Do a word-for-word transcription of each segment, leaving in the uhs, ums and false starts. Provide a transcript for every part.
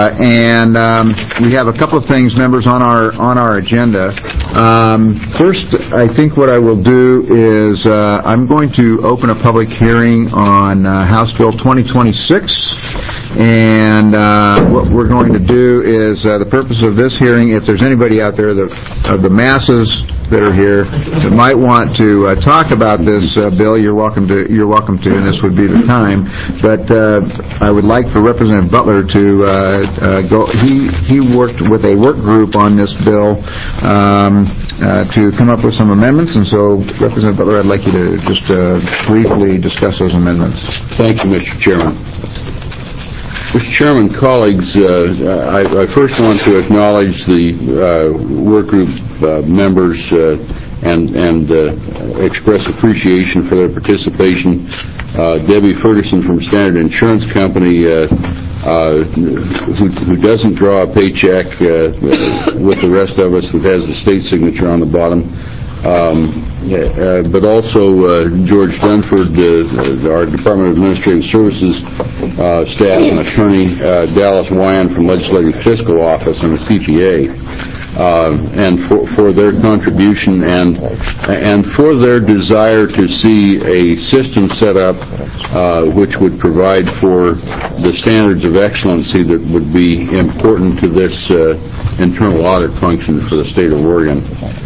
Uh, and um, we have a couple of things, members, on our on our agenda. Um, first, I think what I will do is uh, I'm going to open a public hearing on uh, House Bill twenty twenty-six. And uh, what we're going to do is uh, the purpose of this hearing, if there's anybody out there that, of the masses that are here that might want to uh, talk about this uh, bill, you're welcome to. You're welcome to, and this would be the time. But uh, I would like for Representative Butler to uh, uh, go. He he worked with a work group on this bill um, uh, to come up with some amendments, and so Representative Butler, I'd like you to just uh, briefly discuss those amendments. Thank you, Mister Chairman. Mister Chairman, colleagues, uh, I, I first want to acknowledge the uh, work group uh, members uh, and, and uh, express appreciation for their participation. Uh, Debbie Ferguson from Standard Insurance Company, uh, uh, who, who doesn't draw a paycheck uh, with the rest of us, that has the state signature on the bottom. Um, uh, but also uh, George Dunford, uh, our Department of Administrative Services uh, staff, and attorney uh, Dallas Wyan from Legislative Fiscal Office and the C G A, uh, and for, for their contribution and and for their desire to see a system set up uh, which would provide for the standards of excellency that would be important to this uh, internal audit function for the state of Oregon.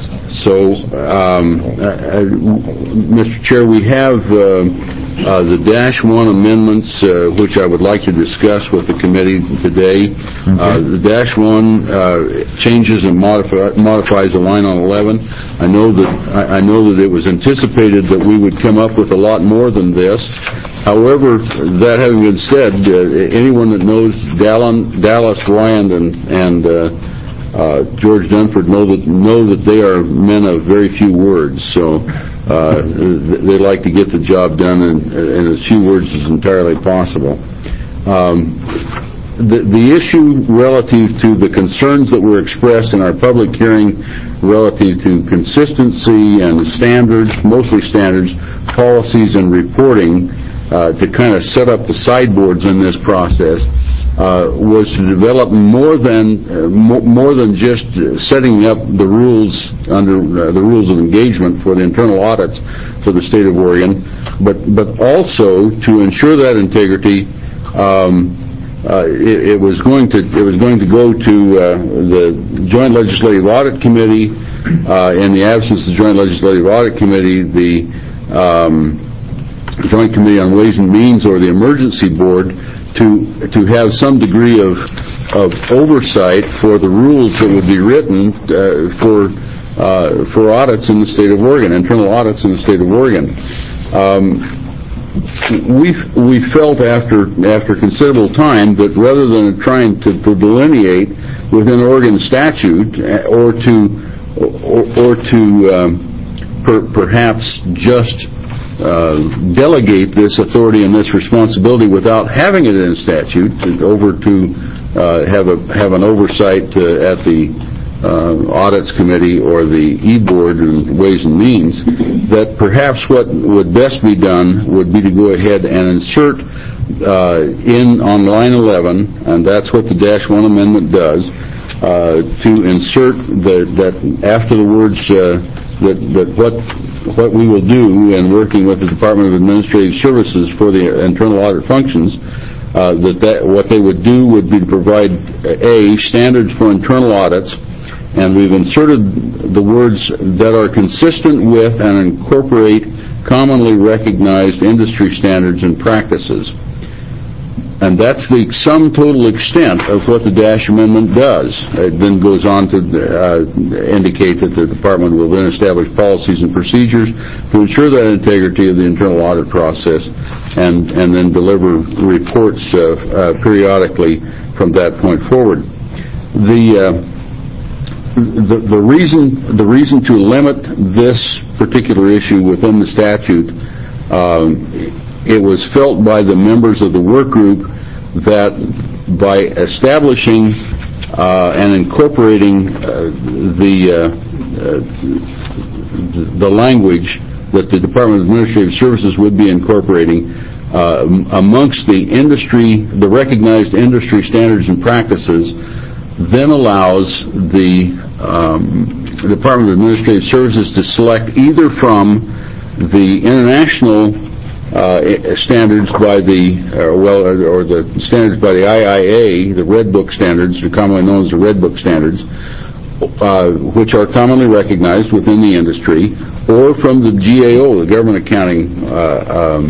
So, um, uh, Mister Chair, we have uh, uh, the Dash one amendments, uh, which I would like to discuss with the committee today. Okay. Uh, the Dash one uh, changes and modify, modifies a line on eleven. I know that I, I know that it was anticipated that we would come up with a lot more than this. However, that having been said, uh, anyone that knows Dallin, Dallas Ryan and and uh, Uh, George Dunford know that know that they are men of very few words, so uh, they like to get the job done in, in as few words as entirely possible. Um, the, the issue relative to the concerns that were expressed in our public hearing relative to consistency and standards, mostly standards, policies, and reporting uh, to kind of set up the sideboards in this process. Uh, was to develop more than uh, mo more than just uh, setting up the rules under uh, the rules of engagement for the internal audits for the state of Oregon, but but also to ensure that integrity. Um, uh, it, it was going to it was going to go to uh, the Joint Legislative Audit Committee. Uh, in the absence of the Joint Legislative Audit Committee, the um, Joint Committee on Ways and Means or the Emergency Board, to to have some degree of of oversight for the rules that would be written uh, for uh, for audits in the state of Oregon, internal audits in the state of Oregon. Um, we we felt after after considerable time that rather than trying to, to delineate within Oregon statute or to or, or to um, per, perhaps just Uh, delegate this authority and this responsibility without having it in statute over to uh, have a have an oversight uh, at the uh, audits committee or the e-board and Ways and Means, that perhaps what would best be done would be to go ahead and insert uh, in on line eleven, and that's what the Dash one amendment does, uh, to insert the, that after the words uh, that that what what we will do in working with the Department of Administrative Services for the internal audit functions, uh, that, that what they would do would be to provide a standards for internal audits, and we've inserted the words that are consistent with and incorporate commonly recognized industry standards and practices. And that's the sum total extent of what the Dash Amendment does. It then goes on to uh, indicate that the Department will then establish policies and procedures to ensure that integrity of the internal audit process, and, and then deliver reports uh, uh, periodically from that point forward. The, uh, the, the, reason, the reason to limit this particular issue within the statute, um, it was felt by the members of the work group that by establishing uh, and incorporating uh, the uh, uh, the language that the Department of Administrative Services would be incorporating, uh, amongst the industry, the recognized industry standards and practices, then allows the um, Department of Administrative Services to select either from the international uh, standards by the, uh, well, or the standards by the I I A, the Red Book standards, commonly known as the Red Book standards, uh, which are commonly recognized within the industry, or from the G A O, the Government Accounting uh, um,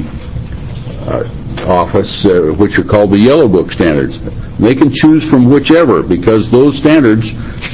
uh, Office, uh, which are called the Yellow Book standards. They can choose from whichever, because those standards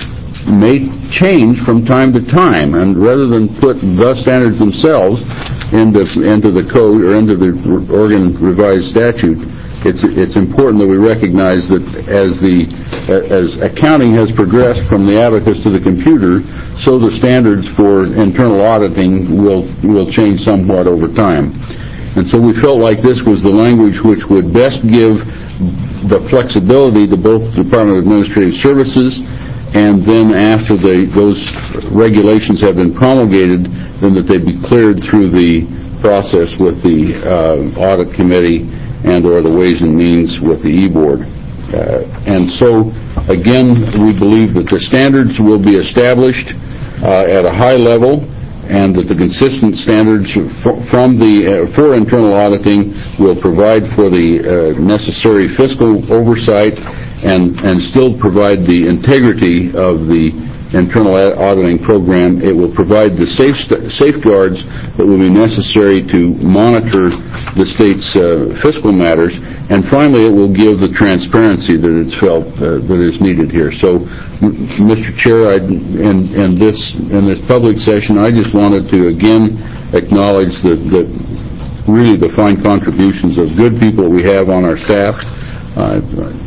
may change from time to time, and rather than put the standards themselves into into the code or into the Oregon Revised Statute, it's it's important that we recognize that as the as accounting has progressed from the abacus to the computer, so the standards for internal auditing will will change somewhat over time. And so we felt like this was the language which would best give the flexibility to both the Department of Administrative Services, and then after the, those regulations have been promulgated, then that they be cleared through the process with the uh, Audit Committee and or the Ways and Means with the E-Board. Uh, and so, again, we believe that the standards will be established uh, at a high level, and that the consistent standards from the uh, for internal auditing will provide for the uh, necessary fiscal oversight and and still provide the integrity of the internal auditing program. It will provide the safe safeguards that will be necessary to monitor the state's uh, fiscal matters, and finally it will give the transparency that it's felt uh, that is needed here. So, Mister Chair, I, in, in this in this public session, I just wanted to again acknowledge that, that really the fine contributions of good people we have on our staff. Uh,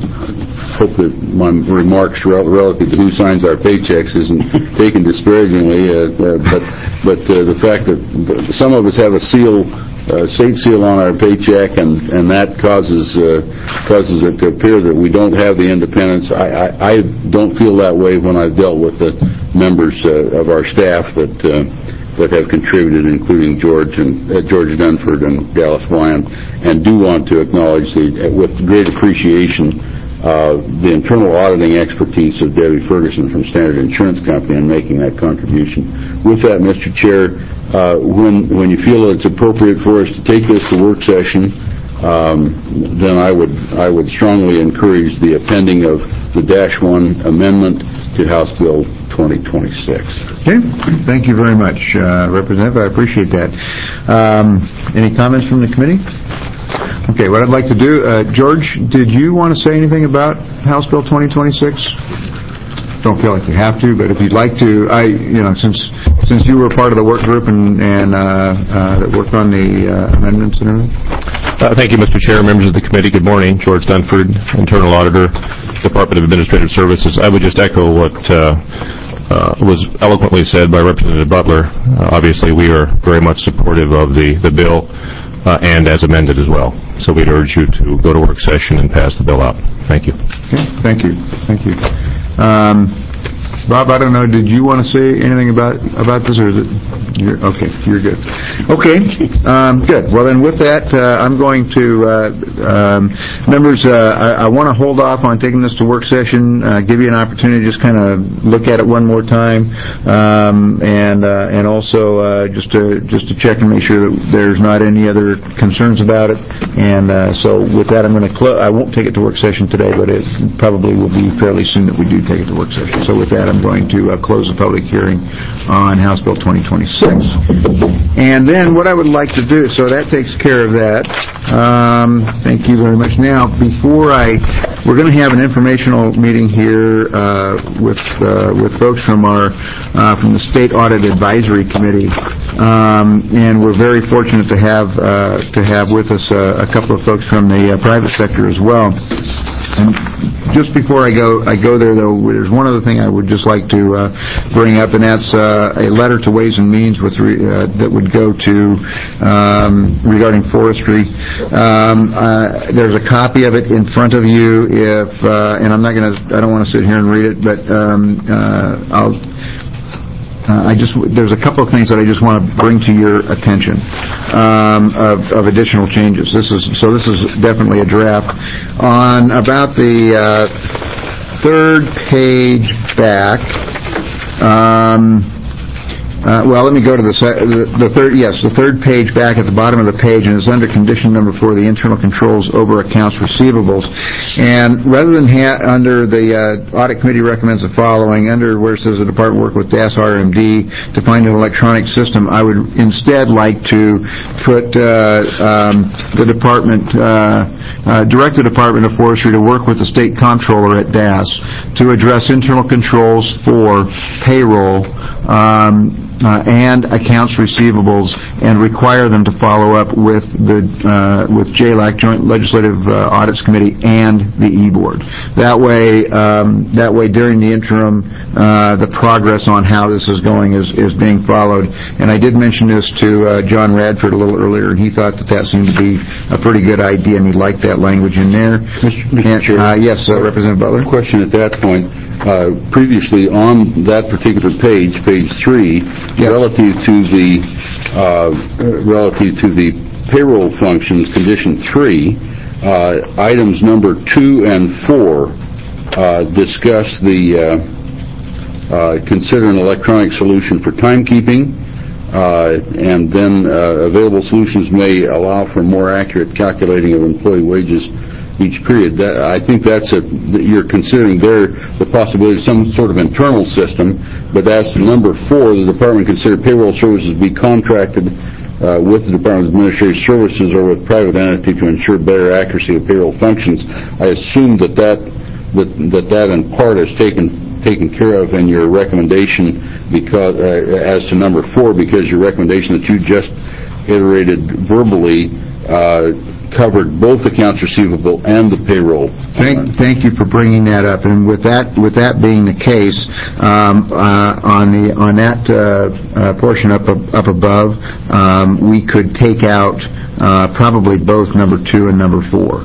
I hope that my remarks rel relative to who signs our paychecks isn't taken disparagingly, uh, uh, but but uh, the fact that some of us have a seal, uh, state seal on our paycheck, and and that causes uh, causes it to appear that we don't have the independence. I, I, I don't feel that way when I've dealt with the members uh, of our staff that. Uh, that have contributed, including George and uh, George Dunford and Dallas Wyan, and do want to acknowledge the, with great appreciation uh, the internal auditing expertise of Debbie Ferguson from Standard Insurance Company in making that contribution. With that, Mister Chair, uh, when when you feel it's appropriate for us to take this to work session, um, then I would I would strongly encourage the appending of the dash one amendment to House Bill twenty twenty-six. Okay. Thank you very much, uh, Representative. I appreciate that. Um, any comments from the committee? Okay. What I'd like to do, uh, George, did you want to say anything about House Bill twenty twenty-six? Don't feel like you have to, but if you'd like to, I, you know, since since you were part of the work group and and uh, uh, that worked on the uh, amendments and everything. Uh, thank you, Mister Chair, members of the committee. Good morning. George Dunford, Internal Auditor, Department of Administrative Services. I would just echo what uh, uh, was eloquently said by Representative Butler. Uh, obviously, we are very much supportive of the, the bill uh, and as amended as well. So we'd urge you to go to work session and pass the bill out. Thank you. Okay. Thank you. Thank you. Um, Bob, I don't know, did you want to say anything about about this, or is it, you're, okay, you're good. Okay, um, good. Well, then with that, uh, I'm going to, uh, um, members, uh, I, I want to hold off on taking this to work session, uh, give you an opportunity to just kind of look at it one more time, um, and uh, and also uh, just to just to check and make sure that there's not any other concerns about it. And uh, so with that, I'm going to close. I won't take it to work session today, but it probably will be fairly soon that we do take it to work session. So with that, I'm going to uh, close the public hearing on House Bill twenty twenty-six. And then what I would like to do, so that takes care of that. Um, thank you very much. Now, before I, we're going to have an informational meeting here uh, with uh, with folks from our uh, from the State Audit Advisory Committee, um, and we're very fortunate to have uh, to have with us uh, a couple of folks from the uh, private sector as well. And just before I go, I go there though, there's one other thing I would just like to uh, bring up, and that's uh, a letter to Ways and Means with re, uh, that would go to um, regarding forestry. Um, uh, there's a copy of it in front of you. If uh, and I'm not going to, I don't want to sit here and read it, but um, uh, I'll. uh, I just there's a couple of things that I just want to bring to your attention um, of, of additional changes. This is so this is definitely a draft. On about the uh, third page back. Um, Uh, well, let me go to the, se- the the third. Yes, the third page back at the bottom of the page, and it's under condition number four, the internal controls over accounts receivables. And rather than ha- under the uh, audit committee recommends the following, under where it says the department work with D A S R M D to find an electronic system, I would instead like to put uh, um, the department uh, uh, direct the Department of Forestry to work with the state comptroller at D A S to address internal controls for payroll. Um, Uh, and accounts receivables, and require them to follow up with the uh, with J L A C, Joint Legislative uh, Audits Committee, and the E-Board. That way, um, that way during the interim, uh, the progress on how this is going is, is being followed. And I did mention this to uh, John Radford a little earlier, and he thought that that seemed to be a pretty good idea, and he liked that language in there. Mister And, Chair. uh, yes, uh, Representative Butler. Question at that point. Uh, previously on that particular page, page three, Yep. relative to the uh, relative to the payroll functions, condition three, uh, items number two and four uh, discuss the uh, uh, consider an electronic solution for timekeeping, uh, and then uh, available solutions may allow for more accurate calculating of employee wages each period. That, I think that's a, you're considering there the possibility of some sort of internal system, but as to number four, the department considered payroll services be contracted uh, with the Department of Administrative Services or with private entity to ensure better accuracy of payroll functions. I assume that that, that, that, that in part is taken taken care of in your recommendation because uh, as to number four, because your recommendation that you just iterated verbally uh, covered both accounts receivable and the payroll. Thank, thank you for bringing that up. And with that, with that being the case, um, uh, on the on that uh, uh, portion up up above, um, we could take out uh, probably both number two and number four.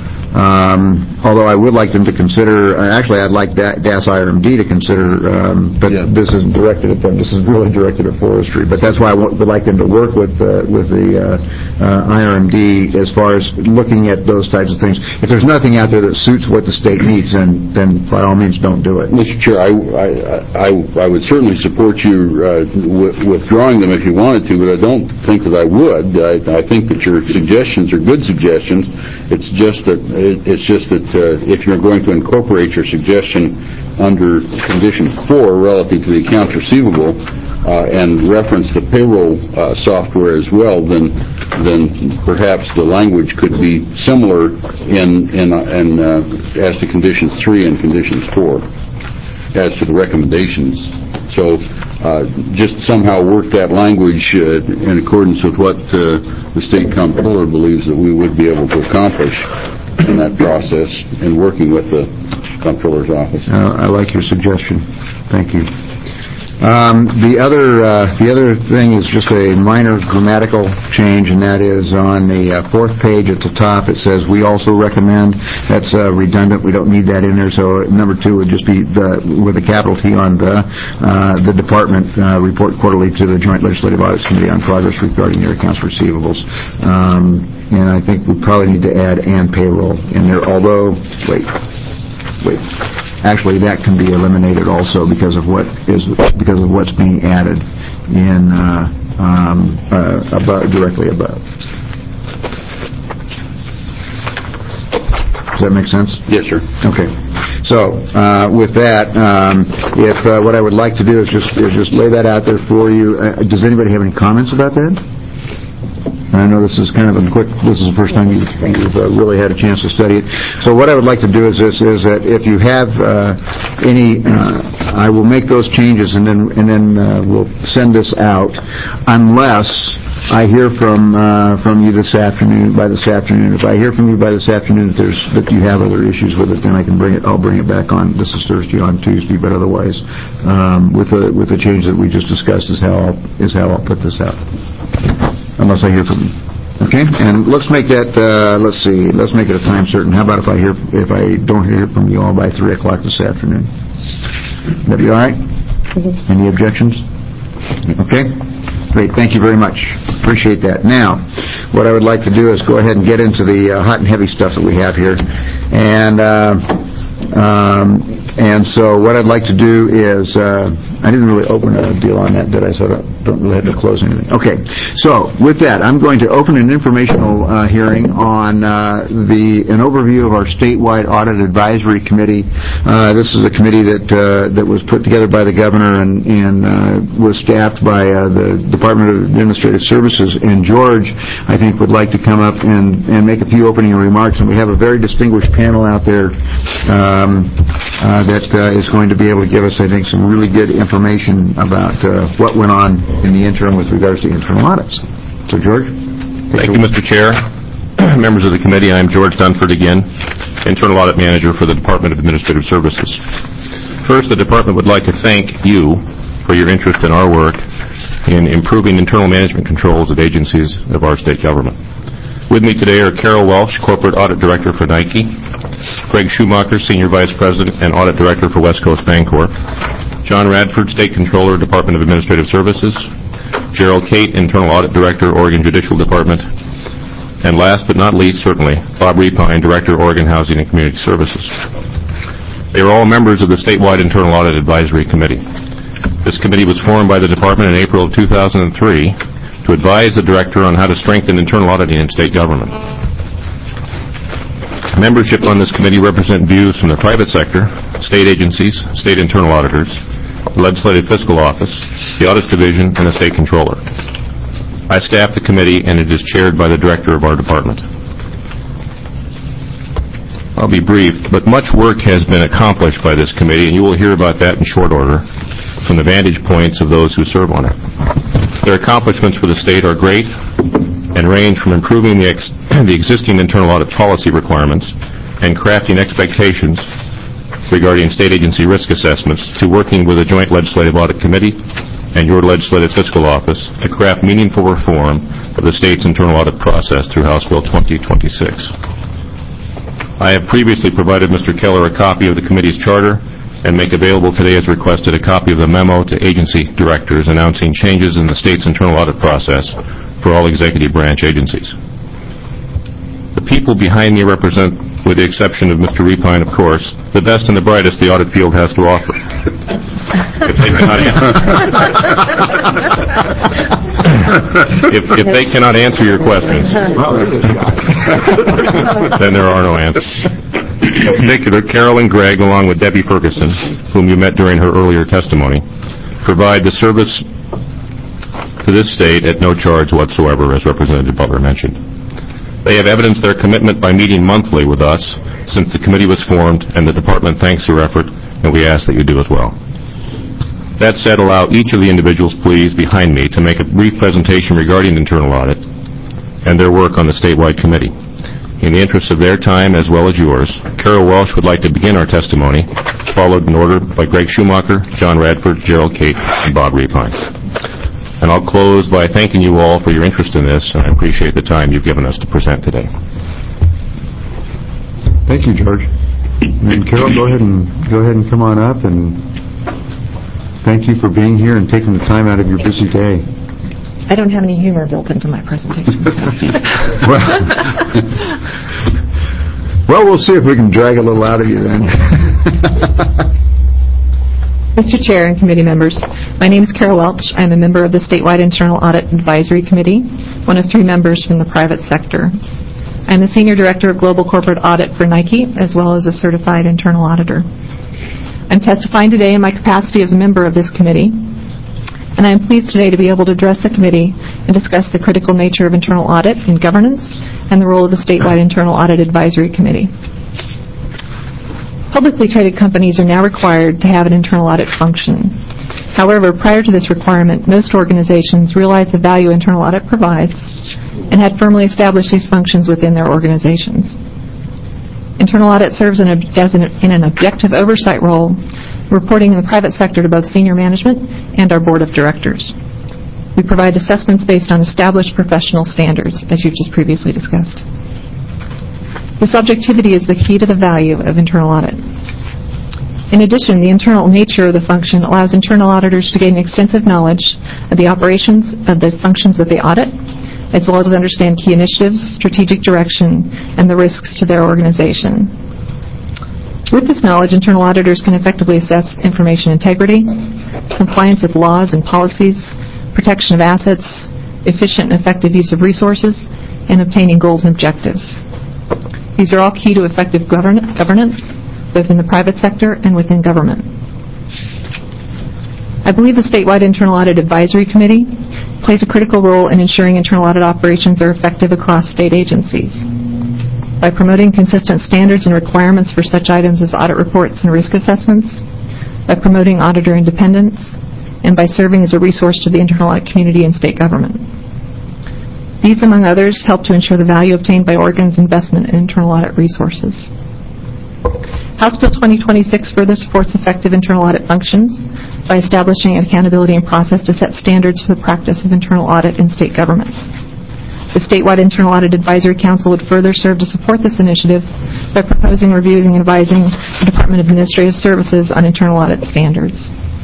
Um, although I would like them to consider, uh, actually I'd like D A S I R M D to consider, um, but Yeah. this isn't directed at them. This is really directed at forestry. But that's why I would like them to work with uh, with the uh, uh, I R M D as far as looking at those types of things. If there's nothing out there that suits what the state needs, then then by all means don't do it. Mister Chair, I, I, I, I would certainly support you uh, w- withdrawing them if you wanted to, but I don't think that I would. I, I think that your suggestions are good suggestions. It's just that it, it's just that uh, if you're going to incorporate your suggestion under condition four relative to the accounts receivable uh, and reference the payroll uh, software as well, then then perhaps the language could be similar in in, in uh, as to conditions three and conditions four, as to the recommendations. So uh, just somehow work that language uh, in accordance with what uh, the state comptroller believes that we would be able to accomplish in that process in working with the comptroller's office. Uh, I like your suggestion. Thank you. Um, the other uh, the other thing is just a minor grammatical change, and that is on the uh, fourth page at the top. It says we also recommend. That's uh, redundant. We don't need that in there. So number two would just be the with a capital T on the uh, the department uh, report quarterly to the Joint Legislative Audits Committee on progress regarding their accounts receivables. Um, and I think we probably need to add and payroll in there. Although, wait, wait. Actually, that can be eliminated also because of what is because of what's being added in uh, um, uh, above, directly above. Does that make sense? Yes, sir. Okay. So uh, with that, um, if uh, what I would like to do is just is just lay that out there for you. Uh, does anybody have any comments about that? I know this is kind of a quick, this is the first time you've, you've uh, really had a chance to study it. So what I would like to do is this, is that if you have uh, any, uh, I will make those changes and then and then uh, we'll send this out unless I hear from uh, from you this afternoon, by this afternoon. If I hear from you by this afternoon that there's that you have other issues with it, then I can bring it, I'll bring it back on, this is Thursday, on Tuesday, but otherwise, um, with the with the change that we just discussed is how I'll, is how I'll put this out. Unless I hear from you. Okay? And let's make that, uh, let's see, let's make it a time certain. How about if I hear, if I don't hear from you all by three o'clock this afternoon? That'd be all right? Mm-hmm. Any objections? Okay? Great, thank you very much. Appreciate that. Now, what I would like to do is go ahead and get into the uh, hot and heavy stuff that we have here. And uh, um, and so what I'd like to do is, uh, I didn't really open a deal on that, did I? So I don't, don't really have to close anything. Okay, so with that, I'm going to open an informational uh, hearing on uh, the an overview of our statewide audit advisory committee. Uh, this is a committee that uh, that was put together by the governor and, and uh, was staffed by uh, the Department of Administrative Services. And George, I think, would like to come up and, and make a few opening remarks. And we have a very distinguished panel out there um, uh, that uh, is going to be able to give us, I think, some really good information about uh, what went on in the interim with regards to internal audits. So, George? Thank you, Mister Chair. Members of the committee, I'm George Dunford again, Internal Audit Manager for the Department of Administrative Services. First, the Department would like to thank you for your interest in our work in improving internal management controls at agencies of our state government. With me today are Carol Welsh, Corporate Audit Director for Nike, Greg Schumacher, Senior Vice President and Audit Director for West Coast Bancorp, John Radford, State Controller, Department of Administrative Services, Gerald Cate, Internal Audit Director, Oregon Judicial Department, and last but not least, certainly, Bob Repine, Director, Oregon Housing and Community Services. They are all members of the statewide Internal Audit Advisory Committee. This committee was formed by the Department in April of two thousand three to advise the Director on how to strengthen internal auditing in state government. Membership on this committee represent views from the private sector, state agencies, state internal auditors, the Legislative Fiscal Office, the Audit Division, and the State Controller. I staff the committee, and it is chaired by the Director of our department. I'll be brief, but much work has been accomplished by this committee, and you will hear about that in short order from the vantage points of those who serve on it. Their accomplishments for the state are great and range from improving the, ex the existing internal audit policy requirements and crafting expectations regarding state agency risk assessments to working with the Joint Legislative Audit Committee and your Legislative Fiscal Office to craft meaningful reform of the state's internal audit process through House Bill twenty twenty-six. I have previously provided Mister Keller a copy of the committee's charter and make available today as requested a copy of the memo to agency directors announcing changes in the state's internal audit process for all executive branch agencies. The people behind me represent, with the exception of Mister Repine, of course, the best and the brightest the audit field has to offer. If they cannot answer, if, if they cannot answer your questions, then there are no answers. In particular, Carol and Greg, along with Debbie Ferguson, whom you met during her earlier testimony, provide the service to this state at no charge whatsoever, as Representative Butler mentioned. They have evidenced their commitment by meeting monthly with us since the committee was formed, and the department thanks your effort, and we ask that you do as well. That said, allow each of the individuals, please, behind me to make a brief presentation regarding internal audit and their work on the statewide committee. In the interest of their time as well as yours, Carol Welsh would like to begin our testimony, followed in order by Greg Schumacher, John Radford, Gerald Cate, and Bob Repine. And I'll close by thanking you all for your interest in this, and I appreciate the time you've given us to present today. Thank you, George. And Carol, go ahead and go ahead and come on up, and thank you for being here and taking the time out of your busy day. I don't have any humor built into my presentation. well, well, we'll see if we can drag a little out of you then. Mister Chair and committee members, my name is Carol Welch. I'm a member of the Statewide Internal Audit Advisory Committee, one of three members from the private sector. I'm the Senior Director of Global Corporate Audit for Nike, as well as a certified internal auditor. I'm testifying today in my capacity as a member of this committee, and I am pleased today to be able to address the committee and discuss the critical nature of internal audit in governance and the role of the Statewide Internal Audit Advisory Committee. Publicly traded companies are now required to have an internal audit function. However, prior to this requirement, most organizations realized the value internal audit provides and had firmly established these functions within their organizations. Internal audit serves in, a, as an, in an objective oversight role, reporting in the private sector to both senior management and our board of directors. We provide assessments based on established professional standards, as you've just previously discussed. This objectivity is the key to the value of internal audit. In addition, the internal nature of the function allows internal auditors to gain extensive knowledge of the operations of the functions that they audit, as well as understand key initiatives, strategic direction, and the risks to their organization. With this knowledge, internal auditors can effectively assess information integrity, compliance with laws and policies, protection of assets, efficient and effective use of resources, and obtaining goals and objectives. These are all key to effective govern- governance, both in the private sector and within government. I believe the Statewide Internal Audit Advisory Committee plays a critical role in ensuring internal audit operations are effective across state agencies. By promoting consistent standards and requirements for such items as audit reports and risk assessments, by promoting auditor independence, and by serving as a resource to the internal audit community and state government. These, among others, help to ensure the value obtained by Oregon's investment in internal audit resources. House Bill twenty twenty-six further supports effective internal audit functions by establishing an accountability and process to set standards for the practice of internal audit in state government. The Statewide Internal Audit Advisory Council would further serve to support this initiative by proposing, reviewing, and advising the Department of Administrative Services on internal audit standards.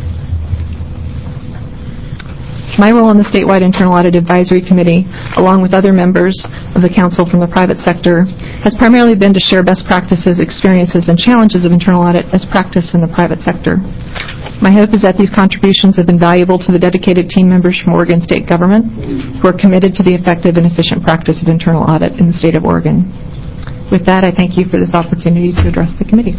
My role in the Statewide Internal Audit Advisory Committee, along with other members of the Council from the private sector, has primarily been to share best practices, experiences, and challenges of internal audit as practiced in the private sector. My hope is that these contributions have been valuable to the dedicated team members from Oregon State Government who are committed to the effective and efficient practice of internal audit in the state of Oregon. With that, I thank you for this opportunity to address the committee.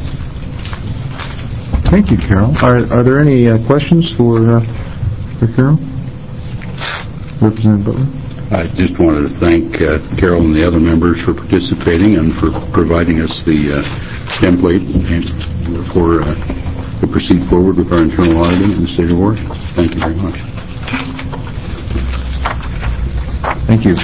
Thank you, Carol. Are, are there any uh, questions for... Uh For Carol? Representative Butler? I just wanted to thank uh, Carol and the other members for participating and for providing us the uh, template and for uh, to proceed forward with our internal auditing in the state of Oregon. Thank you very much. Thank you.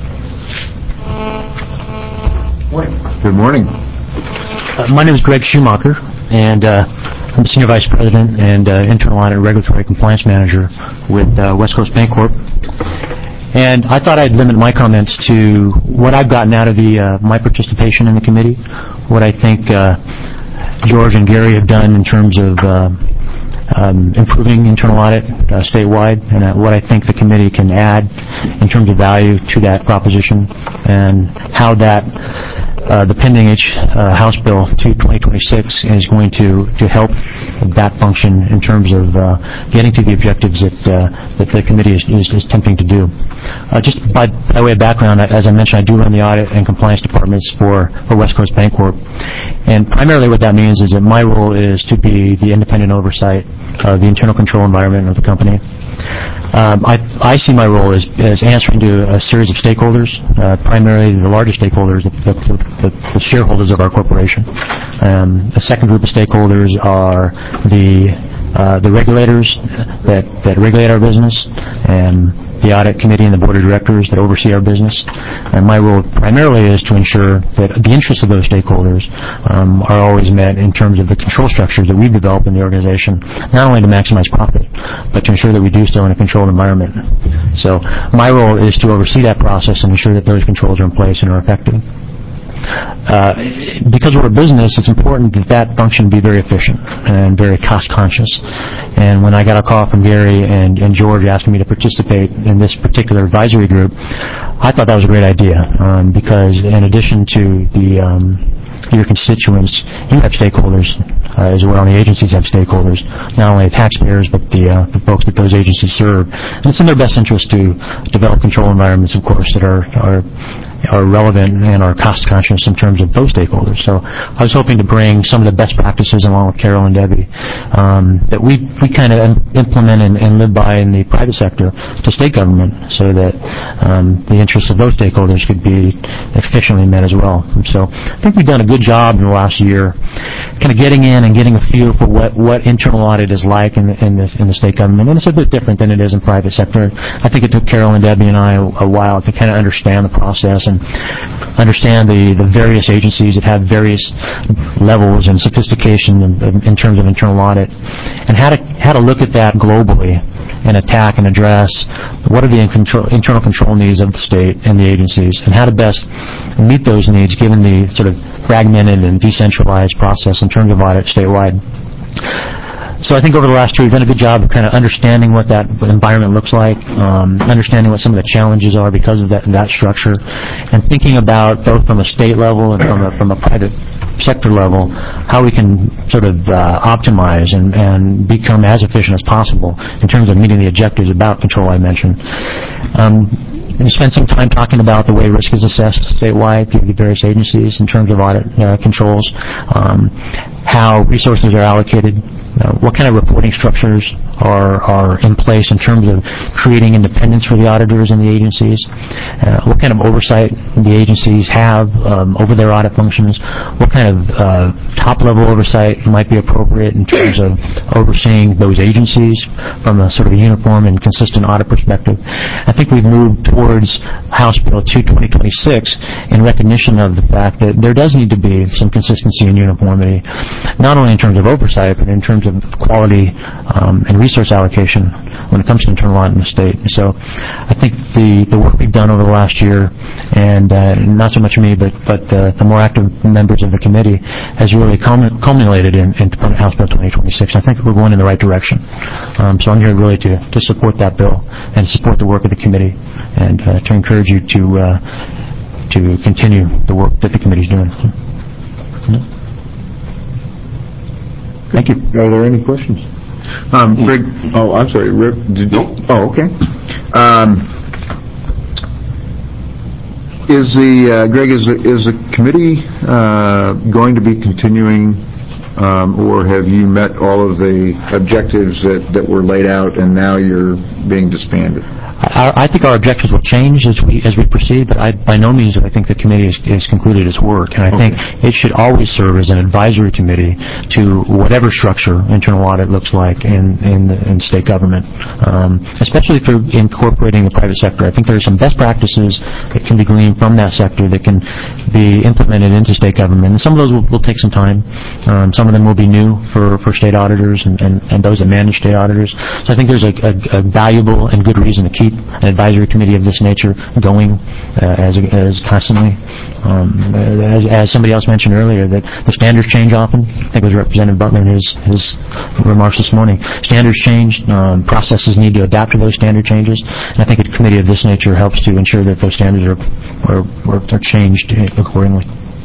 Morning. Good morning. Uh, my name is Greg Schumacher, and uh, I'm Senior Vice President and uh, Internal Audit and Regulatory Compliance Manager with uh, West Coast Bancorp. And I thought I'd limit my comments to what I've gotten out of the uh, my participation in the committee, what I think uh, George and Gary have done in terms of uh, um, improving internal audit uh, statewide, and uh, what I think the committee can add in terms of value to that proposition, and how that Uh, the pending H, uh, House Bill twenty twenty-six is going to, to help that function in terms of uh, getting to the objectives that uh, that the committee is, is, is attempting to do. Uh, just by, by way of background, as I mentioned, I do run the audit and compliance departments for, for West Coast Bancorp. And primarily what that means is that my role is to be the independent oversight of the internal control environment of the company. Um, I, I see my role as, as answering to a series of stakeholders, uh, primarily the largest stakeholders, the, the, the, the shareholders of our corporation. Um, the second group of stakeholders are the uh, the regulators that, that regulate our business, and the audit committee and the board of directors that oversee our business. And my role primarily is to ensure that the interests of those stakeholders um, are always met in terms of the control structures that we've developed in the organization, not only to maximize profit, but to ensure that we do so in a controlled environment. So my role is to oversee that process and ensure that those controls are in place and are effective. Uh, because we're a business, it's important that that function be very efficient and very cost-conscious. And when I got a call from Gary and, and George asking me to participate in this particular advisory group, I thought that was a great idea, um, because in addition to the um, your constituents, you have stakeholders uh, as well, and the agencies have stakeholders, not only the taxpayers, but the, uh, the folks that those agencies serve. And it's in their best interest to develop control environments, of course, that are, are are relevant and are cost-conscious in terms of those stakeholders. So I was hoping to bring some of the best practices along with Carol and Debbie um, that we we kind of implement and, and live by in the private sector to state government, so that um, the interests of those stakeholders could be efficiently met as well. And so I think we've done a good job in the last year kind of getting in and getting a feel for what, what internal audit is like in the, in, this, in the state government. And it's a bit different than it is in private sector. I think it took Carol and Debbie and I a, a while to kind of understand the process and understand the, the various agencies that have various levels and sophistication in, in terms of internal audit, and how to how to look at that globally and attack and address what are the control, internal control needs of the state and the agencies, and how to best meet those needs given the sort of fragmented and decentralized process in terms of audit statewide. So I think over the last year, we've done a good job of kind of understanding what that environment looks like, um, understanding what some of the challenges are because of that, that structure, and thinking about both from a state level and from a, from a private sector level how we can sort of uh, optimize and, and become as efficient as possible in terms of meeting the objectives about control I mentioned. Um, We spent some time talking about the way risk is assessed statewide through the various agencies in terms of audit uh, controls, um, how resources are allocated, uh, what kind of reporting structures are, are in place in terms of creating independence for the auditors and the agencies, uh, what kind of oversight the agencies have um, over their audit functions, what kind of uh, top-level oversight might be appropriate in terms of overseeing those agencies from a sort of a uniform and consistent audit perspective. I think we've moved towards House Bill two twenty twenty-six in recognition of the fact that there does need to be some consistency and uniformity, not only in terms of oversight, but in terms of quality um, and resource allocation when it comes to internal audit in the state. So I think the, the work we've done over the last year, and uh, not so much me, but, but uh, the more active members of the committee, has really culminated in, in House Bill twenty twenty-six. I think we're going in the right direction. Um, so I'm here really to, to support that bill and support the work of the committee, and uh, to encourage you to uh, to continue the work that the committee is doing. Yeah. Thank you. Are there any questions? Um, Greg, oh, I'm sorry, Rip. Did No. Oh, okay. Um, is the, uh, Greg, is the, is the committee uh, going to be continuing, um, or have you met all of the objectives that, that were laid out and now you're being disbanded? I, I think our objectives will change as we as we proceed, but I, by no means do I think the committee has concluded its work. And I Okay. think it should always serve as an advisory committee to whatever structure internal audit looks like in in, the, in state government, um, especially for incorporating the private sector. I think there are some best practices that can be gleaned from that sector that can be implemented into state government. And some of those will, will take some time. Um, some of them will be new for, for state auditors and, and, and those that manage state auditors. So I think there's a, a, a valuable and good reason to keep an advisory committee of this nature going uh, as as constantly. Um, as, as somebody else mentioned earlier, that the standards change often. I think it was Representative Butler in his, his remarks this morning. Standards change. Um, processes need to adapt to those standard changes. And I think a committee of this nature helps to ensure that those standards are, are, are changed accordingly.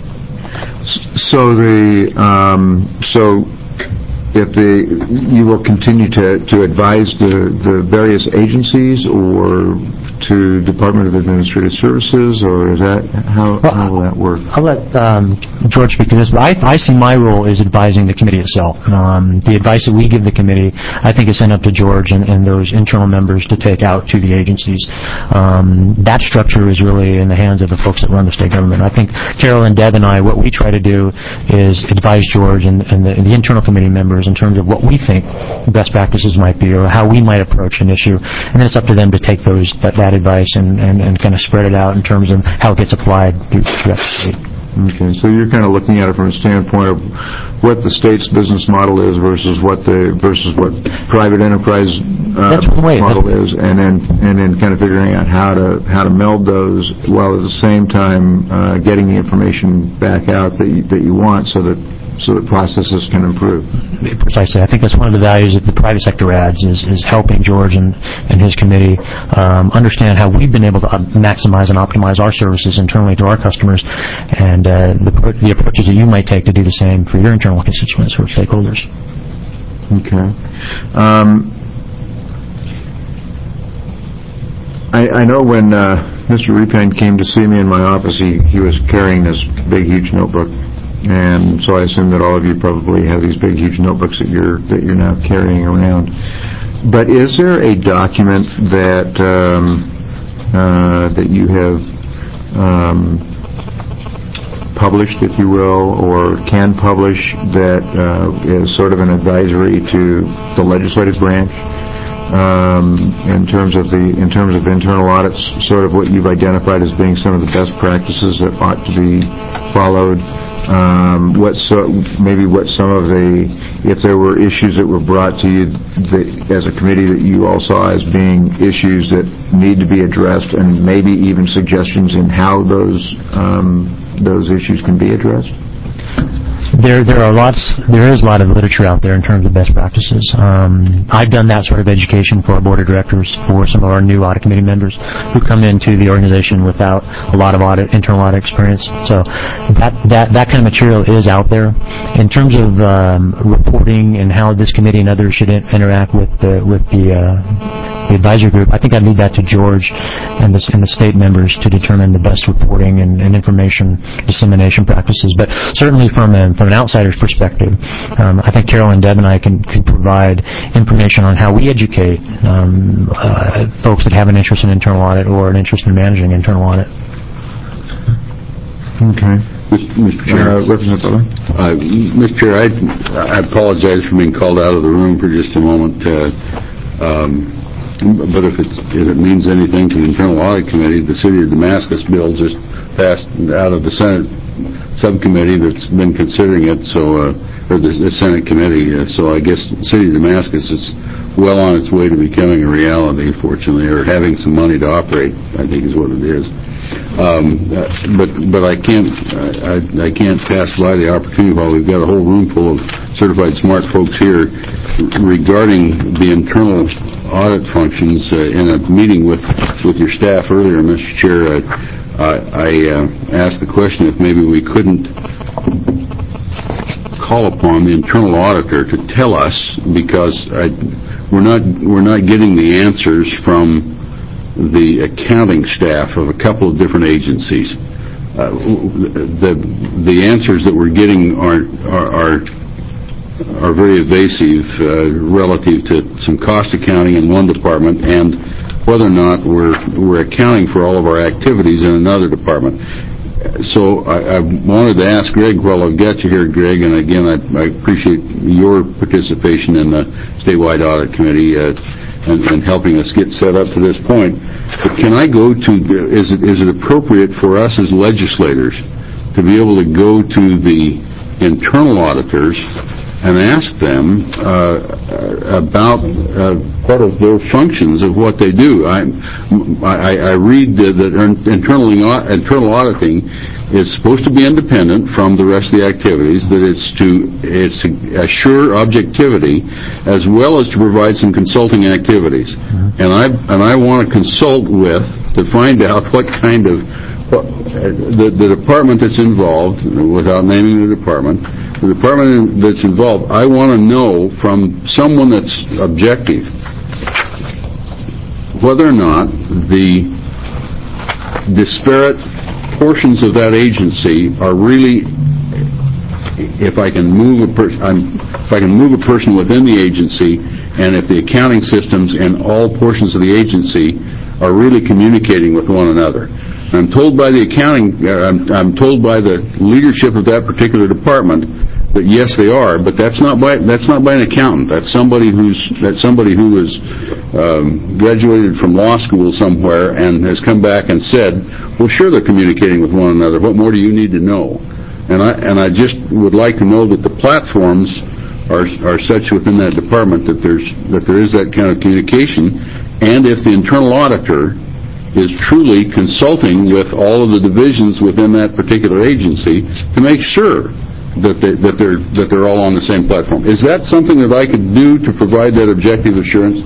So the, um, so if the, you will continue to, to advise the, the various agencies or to Department of Administrative Services, or is that, how, well, how will that work? I'll let um, George speak to this, but I, I see my role as advising the committee itself. Um, the advice that we give the committee, I think, is sent up to George and, and those internal members to take out to the agencies. Um, that structure is really in the hands of the folks that run the state government. I think Carol and Deb and I, what we try to do is advise George and, and, the, and the internal committee members in terms of what we think best practices might be or how we might approach an issue. And then it's up to them to take those that, that advice and, and, and kind of spread it out in terms of how it gets applied through the state. Okay, so you're kind of looking at it from a standpoint of what the state's business model is versus what the versus what private enterprise uh, That's one way. model is, and then and then kind of figuring out how to how to meld those while at the same time uh, getting the information back out that you, that you want, so that so that processes can improve. Precisely. I think that's one of the values that the private sector adds is, is helping George and, and his committee um, understand how we've been able to maximize and optimize our services internally to our customers, and uh, the, the approaches that you might take to do the same for your internal constituents or stakeholders. Okay. Um, I, I know when uh, Mister Repine came to see me in my office, he, he was carrying this big, huge notebook. And so I assume that all of you probably have these big, huge notebooks that you're that you're now carrying around. But is there a document that um, uh, that you have um, published, if you will, or can publish that uh, is sort of an advisory to the legislative branch um, in terms of the in terms of internal audits, sort of what you've identified as being some of the best practices that ought to be followed? Um, what so, maybe what some of the if there were issues that were brought to you that, as a committee, that you all saw as being issues that need to be addressed, and maybe even suggestions in how those um, those issues can be addressed? There, there are lots. There is a lot of literature out there in terms of best practices. Um, I've done that sort of education for our board of directors, for some of our new audit committee members who come into the organization without a lot of audit, internal audit experience. So that that that kind of material is out there. In terms of um, reporting and how this committee and others should in- interact with the with the, uh, the advisory group, I think I'd leave that to George and the and the state members to determine the best reporting and, and information dissemination practices. But certainly from a from an outsider's perspective, um, I think Carol and Deb and I can, can provide information on how we educate um, uh, folks that have an interest in internal audit or an interest in managing internal audit. Okay. Mister Chair. Uh, Representative Butler? Uh, Mister Chair, I, I apologize for being called out of the room for just a moment. Uh, um, but if, it's, if it means anything to the Internal Audit Committee, the City of Damascus bill just passed out of the Senate subcommittee that's been considering it, so uh, or the, the Senate committee. Uh, so I guess the City of Damascus is well on its way to becoming a reality, fortunately, or having some money to operate, I think is what it is. Um, uh, but but I can't I, I can't pass by the opportunity while we've got a whole room full of certified smart folks here regarding the internal audit functions. Uh, in a meeting with with your staff earlier, Mister Chair, uh, I, I uh, asked the question if maybe we couldn't call upon the internal auditor to tell us, because I, we're not we're not getting the answers from the accounting staff of a couple of different agencies. Uh, the the answers that we're getting are are are, are very evasive uh, relative to some cost accounting in one department and whether or not we're we're accounting for all of our activities in another department. So I, I wanted to ask Greg, while I've got you here, Greg, and again I, I appreciate your participation in the statewide audit committee. Uh, And, and helping us get set up to this point. But can I go to, is it, is it appropriate for us as legislators to be able to go to the internal auditors and ask them uh, about uh, part of their functions of what they do? I, I, I read that internal, internal auditing is supposed to be independent from the rest of the activities, that it's to it's to assure objectivity as well as to provide some consulting activities. Mm-hmm. And I and I want to consult with to find out what kind of what, the the department that's involved, without naming the department, the department that's involved. I want to know from someone that's objective whether or not the disparate portions of that agency are really, if I can move a person, if I can move a person within the agency, and if the accounting systems and all portions of the agency are really communicating with one another. I'm told by the accounting, uh, I'm, I'm told by the leadership of that particular department that yes, they are, but that's not by that's not by an accountant. That's somebody who's that's somebody who has um, graduated from law school somewhere and has come back and said, "Well, sure, they're communicating with one another. What more do you need to know?" And I and I just would like to know that the platforms are are such within that department that there's that there is that kind of communication, and if the internal auditor is truly consulting with all of the divisions within that particular agency to make sure that they, that they're that they're all on the same platform. Is that something that I could do to provide that objective assurance?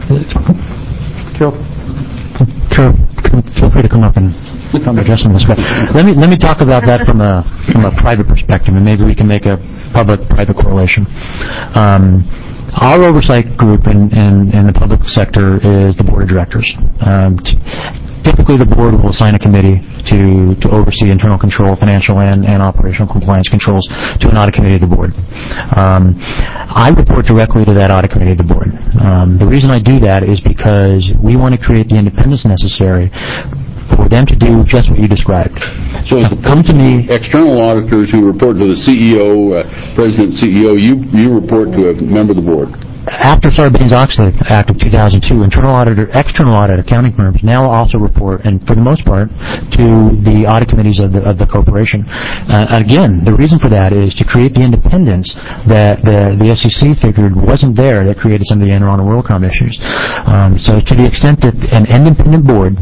Carol, Carol, feel free to come up and come address me this way. Let me let me talk about that from a from a private perspective, and maybe we can make a public-private correlation. Um, Our oversight group in, in, in the public sector is the board of directors. Um, t- typically, the board will assign a committee to, to oversee internal control, financial and, and operational compliance controls to an audit committee of the board. Um, I report directly to that audit committee of the board. Um, the reason I do that is because we want to create the independence necessary for them to do just what you described. So now, come to me. External auditors who report to the C E O, uh, President, C E O, you you report to a member of the board. after Sarbanes-Oxley Act of two thousand two, internal auditor, external audit accounting firms now also report, and for the most part, to the audit committees of the, of the corporation. Uh, again, the reason for that is to create the independence that the, the S E C figured wasn't there that created some of the Enron and WorldCom issues. Um, so to the extent that an independent board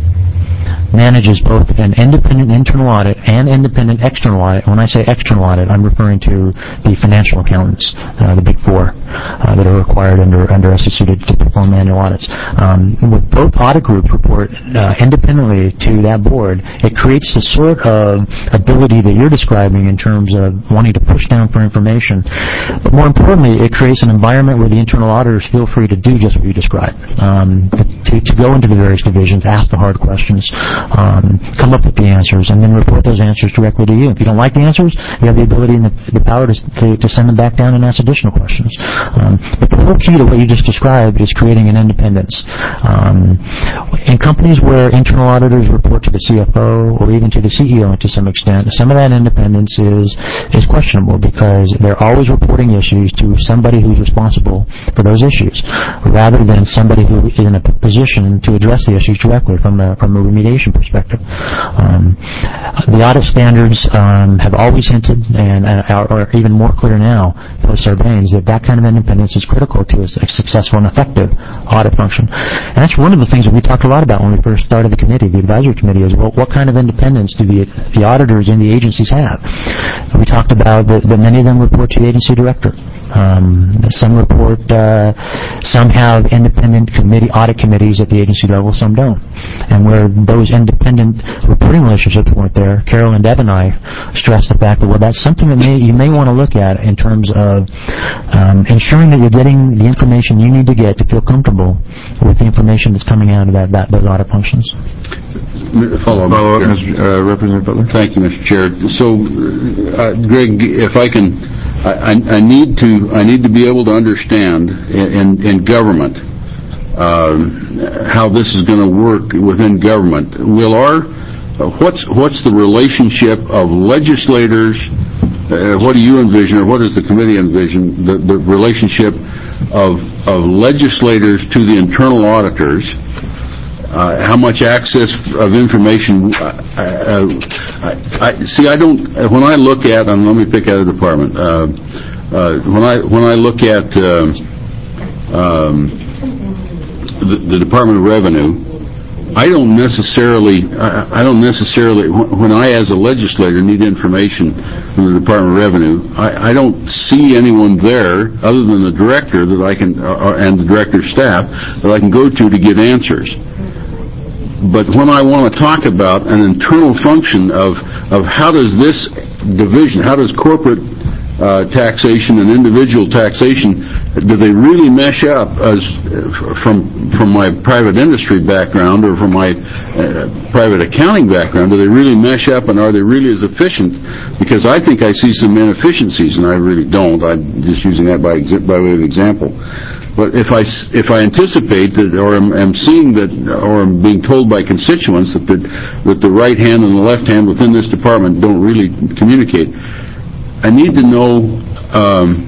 manages both an independent internal audit and independent external audit. When I say external audit, I'm referring to the financial accountants, uh, the big four, uh, that are required under under S E C to, to perform annual audits. Um, with both audit groups report uh, independently to that board, it creates the sort of ability that you're describing in terms of wanting to push down for information. But more importantly, it creates an environment where the internal auditors feel free to do just what you described, um, to, to go into the various divisions, ask the hard questions, Um, come up with the answers, and then report those answers directly to you. If you don't like the answers, you have the ability and the, the power to, to, to send them back down and ask additional questions. Um, but the whole key to what you just described is creating an independence. Um, in companies where internal auditors report to the C F O or even to the C E O to some extent, some of that independence is, is questionable because they're always reporting issues to somebody who's responsible for those issues, rather than somebody who is in a position to address the issues directly from a, from a remediation perspective. Um, the audit standards um, have always hinted, and uh, are, are even more clear now, post-Sarbanes, that that kind of independence is critical to a successful and effective audit function. And that's one of the things that we talked a lot about when we first started the committee, the advisory committee, is well, what kind of independence do the, the auditors in the agencies have? We talked about that, that many of them report to the agency director. Um, some report, uh, some have independent committee, audit committees at the agency level, some don't. And where those independent reporting relationships weren't there, Carol and Deb and I stressed the fact that, well, that's something that may, you may want to look at in terms of um, ensuring that you're getting the information you need to get to feel comfortable with the information that's coming out of that, that those audit functions. Follow up, Follow up, Mister Mister Uh, Representative Butler. Thank you, Mister Chair. So, uh, Greg, if I can, I, I need to, I need to be able to understand in, in government uh, how this is going to work within government. Will our, uh, what's what's the relationship of legislators? Uh, what do you envision, or what does the committee envision? The, the relationship of of legislators to the internal auditors. Uh, how much access of information? Uh, uh, I, I, see, I don't. When I look at, um, let me pick out a department. Uh, uh, when I when I look at uh, um, the, the Department of Revenue, I don't necessarily. I, I don't necessarily. When I, as a legislator, need information from the Department of Revenue, I, I don't see anyone there other than the director that I can, uh, and the director's staff that I can go to to get answers. But when I want to talk about an internal function of, of how does this division, how does corporate uh, taxation and individual taxation, do they really mesh up as from from my private industry background or from my uh, private accounting background, do they really mesh up, and are they really as efficient? Because I think I see some inefficiencies, and I really don't. I'm just using that by, by way of example. But if I, if I anticipate that, or am, am seeing that, or am being told by constituents that the, that the right hand and the left hand within this department don't really communicate, I need to know um,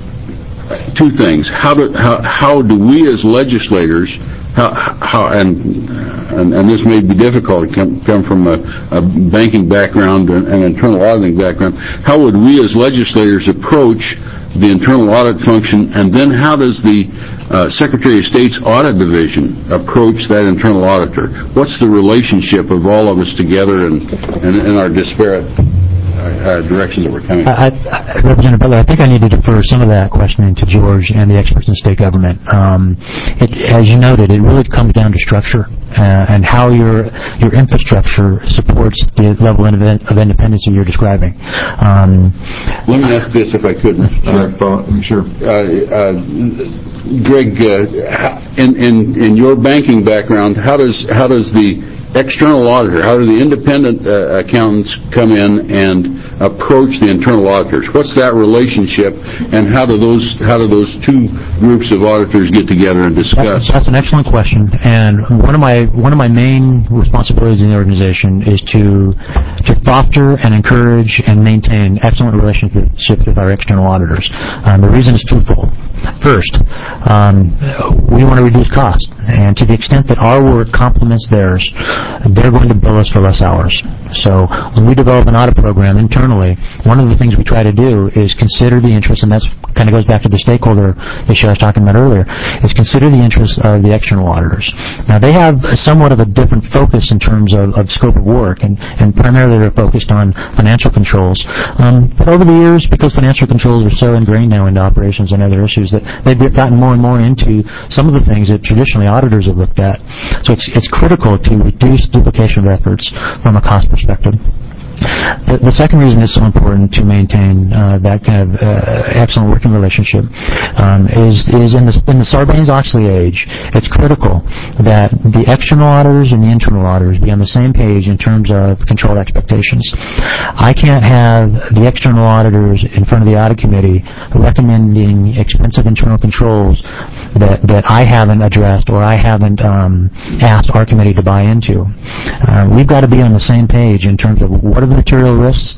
two things. How do, how, how do we as legislators, how, how and, and, and this may be difficult, come, come from a, a banking background and an internal auditing background, how would we as legislators approach the internal audit function, and then how does the uh, Secretary of State's Audit Division approach that internal auditor? What's the relationship of all of us together and, and, and our disparate uh, directions that we're coming? I, I, Representative Butler, I think I need to defer some of that questioning to George and the experts in state government. Um, it, as you noted, it really comes down to structure uh, and how your your infrastructure supports the level of independence that you're describing. Um, Let me ask this, if I could. Sure. Uh, sure. Uh, uh, Greg, uh, in, in in your banking background, how does how does the external auditor, how do the independent uh, accountants come in and approach the internal auditors? What's that relationship, and how do those how do those two groups of auditors get together and discuss? That's an excellent question, and one of my one of my main responsibilities in the organization is to to foster and encourage and maintain excellent relationships with our external auditors. Um, the reason is twofold. First, um, we want to reduce cost, and to the extent that our work complements theirs, they're going to bill us for less hours. So when we develop an audit program internally, one of the things we try to do is consider the interests, and that kind of goes back to the stakeholder issue I was talking about earlier, is consider the interests of the external auditors. Now, they have somewhat of a different focus in terms of, of scope of work, and, and primarily they're focused on financial controls. Um, but over the years, because financial controls are so ingrained now into operations and other issues, that they've gotten more and more into some of the things that traditionally auditors have looked at. So it's, it's critical to reduce duplication of efforts from a cost perspective. The, the second reason it's so important to maintain uh, that kind of uh, excellent working relationship um, is is in the, in the Sarbanes-Oxley age, it's critical that the external auditors and the internal auditors be on the same page in terms of control expectations. I can't have the external auditors in front of the audit committee recommending expensive internal controls that, that I haven't addressed or I haven't um, asked our committee to buy into. Uh, we've got to be on the same page in terms of what are the material risks,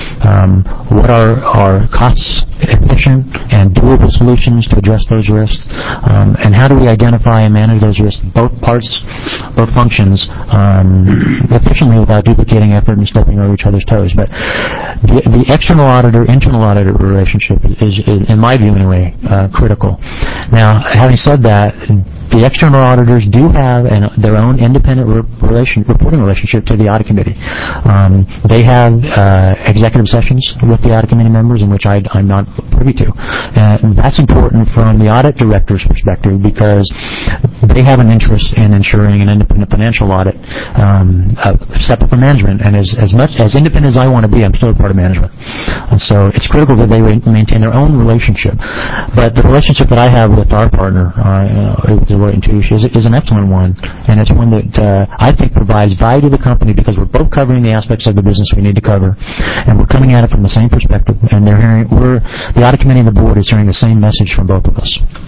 um, what are our cost-efficient and doable solutions to address those risks, um, and how do we identify and manage those risks, both parts, both functions, um, efficiently without duplicating effort and stepping over each other's toes. But the, the external auditor, internal auditor relationship is, is in my view anyway, uh, critical. Now, having said that, the external auditors do have an, their own independent re- relation, reporting relationship to the audit committee. Um, they have uh, executive sessions with the audit committee members in which I, I'm not privy to. Uh, and that's important from the audit director's perspective because they have an interest in ensuring an independent financial audit um, uh, separate from management. And as, as much as independent as I want to be, I'm still a part of management. And so it's critical that they maintain their own relationship. But the relationship that I have with our partner, uh, uh, Deloitte and Touche, is, is an excellent one, and it's one that uh, I think provides value to the company because we're both covering the aspects of the business we need to cover, and we're coming at it from the same perspective, and they're hearing, we're, the audit committee and the board is hearing the same message from both of us.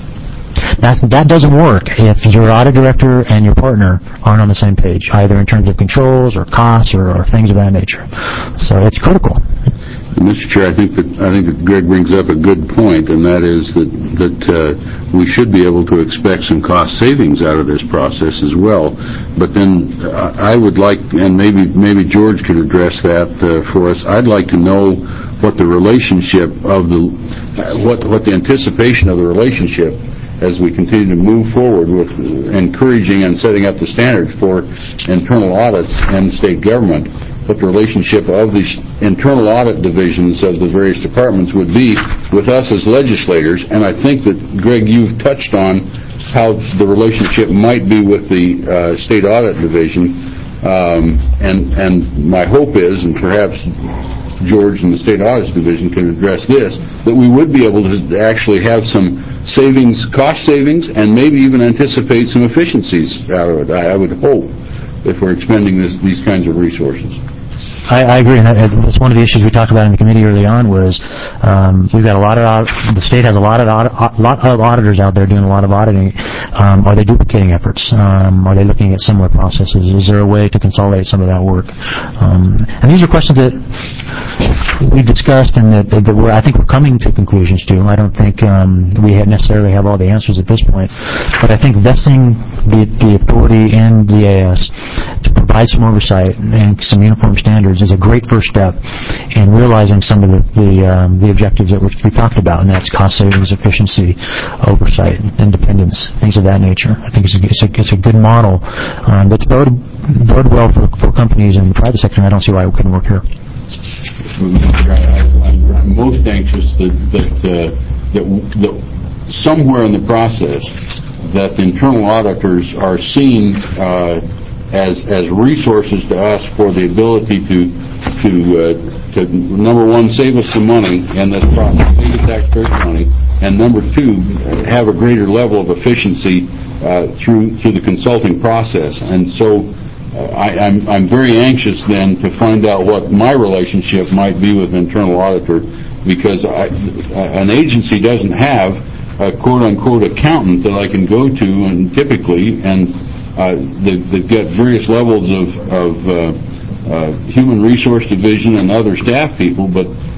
That, that doesn't work if your audit director and your partner aren't on the same page, either in terms of controls or costs or, or things of that nature. So it's critical. Mister Chair, I think that I think that Greg brings up a good point, and that is that that uh, we should be able to expect some cost savings out of this process as well. But then uh, I would like, and maybe maybe George could address that uh, for us. I'd like to know what the relationship of the uh, what what the anticipation of the relationship as we continue to move forward with encouraging and setting up the standards for internal audits and state government. What the relationship of the internal audit divisions of the various departments would be with us as legislators. And I think that, Greg, you've touched on how the relationship might be with the uh, state audit division. Um, and, and my hope is, and perhaps George and the state audit division can address this, that we would be able to actually have some savings, cost savings, and maybe even anticipate some efficiencies out of it. I, I would hope if we're expending this, these kinds of resources. I, I agree, and that's one of the issues we talked about in the committee early on was um, we've got a lot of, the state has a lot of, audit, a lot of auditors out there doing a lot of auditing. Um, are they duplicating efforts? Um, are they looking at similar processes? Is there a way to consolidate some of that work? Um, and these are questions that we've discussed and that, that we're, I think we're coming to conclusions to. I don't think um, we necessarily have all the answers at this point, but I think vesting the, the authority in the A S to provide some oversight and some uniform standards is a great first step in realizing some of the the, um, the objectives that we talked about, and that's cost savings, efficiency, oversight, independence, things of that nature. I think it's a, it's a, it's a good model um, that's bode, bode well for, for companies in the private sector, and I don't see why it couldn't work here. I, I'm, I'm most anxious that that, uh, that that somewhere in the process that the internal auditors are seen uh, as as resources to us for the ability to to uh, to number one, save us some money in this process, save the taxpayers money, and number two, have a greater level of efficiency uh, through through the consulting process. And so uh, I, I'm I'm very anxious then to find out what my relationship might be with an internal auditor, because I, an agency doesn't have a quote-unquote accountant that I can go to, and typically, and uh, they, they've got various levels of, of uh, uh, human resource division and other staff people, but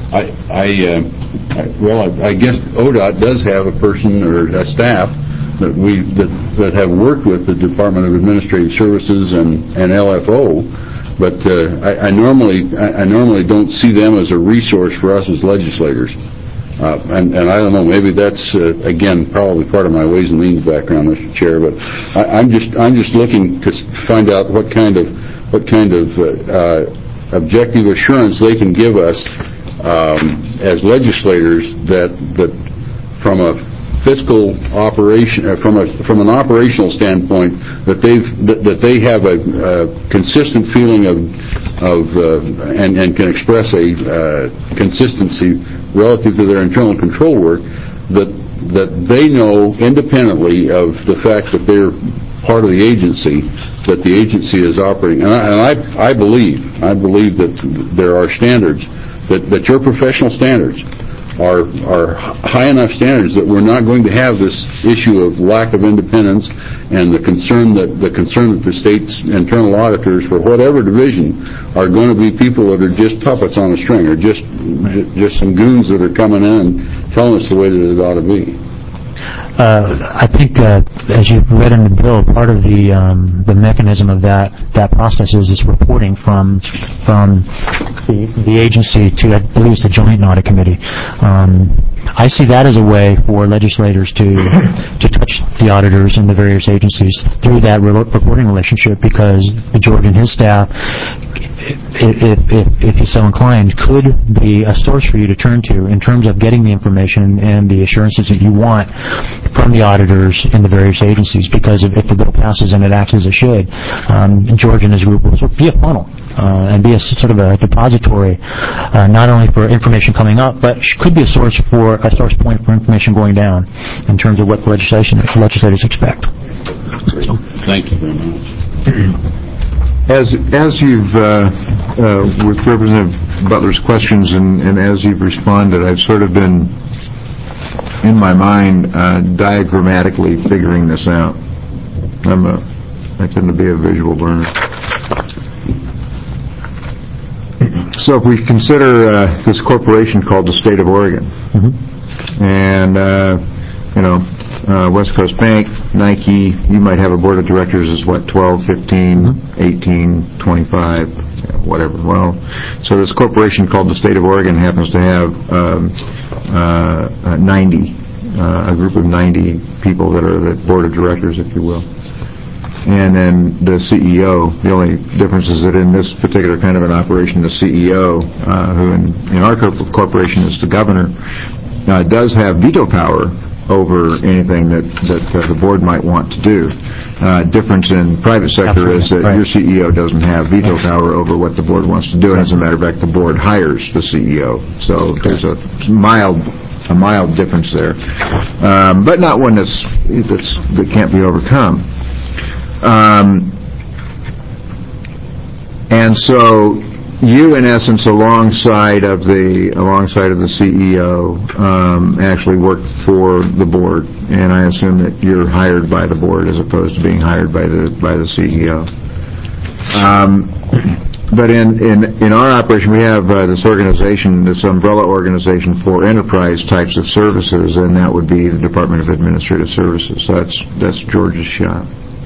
I, I, uh, I well, I, I guess O D O T does have a person or a staff that we that, that have worked with the Department of Administrative Services and, and L F O, but uh, I, I normally I, I normally don't see them as a resource for us as legislators. Uh, and, and I don't know, maybe that's uh, again probably part of my Ways and Means background, Mister Chair. But I, I'm just I'm just looking to find out what kind of what kind of uh, uh, objective assurance they can give us um, as legislators that that from a fiscal operation, uh, from a from an operational standpoint, that they've that, that they have a, a consistent feeling of of uh, and, and can express a uh, consistency relative to their internal control work, that that they know independently of the fact that they're part of the agency, that the agency is operating. And I, and I, I believe, I believe that there are standards, that, that your professional standards are are high enough standards that we're not going to have this issue of lack of independence and the concern that the concern that the state's internal auditors for whatever division are going to be people that are just puppets on a string, or just just some goons that are coming in and telling us the way that it ought to be. Uh, I think, uh, as you've read in the bill, part of the um, the mechanism of that that process is this reporting from from the, the agency to, I believe it's the Joint Audit Committee. Um, I see that as a way for legislators to to touch the auditors in the various agencies through that re- reporting relationship, because George and his staff, if, if, if he's so inclined, could be a source for you to turn to in terms of getting the information and the assurances that you want from the auditors in the various agencies. Because if, if the bill passes and it acts as it should, um, George and his group will sort of be a funnel uh, and be a sort of a depository, uh, not only for information coming up, but could be a source for a source point for information going down in terms of what the legislation legislators expect. So. Thank you very much. As as you've, uh, uh, with Representative Butler's questions and, and as you've responded, I've sort of been, in my mind, uh, diagrammatically figuring this out. I'm a, I tend to be a visual learner. So if we consider uh, this corporation called the State of Oregon, mm-hmm. and, uh, you know, Uh, West Coast Bank, Nike, you might have a board of directors as what, twelve, fifteen, eighteen, twenty-five, whatever. Well, so this corporation called the State of Oregon happens to have um, uh, ninety, uh, a group of ninety people that are the board of directors, if you will. And then the C E O, the only difference is that in this particular kind of an operation, the C E O, uh, who in, in our corporation is the governor, uh, does have veto power over anything that, that uh, the board might want to do. Uh, difference in private sector Absolutely. is that right. your C E O doesn't have veto power over what the board wants to do, and as a matter of fact, the board hires the C E O. So there's a mild a mild difference there, um, but not one that's, that's that can't be overcome. Um, and so you, in essence, alongside of the alongside of the C E O, um, actually work for the board, and I assume that you're hired by the board as opposed to being hired by the by the C E O. Um, but in, in in our operation, we have uh, this organization, this umbrella organization for enterprise types of services, and that would be the Department of Administrative Services. So that's that's George's shop.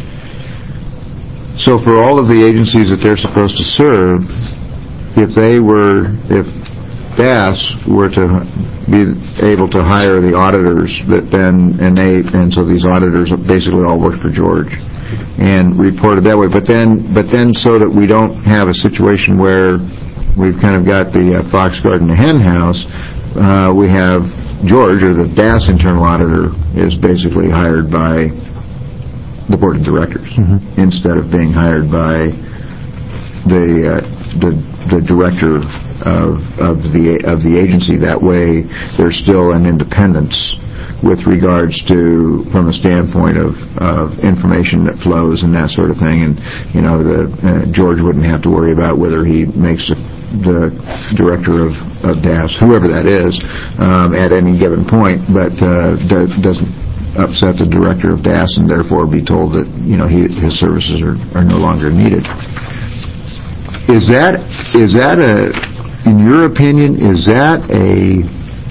So for all of the agencies that they're supposed to serve, if they were, if D A S were to be able to hire the auditors, that then, and they, and so these auditors basically all work for George and reported that way. But then, but then so that we don't have a situation where we've kind of got the uh, fox guard and the hen house, uh, we have George, or the D A S internal auditor, is basically hired by the board of directors mm-hmm. instead of being hired by the uh, the the director of of the of the agency. That way, there's still an independence with regards to, from a standpoint of, of information that flows and that sort of thing. And you know, the uh, George wouldn't have to worry about whether he makes the, the director of, of D A S, whoever that is, um, at any given point, but uh, do, doesn't upset the director of D A S and therefore be told that, you know, he, his services are, are no longer needed. Is that is that a in your opinion, is that a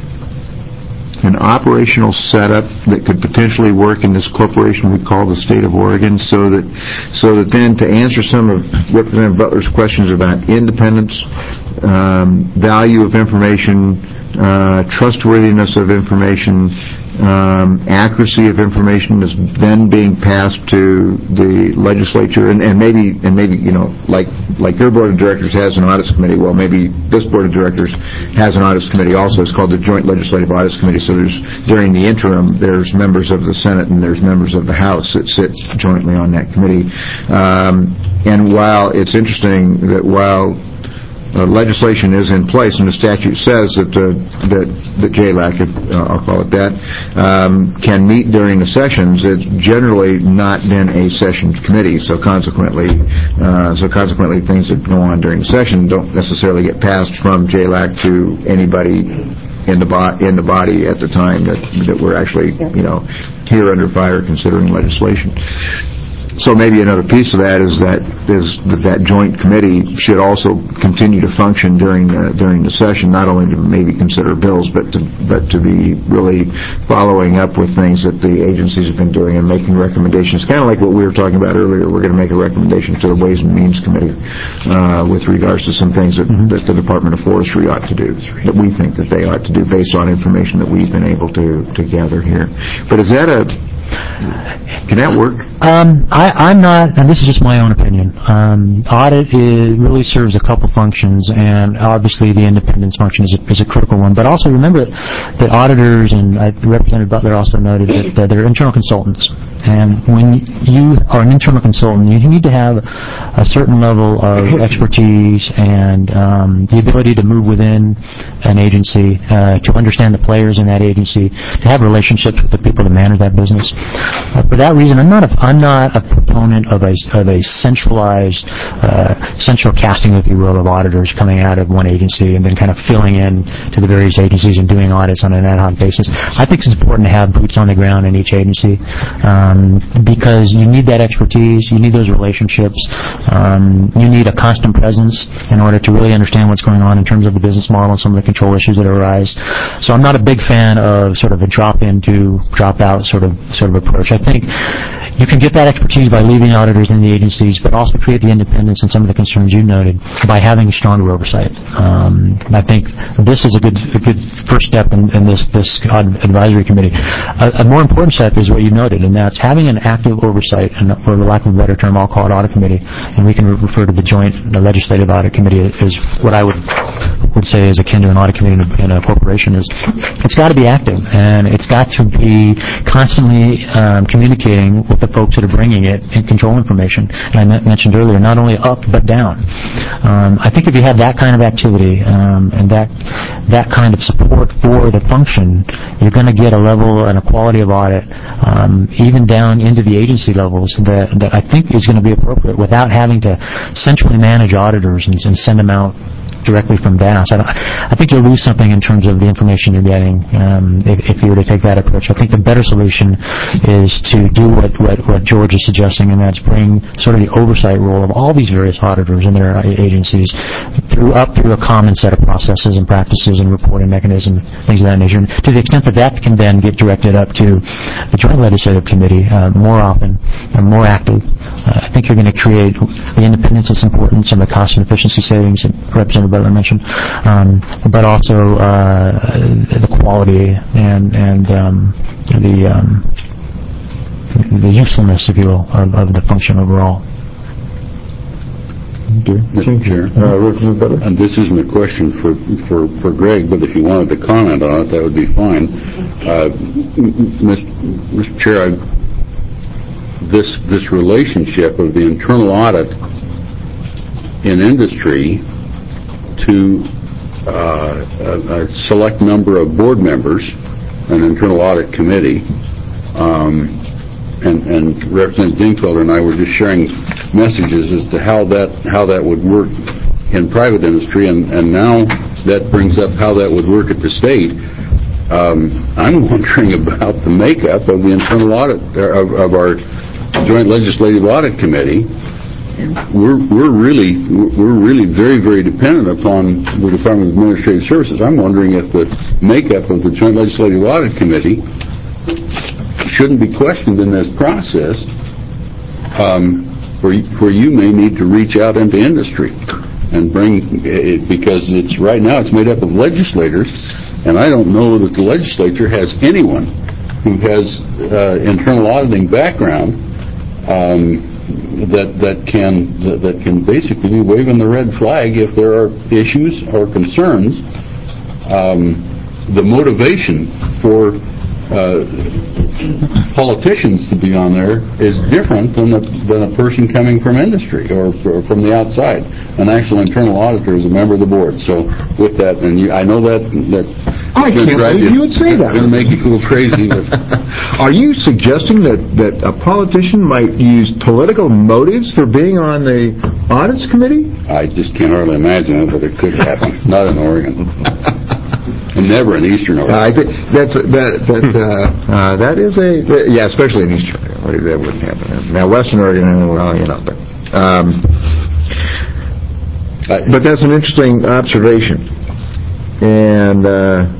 an operational setup that could potentially work in this corporation we call the state of Oregon, so that so that then to answer some of Representative Butler's questions about independence, um, value of information, uh, trustworthiness of information, um, accuracy of information is then being passed to the legislature, and, and maybe and maybe you know like like your board of directors has an audits committee. Well, maybe this board of directors has an audits committee also. It's called the Joint Legislative Audits Committee. So there's during the interim there's members of the Senate and there's members of the House that sit jointly on that committee. Um, and while it's interesting that while Uh, legislation is in place, and the statute says that uh, that the J LAC, if, uh, I'll call it that, um, can meet during the sessions. It's generally not been a session committee, so consequently, uh, so consequently, things that go on during the session don't necessarily get passed from J LAC to anybody in the bo- in the body at the time that that we're actually, you know, here under fire considering legislation. So maybe another piece of that is that is that, that joint committee should also continue to function during the, during the session, not only to maybe consider bills, but to but to be really following up with things that the agencies have been doing and making recommendations. Kind of like what we were talking about earlier. We're going to make a recommendation to the Ways and Means Committee uh, with regards to some things that, mm-hmm. that the Department of Forestry ought to do, that we think that they ought to do based on information that we've been able to to gather here. But is that a Can that work? Um, I, I'm not, and this is just my own opinion. Um, audit is, really serves a couple functions, and obviously the independence function is a, is a critical one. But also remember that auditors, and I, Representative Butler also noted that, that they're internal consultants. And when you are an internal consultant, you need to have a certain level of expertise and um, the ability to move within an agency, uh, to understand the players in that agency, to have relationships with the people that manage that business. Uh, for that reason, I'm not a, I'm not a proponent of a, of a centralized, uh, central casting, if you will, of auditors coming out of one agency and then kind of filling in to the various agencies and doing audits on an ad hoc basis. I think it's important to have boots on the ground in each agency, um, because you need that expertise, you need those relationships, um, you need a constant presence in order to really understand what's going on in terms of the business model and some of the control issues that arise. So I'm not a big fan of sort of a drop-in-to, drop-out sort of sort of approach. I think you can get that expertise by leaving auditors in the agencies, but also create the independence and some of the concerns you noted by having stronger oversight. Um, I think this is a good a good first step in, in this this advisory committee. A, a more important step is what you noted, and that's having an active oversight, and for lack of a better term, I'll call it audit committee, and we can re- refer to the joint the legislative audit committee as what I would would say is akin to an audit committee in a, in a corporation. Is it's got to be active, and it's got to be constantly um, communicating with the folks that are bringing it and control information. And I mentioned earlier, not only up but down. Um, I think if you have that kind of activity um, and that that kind of support for the function, you're going to get a level and a quality of audit, um, even down into the agency levels, that, that I think is going to be appropriate without having to centrally manage auditors and, and send them out directly from D A S. I, don't, I think you'll lose something in terms of the information you're getting um, if, if you were to take that approach. I think the better solution is to do what, what, what George is suggesting, and that's bring sort of the oversight role of all these various auditors and their agencies through up through a common set of processes and practices and reporting mechanisms, things of that nature. And to the extent that that can then get directed up to the Joint Legislative Committee uh, more often and more active, uh, I think you're going to create the independence that's important, some of the cost and efficiency savings that Representative Butler mentioned, um, but also uh, the quality and and um, the um, the usefulness, if you will, of, of the function overall. Okay. Mister Chair, uh, and this isn't a question for, for for Greg, but if you wanted to comment on it, that would be fine. Uh, Mister Chair, I, this this relationship of the internal audit in industry to uh, a, a select number of board members, an internal audit committee, um, and, and Representative Dingfelder and I were just sharing messages as to how that how that would work in private industry, and, and now that brings up how that would work at the state. Um, I'm wondering about the makeup of the internal audit of, of our Joint Legislative Audit Committee. we're we're really we're really very very dependent upon the Department of Administrative Services. I'm wondering if the makeup of the Joint Legislative Audit Committee shouldn't be questioned in this process, um, where where you may need to reach out into industry and bring it, because it's right now it's made up of legislators, and I don't know that the legislature has anyone who has uh, internal auditing background um, that that can that, that can basically be waving the red flag if there are issues or concerns. Um, the motivation for uh, politicians to be on there is different than a, than a person coming from industry or, or from the outside. An actual internal auditor is a member of the board. So with that, and you, I know that that I can't believe you would say that. It's going to make you feel crazy. But are you suggesting that, that a politician might use political motives for being on the audits committee? I just can't hardly imagine it, but it could happen. Not in Oregon. And never in Eastern Oregon. Uh, I think that's that that uh, uh, that is a yeah, especially in Eastern Oregon that wouldn't happen. Now Western Oregon, well, you know, but um, but that's an interesting observation, and uh,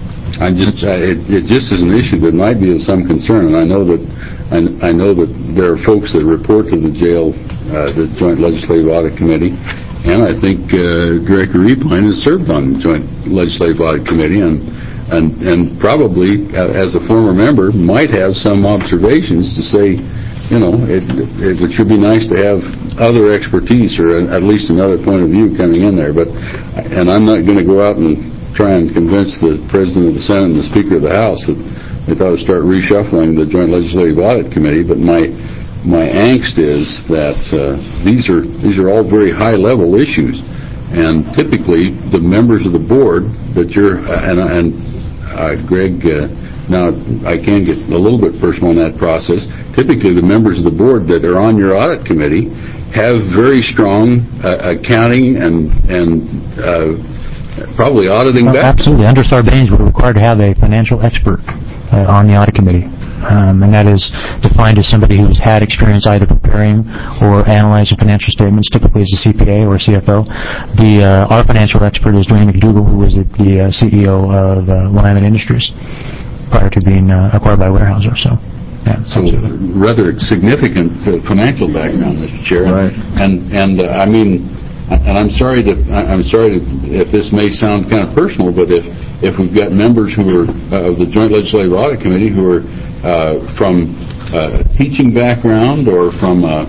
I just I, it, it just is an issue that might be of some concern, and I know that I, I know that there are folks that report to the jail, uh, the Joint Legislative Audit Committee. And I think uh, Director Repine has served on the Joint Legislative Audit Committee, and and, and probably, uh, as a former member, might have some observations to say, you know, it, it, it should be nice to have other expertise or at least another point of view coming in there. But, and I'm not going to go out and try and convince the President of the Senate and the Speaker of the House that they ought to start reshuffling the Joint Legislative Audit Committee, but my My angst is that uh, these are these are all very high-level issues, and typically the members of the board that you're uh, and, and uh, Greg, uh, now I can get a little bit personal in that process. Typically, the members of the board that are on your audit committee have very strong uh, accounting and and uh, probably auditing Uh, background. Absolutely. Under Sarbanes, we're required to have a financial expert uh, on the audit committee. Um, and that is defined as somebody who's had experience either preparing or analyzing financial statements, typically as a C P A or a C F O. The uh, our financial expert is Dwayne McDougall, who was the, the uh, C E O of uh, Willamette Industries prior to being uh, acquired by Weyerhaeuser. So, yeah, so rather significant uh, financial background, Mister Chair. Right. And and uh, I mean, and I'm sorry to I'm sorry to, if this may sound kind of personal, but if if we've got members who are uh, of the Joint Legislative Audit Committee who are Uh, from uh, teaching background or from a,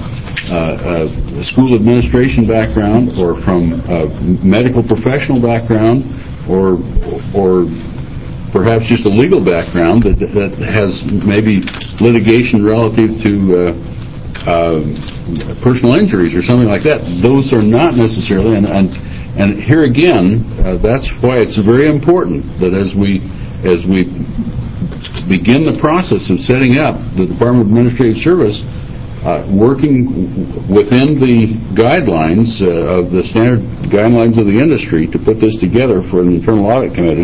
a, a school administration background or from a medical professional background or or perhaps just a legal background that, that has maybe litigation relative to uh, uh, personal injuries or something like that. Those are not necessarily, and, and, and here again, uh, that's why it's very important that as we as we begin the process of setting up the Department of Administrative Service, uh, working within the guidelines uh, of the standard guidelines of the industry to put this together for an internal audit committee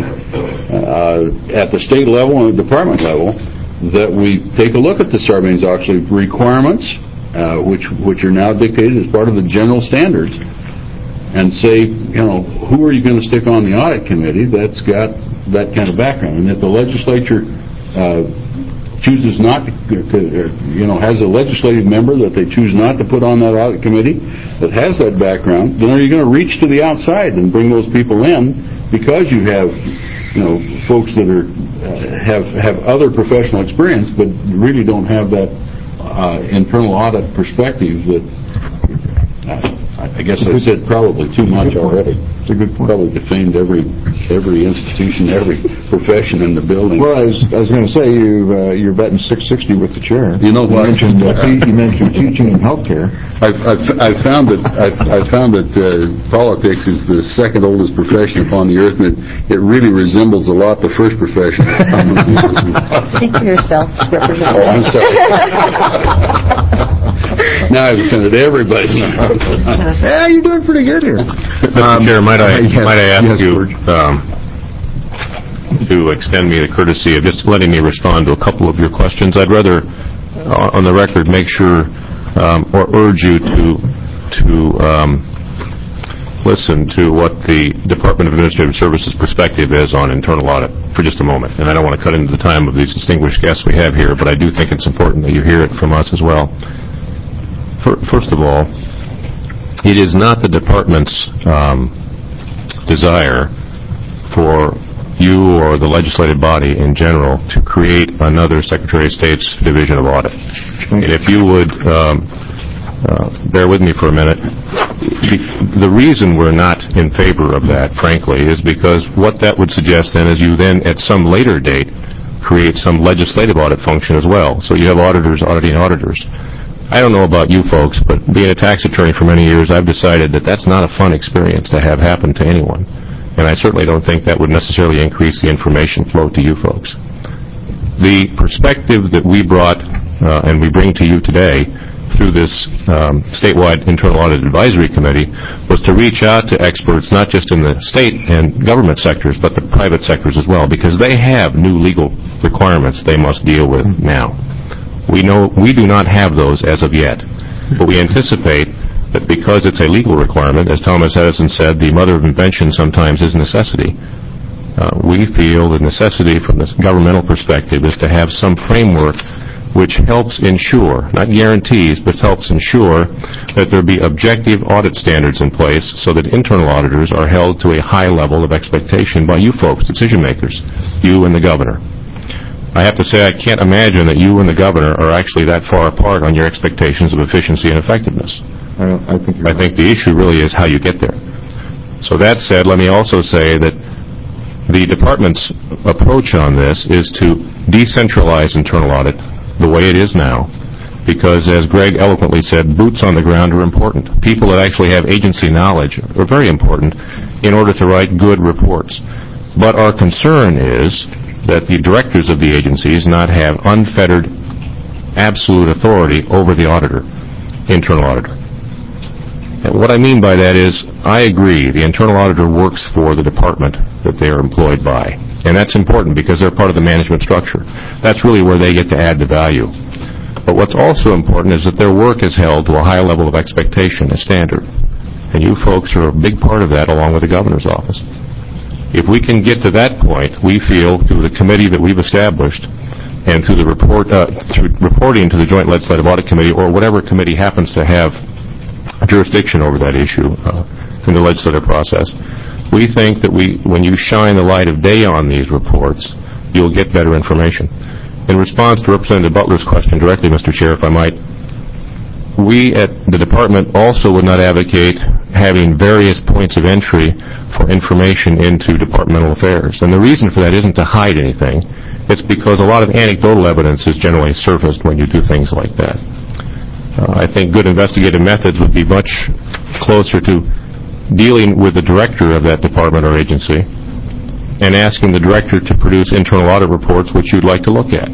uh, at the state level and the department level, that we take a look at the Sarbanes-Oxley requirements, uh, which which are now dictated as part of the general standards, and say, you know, who are you going to stick on the audit committee that's got that kind of background? And if the legislature uh, chooses not to, you know, has a legislative member that they choose not to put on that audit committee that has that background, then are you going to reach to the outside and bring those people in because you have, you know, folks that are uh, have have other professional experience but really don't have that uh, internal audit perspective that uh, I guess I said probably too much already. It's a good point. Probably defamed every every institution, every profession in the building. Well, I was, I was going to say you uh, you're betting six sixty with the chair. You know what? You mentioned uh, you mentioned teaching and healthcare. I've, I've, I've found that I've, I've found that uh, politics is the second oldest profession upon the earth, and it, it really resembles a lot the first profession. Speak for yourself, Representative. Oh, I'm sorry. Now I've offended everybody. Yeah, you're doing pretty good here. Mister Um, Chair, might I yes, might I ask yes, you George. um, to extend me the courtesy of just letting me respond to a couple of your questions? I'd rather, uh, on the record, make sure um, or urge you to to um, listen to what the Department of Administrative Services perspective is on internal audit for just a moment. And I don't want to cut into the time of these distinguished guests we have here, but I do think it's important that you hear it from us as well. First of all, it is not the Department's um, desire for you or the legislative body in general to create another Secretary of State's Division of Audit. And if you would um, uh, bear with me for a minute, the reason we're not in favor of that, frankly, is because what that would suggest then is you then, at some later date, create some legislative audit function as well. So you have auditors auditing auditors. I don't know about you folks, but being a tax attorney for many years, I've decided that that's not a fun experience to have happen to anyone. And I certainly don't think that would necessarily increase the information flow to you folks. The perspective that we brought uh, and we bring to you today through this um, statewide internal audit advisory committee was to reach out to experts not just in the state and government sectors but the private sectors as well, because they have new legal requirements they must deal with now. We know we do not have those as of yet, but we anticipate that because it's a legal requirement, as Thomas Edison said, the mother of invention sometimes is necessity. Uh, we feel the necessity from the governmental perspective is to have some framework which helps ensure, not guarantees, but helps ensure that there be objective audit standards in place so that internal auditors are held to a high level of expectation by you folks, decision makers, you and the governor. I have to say I can't imagine that you and the governor are actually that far apart on your expectations of efficiency and effectiveness. I, don't, I think you're I think the issue really is how you get there. So that said, let me also say that the department's approach on this is to decentralize internal audit the way it is now, because as Greg eloquently said, boots on the ground are important. People that actually have agency knowledge are very important in order to write good reports. But our concern is that the directors of the agencies not have unfettered absolute authority over the auditor, internal auditor. And what I mean by that is, I agree, the internal auditor works for the department that they are employed by. And that's important because they're part of the management structure. That's really where they get to add the value. But what's also important is that their work is held to a high level of expectation, a standard. And you folks are a big part of that along with the governor's office. If we can get to that point, we feel through the committee that we've established and through the report, uh, through reporting to the Joint Legislative Audit Committee or whatever committee happens to have jurisdiction over that issue uh, in the legislative process, we think that we, when you shine the light of day on these reports, you'll get better information. In response to Representative Butler's question directly, Mister Chair, if I might, we at the department also would not advocate having various points of entry for information into departmental affairs. And the reason for that isn't to hide anything. It's because a lot of anecdotal evidence is generally surfaced when you do things like that. Uh, I think good investigative methods would be much closer to dealing with the director of that department or agency and asking the director to produce internal audit reports which you'd like to look at.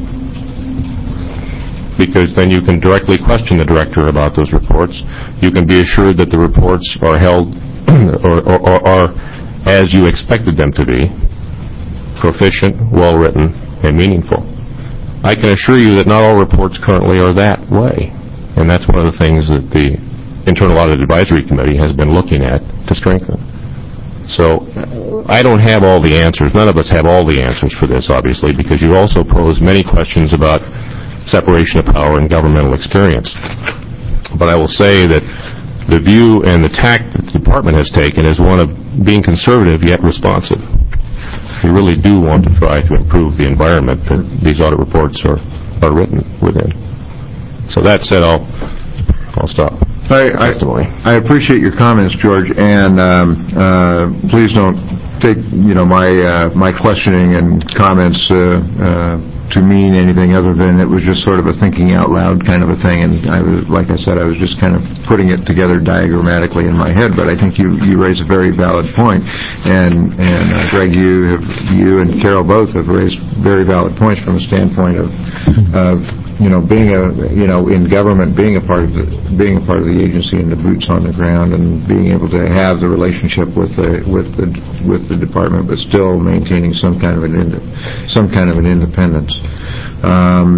Because then you can directly question the director about those reports. You can be assured that the reports are held or, or, or are as you expected them to be, proficient, well-written, and meaningful. I can assure you that not all reports currently are that way. And that's one of the things that the Internal Audit Advisory Committee has been looking at to strengthen. So I don't have all the answers. None of us have all the answers for this, obviously, because you also pose many questions about separation of power and governmental experience. But I will say that the view and the tact that the department has taken is one of being conservative yet responsive. We really do want to try to improve the environment that these audit reports are, are written within. So that said, I'll, I'll stop. I, I, I appreciate your comments, George, and um, uh, please don't take you know my uh, my questioning and comments uh, uh, to mean anything other than it was just sort of a thinking out loud kind of a thing. And I was, like I said, I was just kind of putting it together diagrammatically in my head. But I think you you raise a very valid point, and and uh, Greg, you have you and Carol both have raised very valid points from the standpoint of. of you know, being a, you know, in government, being a part of the, being a part of the agency and the boots on the ground, and being able to have the relationship with the, with the, with the department, but still maintaining some kind of an, ind- some kind of an independence. Um,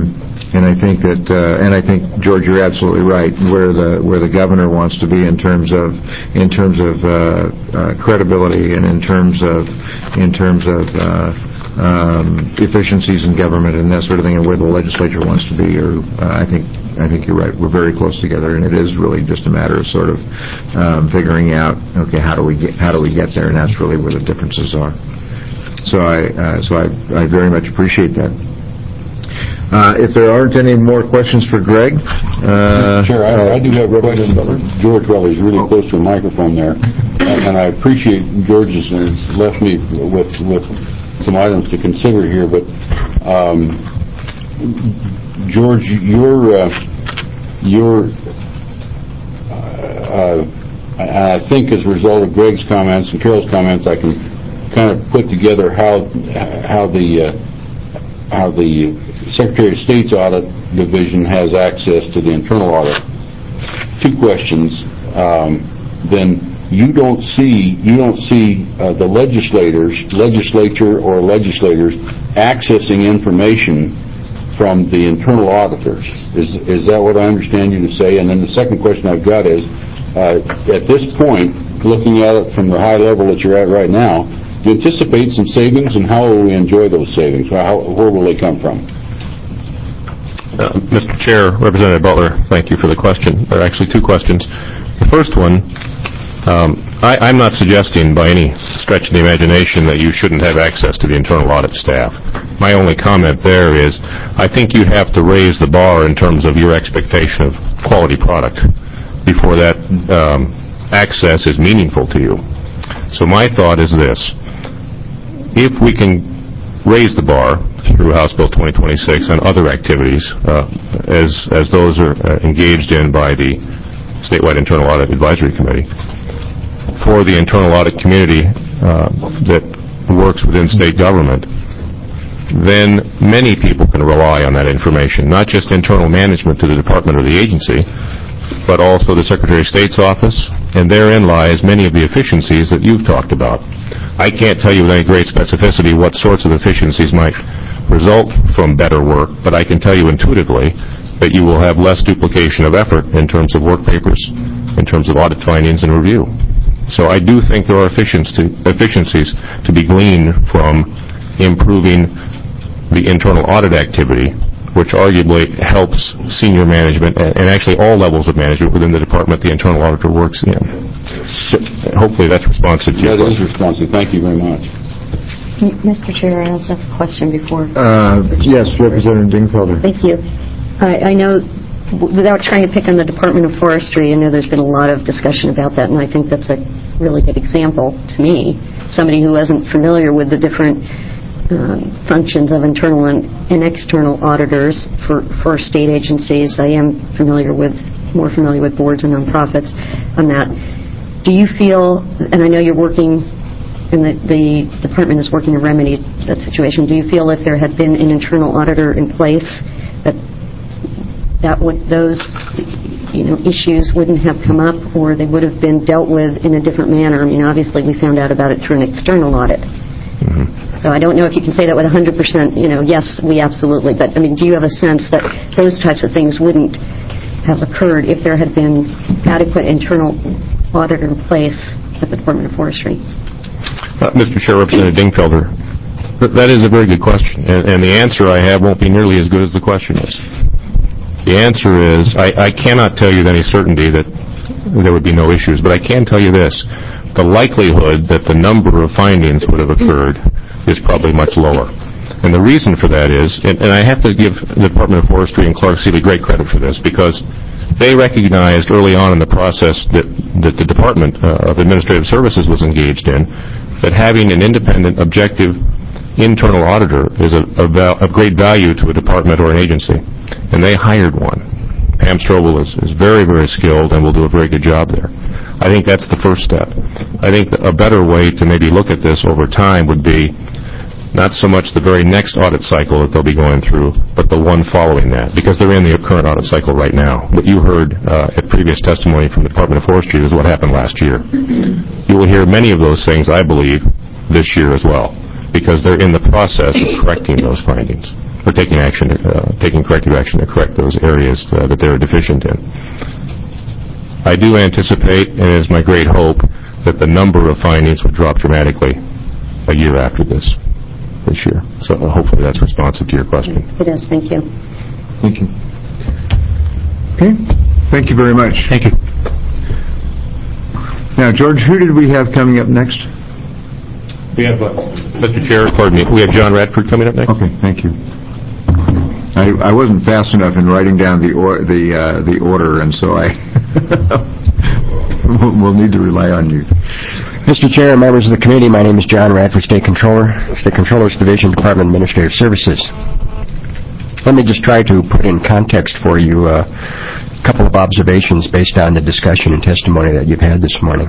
And I think that, uh, and I think, George, you're absolutely right. Where the where the governor wants to be in terms of in terms of uh, uh, credibility and in terms of in terms of uh, um, efficiencies in government and that sort of thing, and where the legislature wants to be. Or uh, I think I think you're right. We're very close together, and it is really just a matter of sort of um, figuring out, okay, how do we get how do we get there, and that's really where the differences are. So I uh, so I I very much appreciate that. Uh, if there aren't any more questions for Greg, uh, Sure, I, I do have a question. George, well, he's really close to a microphone there, and, and I appreciate George's has left me with with some items to consider here. But um, George, your uh, your uh, uh, I think as a result of Greg's comments and Carol's comments, I can kind of put together how how the uh, how the Secretary of State's Audit Division has access to the internal audit. Two questions. Um, then you don't see you don't see uh, the legislators, legislature or legislators accessing information from the internal auditors. Is is that what I understand you to say? And then the second question I've got is, uh, at this point, looking at it from the high level that you're at right now, do you anticipate some savings, and how will we enjoy those savings? How, where will they come from? Uh, Mister Chair, Representative Butler, thank you for the question. There are actually two questions. The first one, um, I, I'm not suggesting by any stretch of the imagination that you shouldn't have access to the internal audit staff. My only comment there is I think you have to raise the bar in terms of your expectation of quality product before that um, access is meaningful to you. So my thought is this. If we can raise the bar through House Bill twenty twenty-six on other activities uh, as as those are uh, engaged in by the Statewide Internal Audit Advisory Committee for the internal audit community uh, that works within state government, then many people can rely on that information, not just internal management to the department or the agency, but also the Secretary of State's office, and therein lies many of the efficiencies that you've talked about. I can't tell you with any great specificity what sorts of efficiencies might result from better work, but I can tell you intuitively that you will have less duplication of effort in terms of work papers, in terms of audit findings and review. So I do think there are efficiencies to be gleaned from improving the internal audit activity, which arguably helps senior management and actually all levels of management within the department the internal auditor works in. So hopefully that's responsive to your That question. is responsive. Thank you very much. Mister Chair, I also have a question before. uh, yes, Representative Dingfelder. Thank you. I, I know, without trying to pick on the Department of Forestry, I know there's been a lot of discussion about that, and I think that's a really good example to me. Somebody who wasn't familiar with the different um, functions of internal and, and external auditors for, for state agencies. I am familiar with, more familiar with boards and nonprofits on that. Do you feel, and I know you're working, and the, the department is working to remedy that situation, do you feel if there had been an internal auditor in place that that would, those, you know, issues wouldn't have come up, or they would have been dealt with in a different manner? I mean, obviously we found out about it through an external audit. Mm-hmm. So I don't know if you can say that with one hundred percent, you know, yes, we absolutely, but I mean, do you have a sense that those types of things wouldn't have occurred if there had been adequate internal auditor in place at the Department of Forestry? Uh, Mister Chair, Representative Dingfelder, th- that is a very good question, and, and the answer I have won't be nearly as good as the question is. The answer is, I, I cannot tell you with any certainty that there would be no issues, but I can tell you this. The likelihood that the number of findings would have occurred is probably much lower. And the reason for that is, and, and I have to give the Department of Forestry and Clark Seeley great credit for this, because they recognized early on in the process that, that the Department uh, of Administrative Services was engaged in, that having an independent, objective, internal auditor is a, a val- of great value to a department or an agency. And they hired one. Pam Strobel is, is very, very skilled and will do a very good job there. I think that's the first step. I think a better way to maybe look at this over time would be not so much the very next audit cycle that they'll be going through, but the one following that, because they're in the current audit cycle right now. What you heard uh, at previous testimony from the Department of Forestry is what happened last year. You will hear many of those things, I believe, this year as well, because they're in the process of correcting those findings. or taking action, uh, taking corrective action to correct those areas uh, that they're deficient in. I do anticipate, and it is my great hope, that the number of findings would drop dramatically a year after this, this year. So uh, hopefully that's responsive to your question. It is. Thank you. Thank you. Okay. Thank you very much. Thank you. Now, George, who did we have coming up next? We have, uh, Mister Chair, pardon me, we have John Radford coming up next. Okay, thank you. I, I wasn't fast enough in writing down the or, the uh, the order, and so I we'll, we'll need to rely on you. Mister Chair and members of the committee, my name is John Radford, State Controller, State Controller's Division, Department of Administrative Services. Let me just try to put in context for you uh, a couple of observations based on the discussion and testimony that you've had this morning.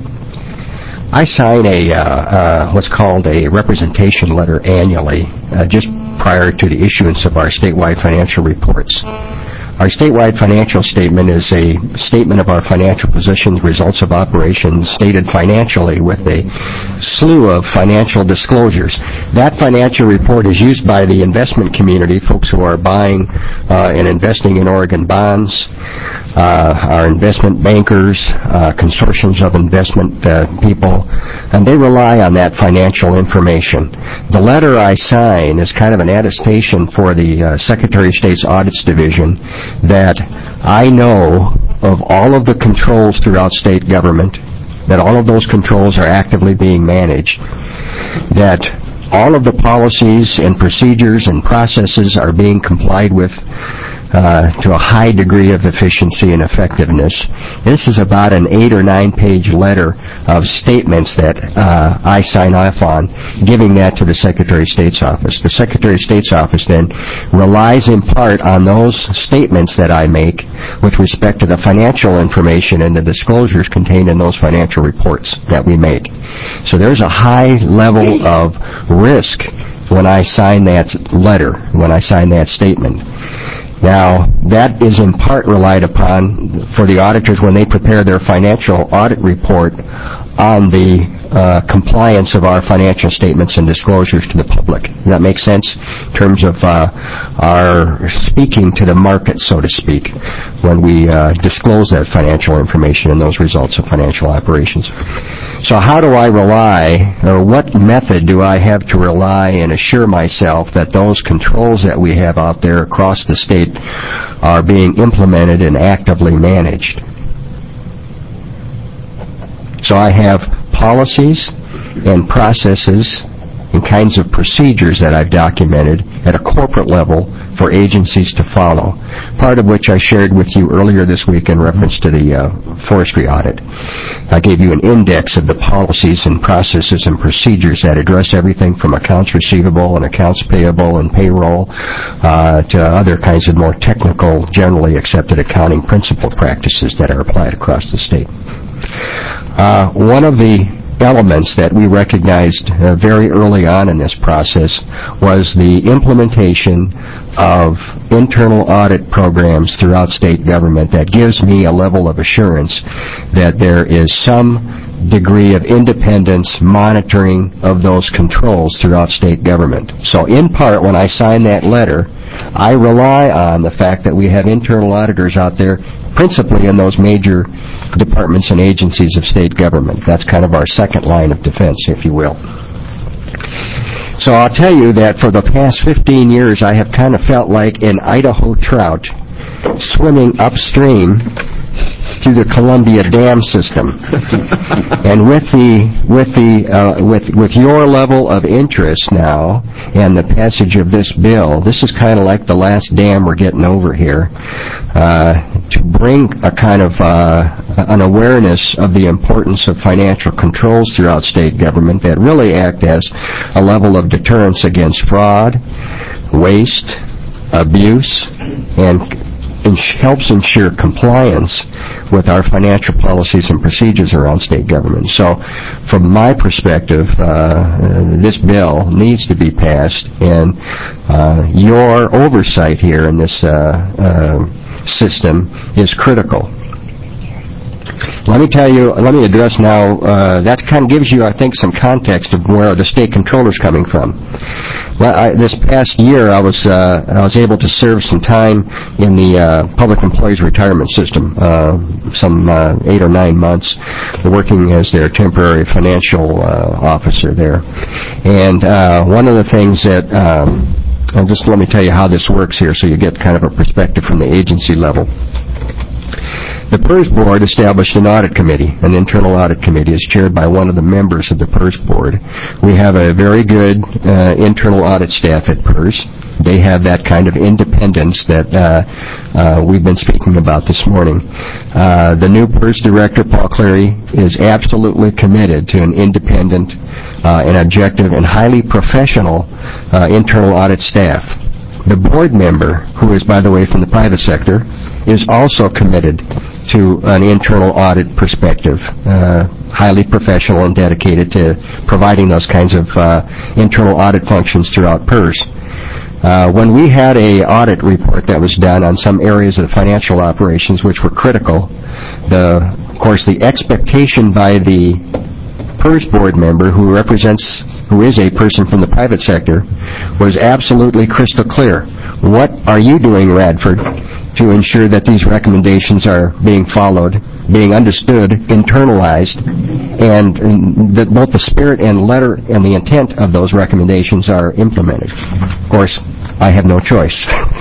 I sign a uh, uh, what's called a representation letter annually, uh, just prior to the issuance of our statewide financial reports. Our statewide financial statement is a statement of our financial positions, results of operations, stated financially with a slew of financial disclosures. That financial report is used by the investment community, folks who are buying uh, and investing in Oregon bonds, uh, our investment bankers, uh, consortiums of investment uh, people, and they rely on that financial information. The letter I sign is kind of an attestation for the uh, Secretary of State's Audits Division that I know of all of the controls throughout state government, that all of those controls are actively being managed, that all of the policies and procedures and processes are being complied with uh, to a high degree of efficiency and effectiveness. This is about an eight or nine page letter of statements that uh, I sign off on, giving that to the Secretary of State's office. The Secretary of State's office then relies in part on those statements that I make with respect to the financial information and the disclosures contained in those financial reports that we make. So there's a high level of risk when I sign that letter, when I sign that statement. Now, that is in part relied upon for the auditors when they prepare their financial audit report on the uh, compliance of our financial statements and disclosures to the public. Does that make sense? In terms of uh, our speaking to the market, so to speak, when we uh, disclose that financial information and those results of financial operations. So how do I rely, or what method do I have to rely and assure myself that those controls that we have out there across the state are being implemented and actively managed? So I have policies and processes and kinds of procedures that I've documented at a corporate level for agencies to follow, part of which I shared with you earlier this week in reference to the uh, forestry audit. I gave you an index of the policies and processes and procedures that address everything from accounts receivable and accounts payable and payroll uh, to other kinds of more technical, generally accepted accounting principle practices that are applied across the state. Uh, one of the elements that we recognized uh, very early on in this process was the implementation of internal audit programs throughout state government that gives me a level of assurance that there is some degree of independence monitoring of those controls throughout state government. So in part, when I sign that letter, I rely on the fact that we have internal auditors out there, principally in those major departments and agencies of state government. That's kind of our second line of defense, if you will. So I'll tell you that for the past fifteen years, I have kind of felt like an Idaho trout swimming upstream through the Columbia Dam system. And with the with the uh, with with your level of interest now and the passage of this bill, this is kind of like the last dam we're getting over here, uh, to bring a kind of uh, an awareness of the importance of financial controls throughout state government that really act as a level of deterrence against fraud, waste, abuse, and helps ensure compliance with our financial policies and procedures around state government. So, from my perspective, uh, this bill needs to be passed, and uh, your oversight here in this uh, uh, system is critical. Let me tell you, let me address now, uh, that kind of gives you, I think, some context of where the state controller's coming from. Well, I, this past year, I was uh, I was able to serve some time in the uh, Public Employees Retirement System, uh, some uh, eight or nine months, working as their temporary financial uh, officer there. And uh, one of the things that, um, and just let me tell you how this works here so you get kind of a perspective from the agency level. The PERS Board established an audit committee, an internal audit committee. It's chaired by one of the members of the PERS Board. We have a very good uh, internal audit staff at PERS. They have that kind of independence that uh, uh, we've been speaking about this morning. Uh, the new PERS director, Paul Cleary, is absolutely committed to an independent uh, and objective and highly professional uh, internal audit staff. The board member, who is, by the way, from the private sector, is also committed to an internal audit perspective, uh, highly professional and dedicated to providing those kinds of uh, internal audit functions throughout PERS. Uh, when we had a audit report that was done on some areas of the financial operations which were critical, the, of course, the expectation by the PERS board member who represents, who is a person from the private sector, was absolutely crystal clear. What are you doing, Radford, to ensure that these recommendations are being followed, being understood, internalized, and, and that both the spirit and letter and the intent of those recommendations are implemented? Of course, I have no choice.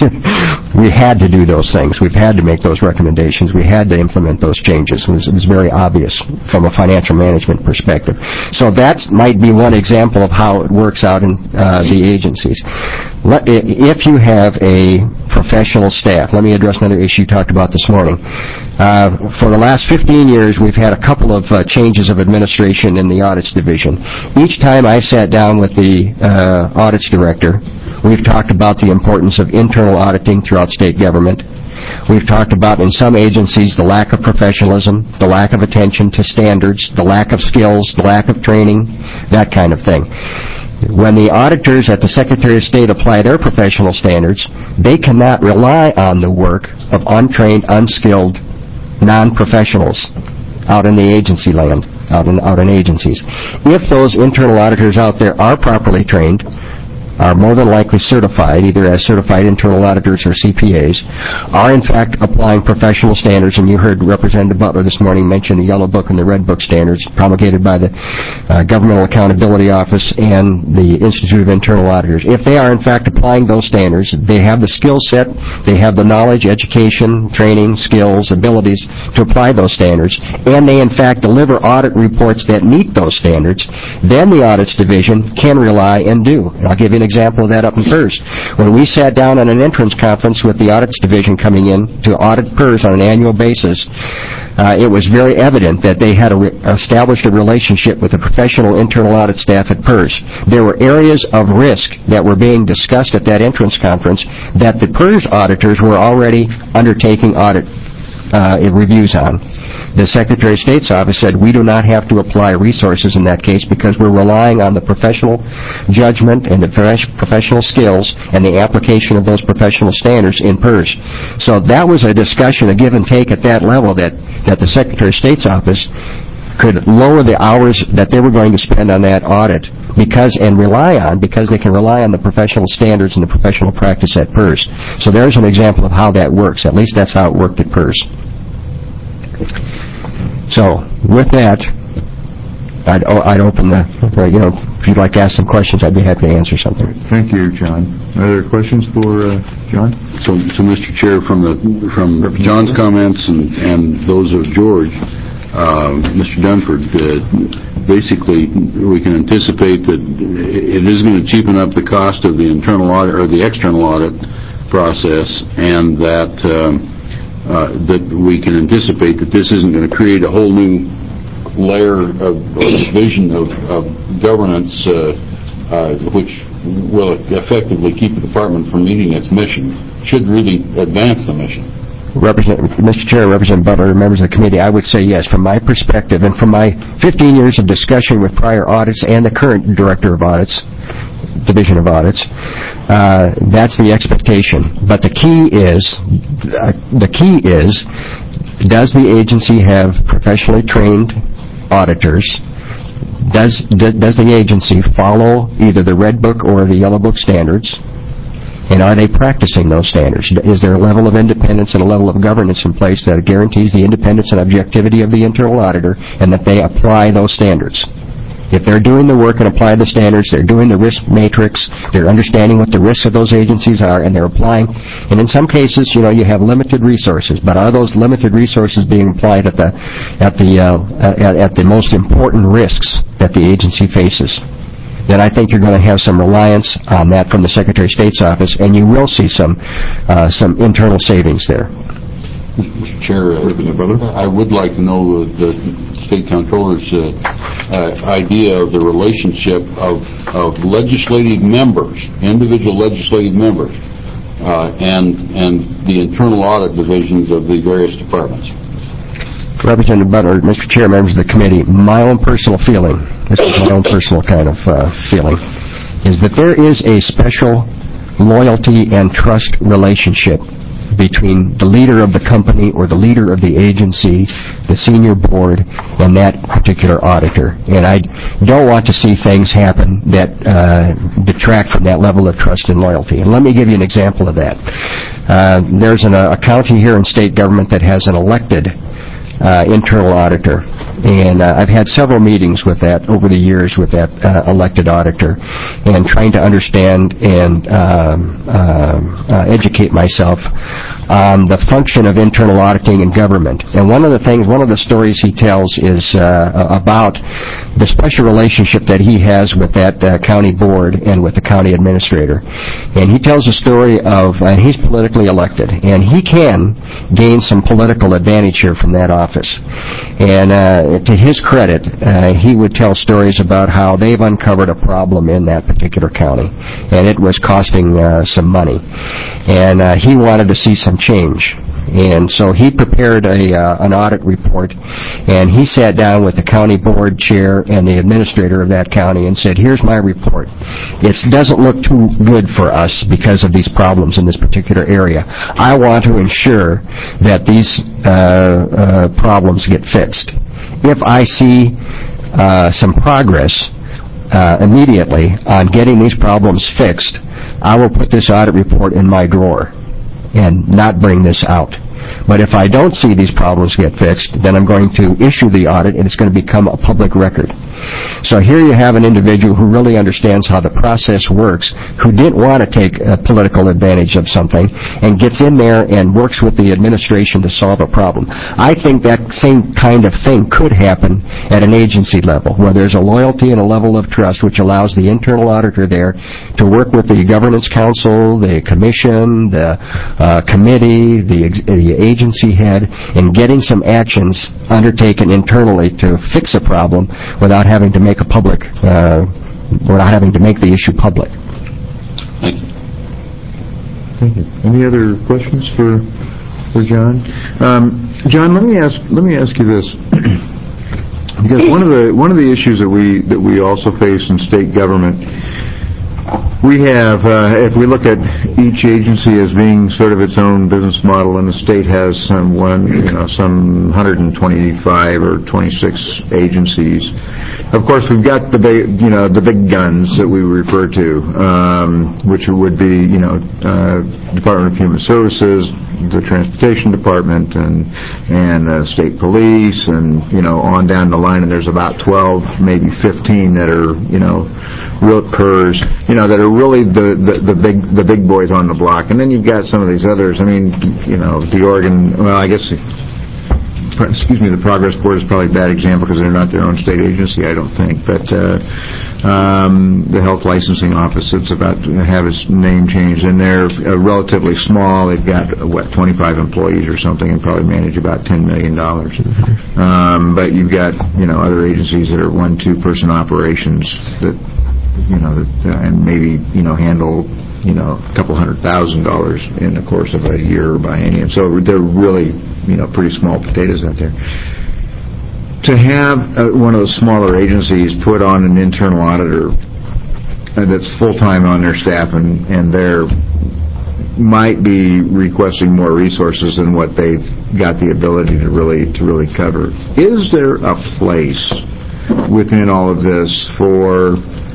We had to do those things. We've had to make those recommendations. We had to implement those changes. It was, it was very obvious from a financial management perspective. So that might be one example of how it works out in uh, the agencies. Let, if you have a professional staff, let me address another issue you talked about this morning. Uh, for the last fifteen years, we've had a couple of uh, changes of administration in the audits division. Each time I've sat down with the uh, audits director, we've talked about the importance of internal auditing throughout state government. We've talked about, in some agencies, the lack of professionalism, the lack of attention to standards, the lack of skills, the lack of training, that kind of thing. When the auditors at the Secretary of State apply their professional standards, they cannot rely on the work of untrained, unskilled non-professionals out in the agency land, out in, out in agencies. If those internal auditors out there are properly trained, are more than likely certified, either as certified internal auditors or C P As, are in fact applying professional standards, and you heard Representative Butler this morning mention the Yellow Book and the Red Book standards promulgated by the uh, Governmental Accountability Office and the Institute of Internal Auditors. If they are in fact applying those standards, they have the skill set, they have the knowledge, education, training, skills, abilities to apply those standards, and they in fact deliver audit reports that meet those standards, then the Audits Division can rely and do. And I'll give you an example of that up in PERS. When we sat down at an entrance conference with the Audits Division coming in to audit PERS on an annual basis, uh, it was very evident that they had a re- established a relationship with the professional internal audit staff at PERS. There were areas of risk that were being discussed at that entrance conference that the PERS auditors were already undertaking audit uh, reviews on. The Secretary of State's office said we do not have to apply resources in that case because we're relying on the professional judgment and the professional skills and the application of those professional standards in PERS. So that was a discussion, a give and take at that level, that, that the Secretary of State's office could lower the hours that they were going to spend on that audit because and rely on, because they can rely on the professional standards and the professional practice at PERS. So there's an example of how that works. At least that's how it worked at PERS. So, with that, I'd, I'd open the, you know, if you'd like to ask some questions, I'd be happy to answer something. Thank you, John. Are there questions for uh, John? So, so, Mister Chair, from the from John's comments and, and those of George, uh, Mister Dunford, uh, basically we can anticipate that it is going to cheapen up the cost of the internal audit or the external audit process, and that um, uh, that we can anticipate that this isn't going to create a whole new layer of or division of, of governance, uh, uh, which will effectively keep the department from meeting its mission. Should really advance the mission. Represent, Mister Chair, Representative Butler, members of the committee, I would say yes. From my perspective and from my fifteen years of discussion with prior audits and the current Director of Audits, Division of Audits, uh, that's the expectation. But the key is, uh, the key is, does the agency have professionally trained auditors Does, d- does the agency follow either the Red Book or the Yellow Book standards? And are they practicing those standards? Is there a level of independence and a level of governance in place that guarantees the independence and objectivity of the internal auditor and that they apply those standards? If they're doing the work and apply the standards, they're doing the risk matrix, they're understanding what the risks of those agencies are, and they're applying. And in some cases, you know, you have limited resources, but are those limited resources being applied at the at the uh, at, at the most important risks that the agency faces? Then I think you're going to have some reliance on that from the Secretary of State's office, and you will see some uh, some internal savings there. Mister Chair, uh, I would like to know the, the State Comptroller's uh, uh, idea of the relationship of, of legislative members, individual legislative members, uh, and and the internal audit divisions of the various departments. Representative Butler, Mister Chair, members of the committee, my own personal feeling, this is my own personal kind of uh, feeling, is that there is a special loyalty and trust relationship between the leader of the company or the leader of the agency, the senior board, and that particular auditor. And I don't want to see things happen that uh, detract from that level of trust and loyalty. And let me give you an example of that. Uh, there's an, a county here in state government that has an elected uh, internal auditor. And uh, I've had several meetings with that over the years with that uh, elected auditor and trying to understand and um, uh, uh, educate myself on the function of internal auditing in government. And one of the things, one of the stories he tells is uh, about the special relationship that he has with that uh, county board and with the county administrator. And he tells a story of, and he's politically elected, and he can gain some political advantage here from that office. And uh, to his credit, uh, he would tell stories about how they've uncovered a problem in that particular county, and it was costing uh, some money. And uh, he wanted to see some change. And so he prepared a uh, an audit report, and he sat down with the county board chair and the administrator of that county and said, here's my report. It doesn't look too good for us because of these problems in this particular area. I want to ensure that these uh, uh, problems get fixed. If I see uh, some progress uh, immediately on getting these problems fixed, I will put this audit report in my drawer and not bring this out. But if I don't see these problems get fixed, then I'm going to issue the audit, and it's going to become a public record. So here you have an individual who really understands how the process works, who didn't want to take a political advantage of something, and gets in there and works with the administration to solve a problem. I think that same kind of thing could happen at an agency level, where there's a loyalty and a level of trust which allows the internal auditor there to work with the governance council, the commission, the uh, committee, the, ex- the agency head, in getting some actions undertaken internally to fix a problem without having to make a public, uh, without having to make the issue public. Thank you. Thank you. Any other questions for for John? Um, John, let me ask let me ask you this, because one of the one of the issues that we that we also face in state government, we have, uh, if we look at each agency as being sort of its own business model, and the state has some one, you know, some one hundred twenty-five or twenty-six agencies. Of course, we've got the big, you know, the big guns that we refer to, um, which would be, you know, uh, Department of Human Services, the Transportation Department, and and uh, state police, and you know, on down the line. And there's about twelve, maybe fifteen that are, you know, real P E Rs, you know, that are really the, the the big the big boys on the block. And then you've got some of these others. I mean, you know, the Oregon. Well, I guess. Excuse me, the Progress Board is probably a bad example because they're not their own state agency, I don't think. But uh, um, the Health Licensing Office, it's about to have its name changed, and they're uh, relatively small. They've got, uh, what, twenty-five employees or something, and probably manage about ten million dollars. Um, but you've got, you know, other agencies that are one, two-person operations that, you know, that, uh, and maybe, you know, handle, you know, a couple hundred thousand dollars in the course of a year or biennium. So they're really, you know, pretty small potatoes out there. To have uh, one of those smaller agencies put on an internal auditor uh, that's full-time on their staff, and, and they're might be requesting more resources than what they've got the ability to really to really cover. Is there a place within all of this for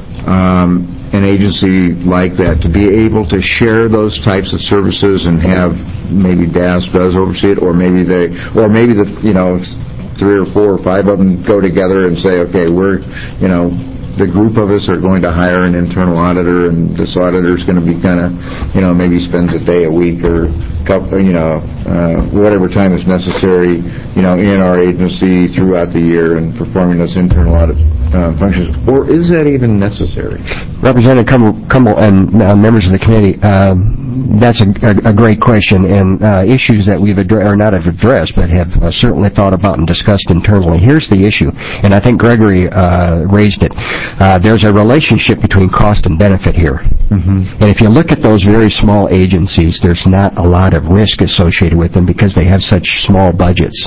um, an agency like that to be able to share those types of services and have maybe D A S does oversee it, or maybe they, or maybe the, you know, three or four or five of them go together and say, okay, we're, you know, the group of us are going to hire an internal auditor, and this auditor is going to be kind of, you know, maybe spends a day a week or couple, you know, uh, whatever time is necessary, you know, in our agency throughout the year and performing those internal audit uh, functions. Or is that even necessary? Representative Cumble, Cumble and uh, members of the committee, um, that's a, a, a great question, and uh, issues that we've addressed, or not have addressed, but have uh, certainly thought about and discussed internally. Here's the issue, and I think Gregory uh, raised it. Uh, there's a relationship between cost and benefit here. Mm-hmm. And if you look at those very small agencies, there's not a lot of risk associated with them because they have such small budgets.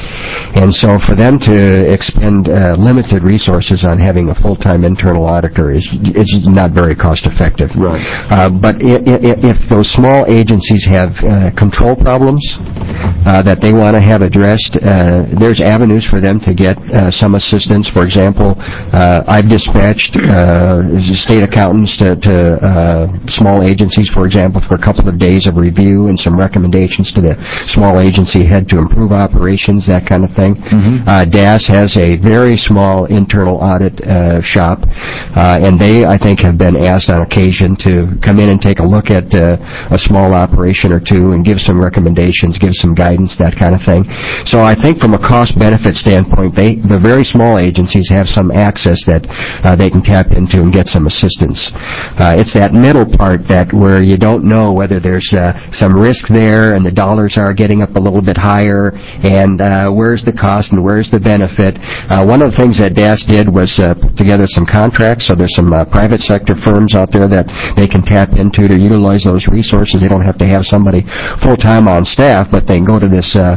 And so for them to expend uh, limited resources on having a full-time internal auditor is, is not very cost-effective. Right. Uh, but i- i- if those small agencies have uh, control problems uh, that they want to have addressed, uh, there's avenues for them to get uh, some assistance. For example, uh, I've dispatched uh, state accountants to, to uh, small agencies, for example, for a couple of days of review and some recommendations to the small agency head to improve operations, that kind of thing. Mm-hmm. Uh, D A S has a very small internal audit uh, shop, uh, and they, I think, have been asked on occasion to come in and take a look at uh, a small operation or two and give some recommendations, give some guidance, that kind of thing. So I think from a cost-benefit standpoint, they, the very small agencies have some access that uh, they can tap into and get some assistance. Uh, it's that middle part that where you don't know whether there's uh, some risk there and the dollars are getting up a little bit higher, and uh, where's the cost and where's the benefit. Uh, one of the things that D A S did was uh, put together some contracts, so there's some uh, private sector firms out there that they can tap into to utilize those resources. They don't have to have somebody full-time on staff, but they can go to this uh,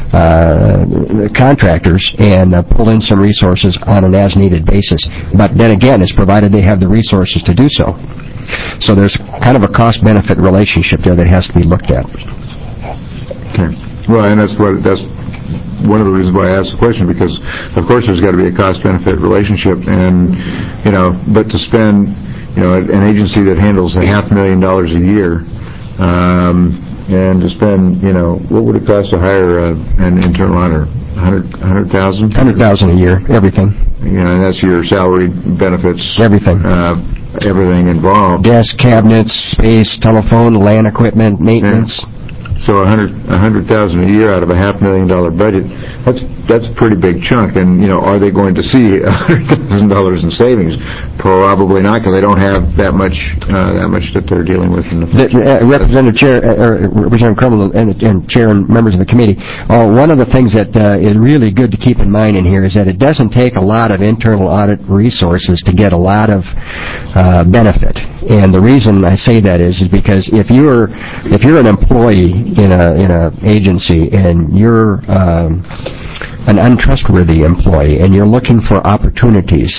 uh, contractors and uh, pull in some resources on an as-needed basis. But then again, it's provided they have the resources to do so. So there's kind of a cost-benefit relationship there that has to be looked at. Okay. Well, and that's what that's one of the reasons why I asked the question, because of course there's got to be a cost-benefit relationship, and you know, but to spend, you know, an agency that handles a half million dollars a year, um, and to spend, you know, what would it cost to hire a, an internal auditor? Hundred, hundred thousand. Hundred thousand a year, everything. You know, and that's your salary, benefits, everything. Uh, everything involved. Desk, cabinets, space, telephone, LAN equipment, maintenance. Yeah. So a hundred, a hundred thousand a year out of a half million dollar budget, that's, that's a pretty big chunk. And, you know, are they going to see a hundred thousand dollars in savings? Probably not, because they don't have that much, uh, that much that they're dealing with in the future. The, uh, Representative Chair, uh, or Representative Crummell and, and Chair and members of the committee, uh, one of the things that uh, is really good to keep in mind in here is that it doesn't take a lot of internal audit resources to get a lot of uh, benefit. And the reason I say that is, is because if you're if you're an employee in a in a agency and you're um, an untrustworthy employee and you're looking for opportunities,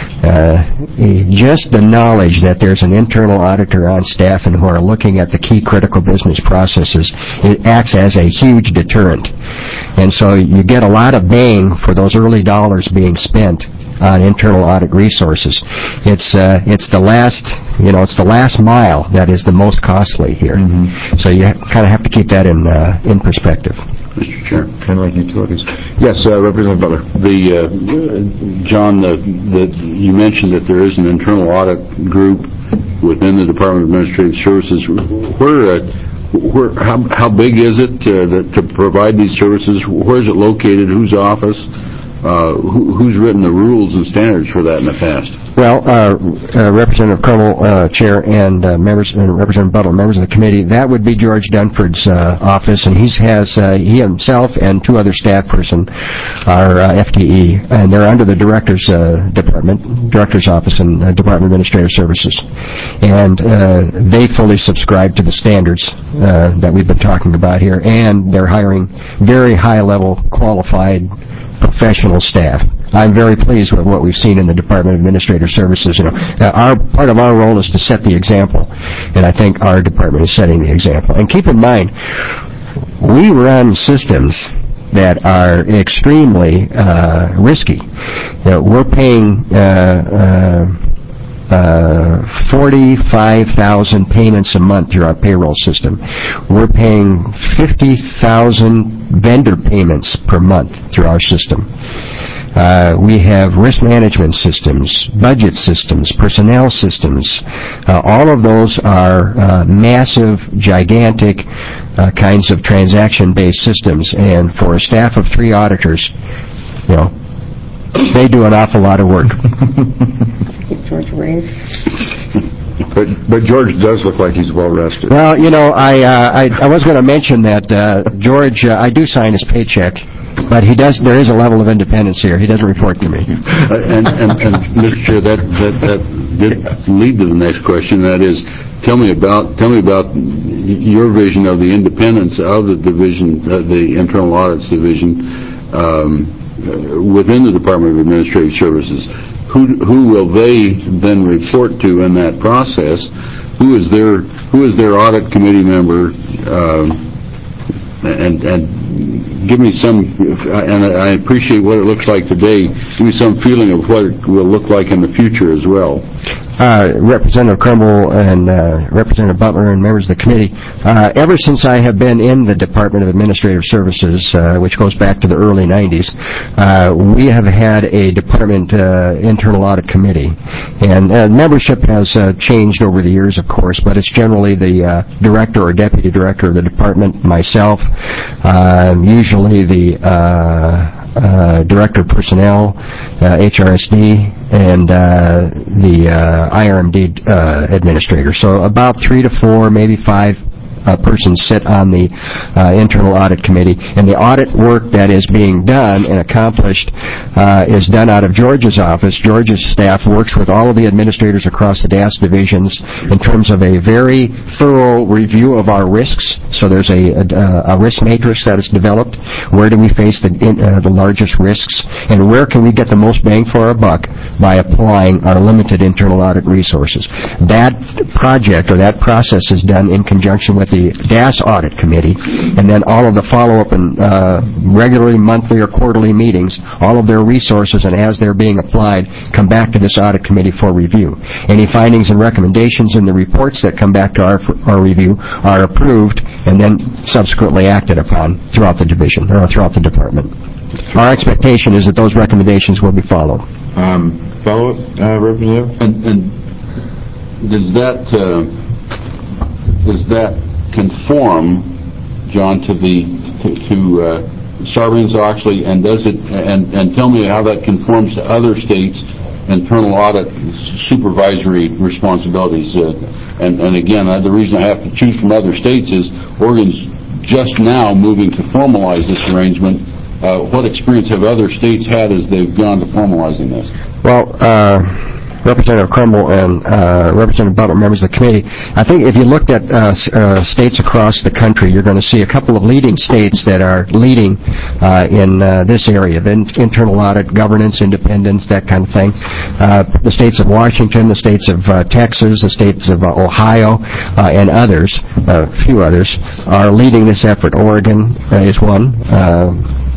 uh, just the knowledge that there's an internal auditor on staff and who are looking at the key critical business processes, it acts as a huge deterrent. And so you get a lot of bang for those early dollars being spent on internal audit resources. It's uh, it's the last, you know, it's the last mile that is the most costly here. Mm-hmm. So you kind of have to keep that in uh, in perspective. Mister Chair. Kind of like utilities. Yes, uh, Representative Butler. The uh, John, the, the, you mentioned that there is an internal audit group within the Department of Administrative Services. Where, uh, where, how, how big is it uh, that, to provide these services? Where is it located? Whose office? Uh, who, who's written the rules and standards for that in the past? Well, uh, uh, Representative Crummell, uh, Chair, and uh, members, and Representative Butler, members of the committee, that would be George Dunford's uh, office, and he has uh, he himself and two other staff person are uh, F T E, and they're under the Director's uh, Department, Director's Office, and uh, Department of Administrative Services, and uh, they fully subscribe to the standards uh, that we've been talking about here, and they're hiring very high-level, qualified professional staff. I'm very pleased with what we've seen in the Department of Administrative Services. You know, our part of our role is to set the example, and I think our department is setting the example. And keep in mind, we run systems that are extremely uh, risky. You know, we're paying uh, uh, uh, forty-five thousand payments a month through our payroll system. We're paying fifty thousand vendor payments per month through our system. Uh, we have risk management systems, budget systems, personnel systems. Uh, all of those are uh, massive, gigantic uh, kinds of transaction-based systems. And for a staff of three auditors, you know, they do an awful lot of work. George Wave. But but George does look like he's well rested. Well, you know, I uh, I, I was going to mention that uh, George, uh, I do sign his paycheck. But he does. There is a level of independence here. He doesn't report to me. Uh, and, and, and, Mister Chair, that, that, that did lead to the next question. That is, tell me about tell me about your vision of the independence of the division, uh, the Internal Audits Division, um, within the Department of Administrative Services. Who who will they then report to in that process? Who is their who is their audit committee member? Um, and and give me some, and I appreciate what it looks like today, give me some feeling of what it will look like in the future as well. Uh, Representative Crumble and uh, Representative Butler and members of the committee, uh, ever since I have been in the Department of Administrative Services, uh, which goes back to the early nineties, uh, we have had a Department uh, Internal Audit Committee. And uh, membership has uh, changed over the years, of course, but it's generally the uh, director or deputy director of the department, myself, uh, usually the uh, uh, director of personnel, uh, H R S D, and uh, the uh, I R M D uh, administrator. So about three to four, maybe five uh, persons sit on the uh, Internal Audit Committee. And the audit work that is being done and accomplished uh, is done out of George's office. George's staff works with all of the administrators across the D A S divisions in terms of a very thorough review of our risks. So there's a, a, a risk matrix that is developed. Where do we face the, uh, the largest risks? And where can we get the most bang for our buck by applying our limited internal audit resources? That project or that process is done in conjunction with the D A S Audit Committee, and then all of the follow-up and uh, regularly monthly or quarterly meetings, all of their resources and as they're being applied come back to this Audit Committee for review. Any findings and recommendations in the reports that come back to our, our review are approved and then subsequently acted upon throughout the division or throughout the department. Our expectation is that those recommendations will be followed. Um, follow-up, uh, Representative? And, and does that uh, does that conform, John, to the to, to uh, Sarbanes-Oxley, and does it and and tell me how that conforms to other states' internal audit supervisory responsibilities? Uh, and and again, uh, the reason I have to choose from other states is Oregon's just now moving to formalize this arrangement. Uh, what experience have other states had as they've gone to formalizing this? Well, uh, Representative Crumble and uh, Representative Butler, members of the committee, I think if you looked at uh, uh, states across the country, you're going to see a couple of leading states that are leading uh, in uh, this area of in- internal audit, governance, independence, that kind of thing. Uh, the states of Washington, the states of uh, Texas, the states of uh, Ohio, uh, and others, a uh, few others, are leading this effort. Oregon uh, is one. Uh,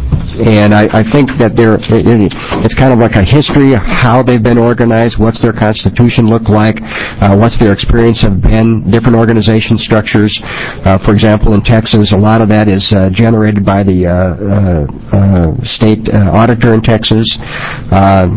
And I, I think that there, it, it's kind of like a history of how they've been organized, what's their constitution look like, uh, what's their experience have been, different organization structures. Uh, for example, in Texas, a lot of that is uh, generated by the uh, uh, uh, state uh, auditor in Texas. Uh,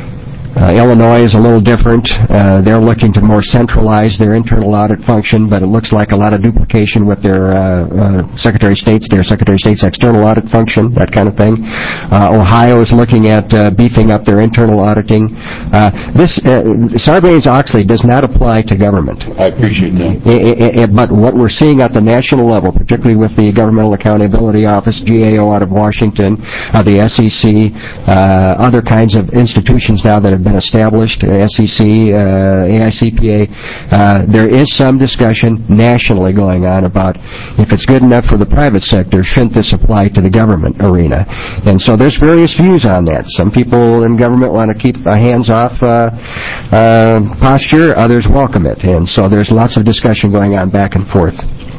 Uh, Illinois is a little different. Uh, they're looking to more centralize their internal audit function, but it looks like a lot of duplication with their uh, uh, Secretary of State's, their Secretary of State's external audit function, that kind of thing. Uh, Ohio is looking at uh, beefing up their internal auditing. Uh, this uh, Sarbanes-Oxley does not apply to government. I appreciate that. I, I, I, but what we're seeing at the national level, particularly with the Governmental Accountability Office, G A O out of Washington, uh, the S E C, uh, other kinds of institutions now that have been established, S E C, uh, A I C P A, uh, there is some discussion nationally going on about if it's good enough for the private sector, shouldn't this apply to the government arena? And so there's various views on that. Some people in government want to keep a hands-off uh, uh, posture, others welcome it. And so there's lots of discussion going on back and forth.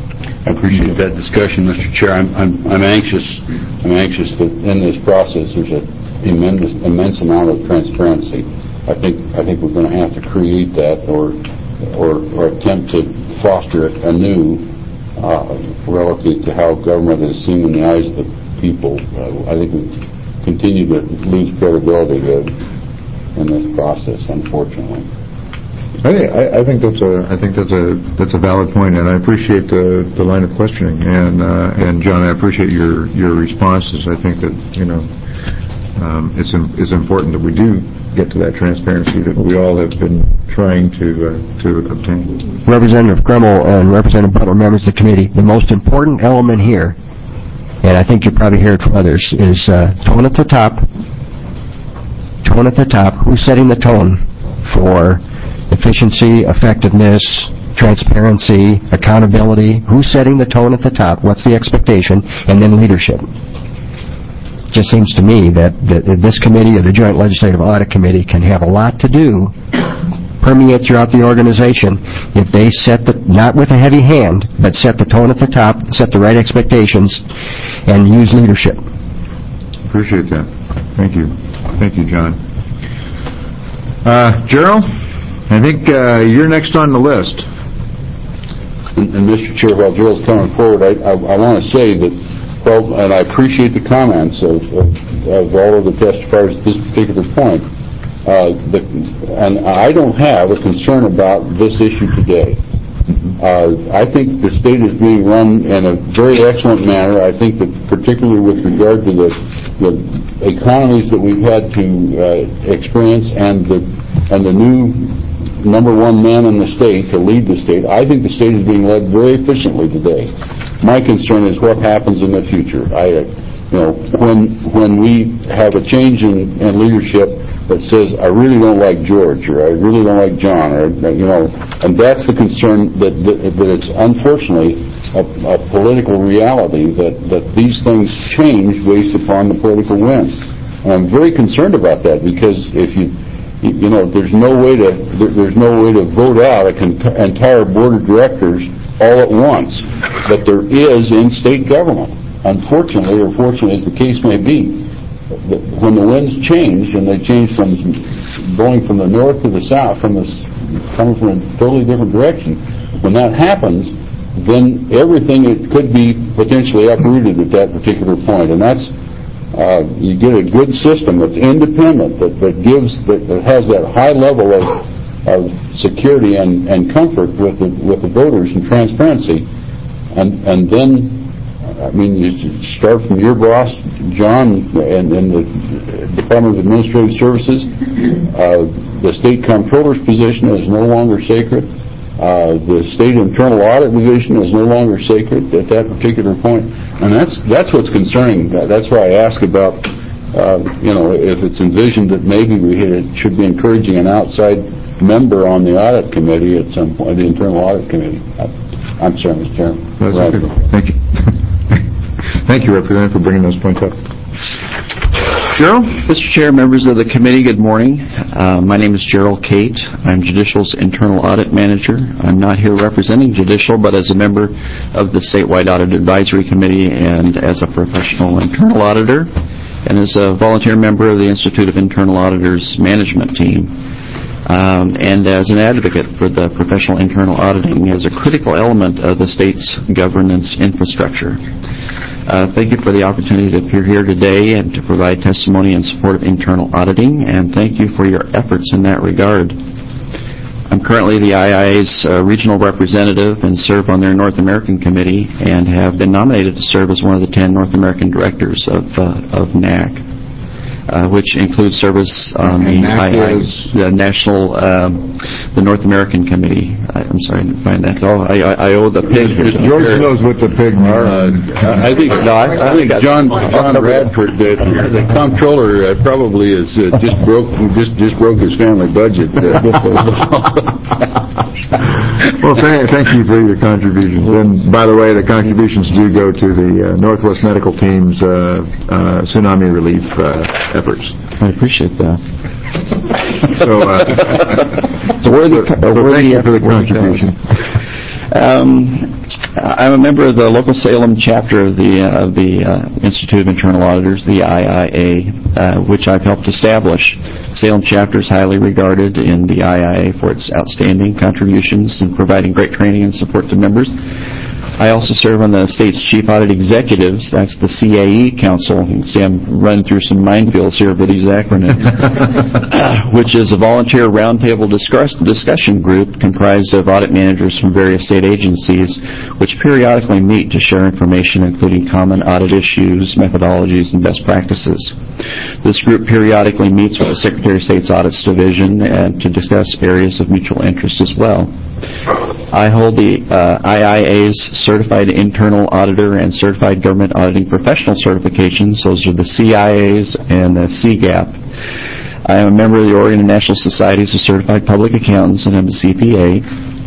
I appreciate that discussion, Mister Chair. I'm, I'm, I'm anxious. I'm anxious that in this process there's an immense, immense amount of transparency. I think I think we're going to have to create that, or or, or attempt to foster it anew uh, relative to how government is seen in the eyes of the people. Uh, I think we continue to lose credibility uh, in this process, unfortunately. I think, I, I think that's a I think that's a that's a valid point, and I appreciate the, the line of questioning. And uh, and John, I appreciate your your responses. I think that you know um, it's it's important that we do get to that transparency that we all have been trying to uh, to obtain. Representative Gremmel and Representative Butler, members of the committee, the most important element here, and I think you probably hear it from others, is uh, tone at the top. Tone at the top. Who's setting the tone for efficiency, effectiveness, transparency, accountability? Who's setting the tone at the top? What's the expectation? And then leadership. It just seems to me that, that this committee or the Joint Legislative Audit Committee can have a lot to do, permeate throughout the organization, if they set the, not with a heavy hand, but set the tone at the top, set the right expectations, and use leadership. Appreciate that. Thank you. Thank you, John. Uh, Gerald? I think uh, you're next on the list. And, and Mister Chair, while Gerald's coming forward, I, I, I want to say that, well, and I appreciate the comments of, of, of all of the testifiers at this particular point. Uh, the, and I don't have a concern about this issue today. Uh, I think the state is being run in a very excellent manner. I think that particularly with regard to the, the economies that we've had to uh, experience and the and the new number one man in the state to lead the state, I think the state is being led very efficiently today. My concern is what happens in the future. I, you know, when when we have a change in, in leadership that says, I really don't like George, or I really don't like John, or, you know, and that's the concern that, that, that it's unfortunately a, a political reality that, that these things change based upon the political winds. And I'm very concerned about that, because if you You know, there's no way to there's no way to vote out a con- entire board of directors all at once, but there is in state government. Unfortunately, or fortunately, as the case may be, when the winds change, and they change from going from the north to the south, from this coming from a totally different direction, when that happens, then everything it could be potentially uprooted at that particular point, and that's. Uh, you get a good system that's independent, that, that gives, that, that has that high level of, of security and, and comfort with the, with the voters and transparency. And, and then, I mean, you start from your boss, John, and, and the Department of Administrative Services. Uh, the State Comptroller's position is no longer sacred. Uh, the State Internal Audit Division is no longer sacred at that particular point, and that's that's what's concerning. That's why I ask about, uh, you know, if it's envisioned that maybe we should be encouraging an outside member on the Audit Committee at some point, the Internal Audit Committee. I, I'm sorry, Mister Chairman. That's right. Okay. Thank you. Thank you, Representative, for bringing those points up. Gerald? Mister Chair, members of the committee, good morning. Uh, my name is Gerald Cate. I'm Judicial's Internal Audit Manager. I'm not here representing Judicial, but as a member of the Statewide Audit Advisory Committee and as a professional internal auditor and as a volunteer member of the Institute of Internal Auditors Management Team. Um, and as an advocate for the professional internal auditing as a critical element of the state's governance infrastructure. Uh, thank you for the opportunity to appear here today and to provide testimony in support of internal auditing, and thank you for your efforts in that regard. I'm currently the I I A's uh, regional representative and serve on their North American Committee and have been nominated to serve as one of the ten North American directors of, uh, of N A C. Uh, which includes service on the, I I, the national, um, the North American Committee. I, I'm sorry, I didn't find that. Oh, I, I, I owe the pig. George knows what the pig means. Uh, I think, no, I, I think John John Radford, the, the comptroller, uh, probably is uh, just broke just just broke his family budget. Well, thank, thank you for your contributions. And by the way, the contributions do go to the uh, Northwest Medical Team's uh, uh, tsunami relief uh, efforts. I appreciate that. So, uh, so, worthy, so, so thank you for the contribution. Um, I'm a member of the local Salem chapter of the uh, of the uh, Institute of Internal Auditors, the I I A, uh, which I've helped establish. Salem chapter is highly regarded in the I I A for its outstanding contributions in providing great training and support to members. I also serve on the state's Chief Audit Executives. That's the C A E Council. You can see I'm running through some minefields here with these acronyms, which is a volunteer roundtable discuss- discussion group comprised of audit managers from various state agencies, which periodically meet to share information, including common audit issues, methodologies, and best practices. This group periodically meets with the Secretary of State's Audits Division and to discuss areas of mutual interest as well. I hold the uh, I I A's Certified Internal Auditor and Certified Government Auditing Professional certifications. Those are the C I A's and the C G A P. I am a member of the Oregon National Societies of Certified Public Accountants, and I'm a C P A.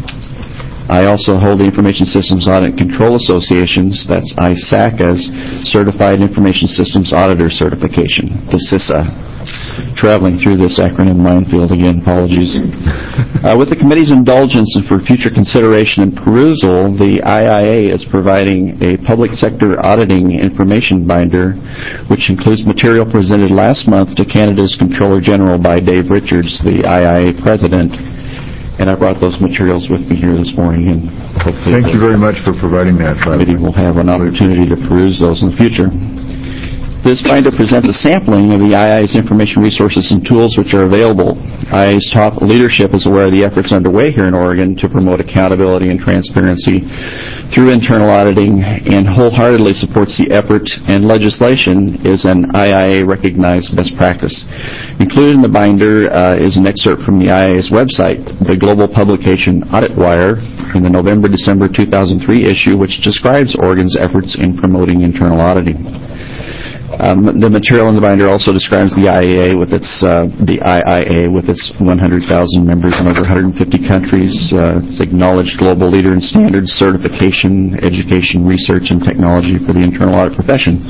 I also hold the Information Systems Audit and Control Association's, that's I S A C A's, Certified Information Systems Auditor Certification, the C I S A. Traveling through this acronym minefield again, apologies. Uh, with the committee's indulgence and for future consideration and perusal, the I I A is providing a public sector auditing information binder, which includes material presented last month to Canada's Comptroller General by Dave Richards, the I I A President. And I brought those materials with me here this morning, and hopefully Thank you very much for providing that. the committee will have an opportunity to peruse those in the future. This binder presents a sampling of the I I A's information resources and tools which are available. I I A's top leadership is aware of the efforts underway here in Oregon to promote accountability and transparency through internal auditing and wholeheartedly supports the effort, and legislation is an I I A-recognized best practice. Included in the binder uh, is an excerpt from the I I A's website, the global publication Audit Wire, in the November December two thousand three issue, which describes Oregon's efforts in promoting internal auditing. Um, the material in the binder also describes the I A A with its uh, the I I A with its one hundred thousand members in over one hundred fifty countries. Uh, it's acknowledged global leader in standards, certification, education, research, and technology for the internal audit profession.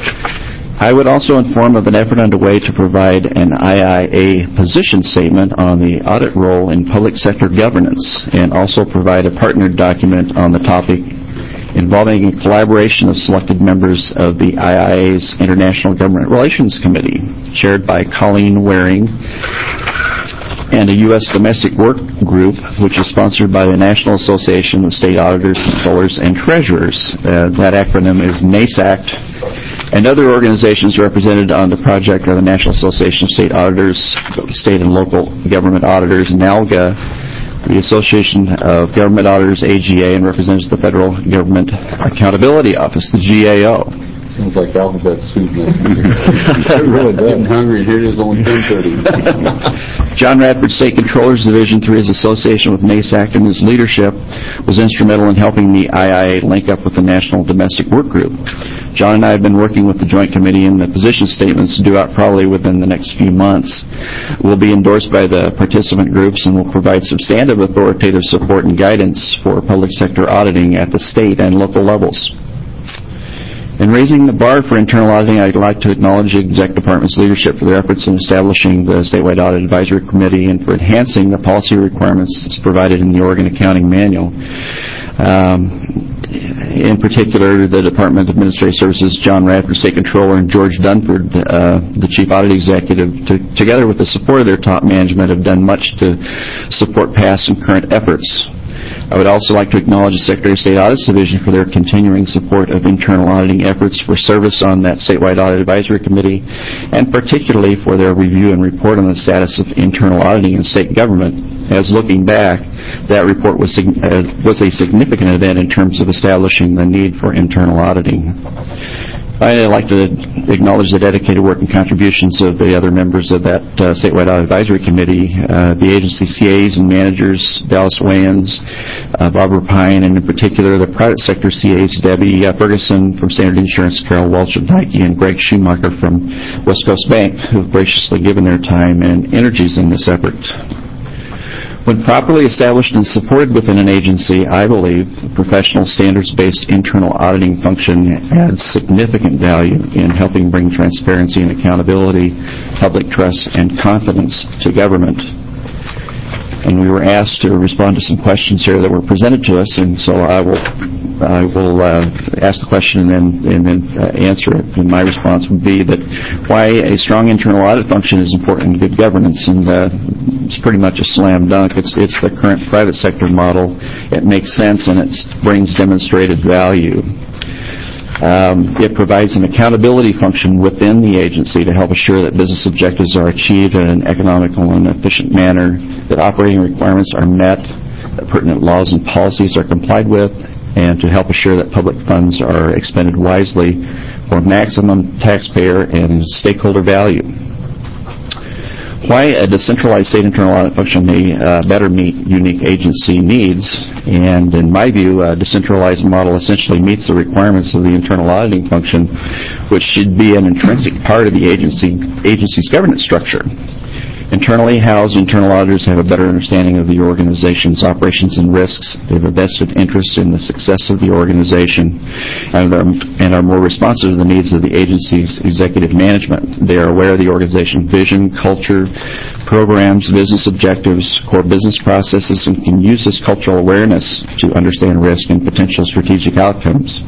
I would also inform of an effort underway to provide an I I A position statement on the audit role in public sector governance, and also provide a partnered document on the topic involving a collaboration of selected members of the I I A's International Government Relations Committee, chaired by Colleen Waring, and a U S domestic work group, which is sponsored by the National Association of State Auditors, Controllers, and Treasurers. Uh, that acronym is NASACT. And other organizations represented on the project are the National Association of State Auditors, State and Local Government Auditors, NALGA, the Association of Government Auditors, A G A, and represents the Federal Government Accountability Office, the G A O. Sounds like alphabet soup. It really does. Getting hungry, and here it is only ten thirty. John Radford, State Controller's Division, through his association with NASAC and his leadership, was instrumental in helping the I I A link up with the National Domestic Work Group. John and I have been working with the Joint Committee, and the position statements due out probably within the next few months will be endorsed by the participant groups and will provide substantive authoritative support and guidance for public sector auditing at the state and local levels. In raising the bar for internal auditing, I'd like to acknowledge the Exec Department's leadership for their efforts in establishing the Statewide Audit Advisory Committee and for enhancing the policy requirements that's provided in the Oregon Accounting Manual. Um, in particular, the Department of Administrative Services, John Radford, State Controller, and George Dunford, uh, the Chief Audit Executive, to, together with the support of their top management, have done much to support past and current efforts. I would also like to acknowledge the Secretary of State Audits Division for their continuing support of internal auditing efforts, for service on that Statewide Audit Advisory Committee, and particularly for their review and report on the status of internal auditing in state government. As looking back, that report was, uh, was a significant event in terms of establishing the need for internal auditing. I'd like to acknowledge the dedicated work and contributions of the other members of that uh, Statewide Audit Advisory Committee, uh, the agency C As and managers, Dallas Wayans, uh, Barbara Pine, and in particular the private sector C As, Debbie uh, Ferguson from Standard Insurance, Carol Welch of Nike, and Greg Schumacher from West Coast Bank, who have graciously given their time and energies in this effort. When properly established and supported within an agency, I believe the professional standards-based internal auditing function adds significant value in helping bring transparency and accountability, public trust, and confidence to government. and we were asked to respond to some questions here that were presented to us, and so I will I will uh, ask the question and then and then uh, answer it. And my response would be that why a strong internal audit function is important in good governance, and uh, it's pretty much a slam dunk. It's it's the current private sector model. It makes sense and it brings demonstrated value. Um, it provides an accountability function within the agency to help assure that business objectives are achieved in an economical and efficient manner, that operating requirements are met, that pertinent laws and policies are complied with, and to help assure that public funds are expended wisely for maximum taxpayer and stakeholder value. Why a decentralized state internal audit function may uh, better meet unique agency needs, and in my view, a decentralized model essentially meets the requirements of the internal auditing function, which should be an intrinsic part of the agency agency's governance structure. Internally housed internal auditors have a better understanding of the organization's operations and risks. They have a vested interest in the success of the organization and are, and are more responsive to the needs of the agency's executive management. They are aware of the organization's vision, culture, programs, business objectives, core business processes, and can use this cultural awareness to understand risk and potential strategic outcomes.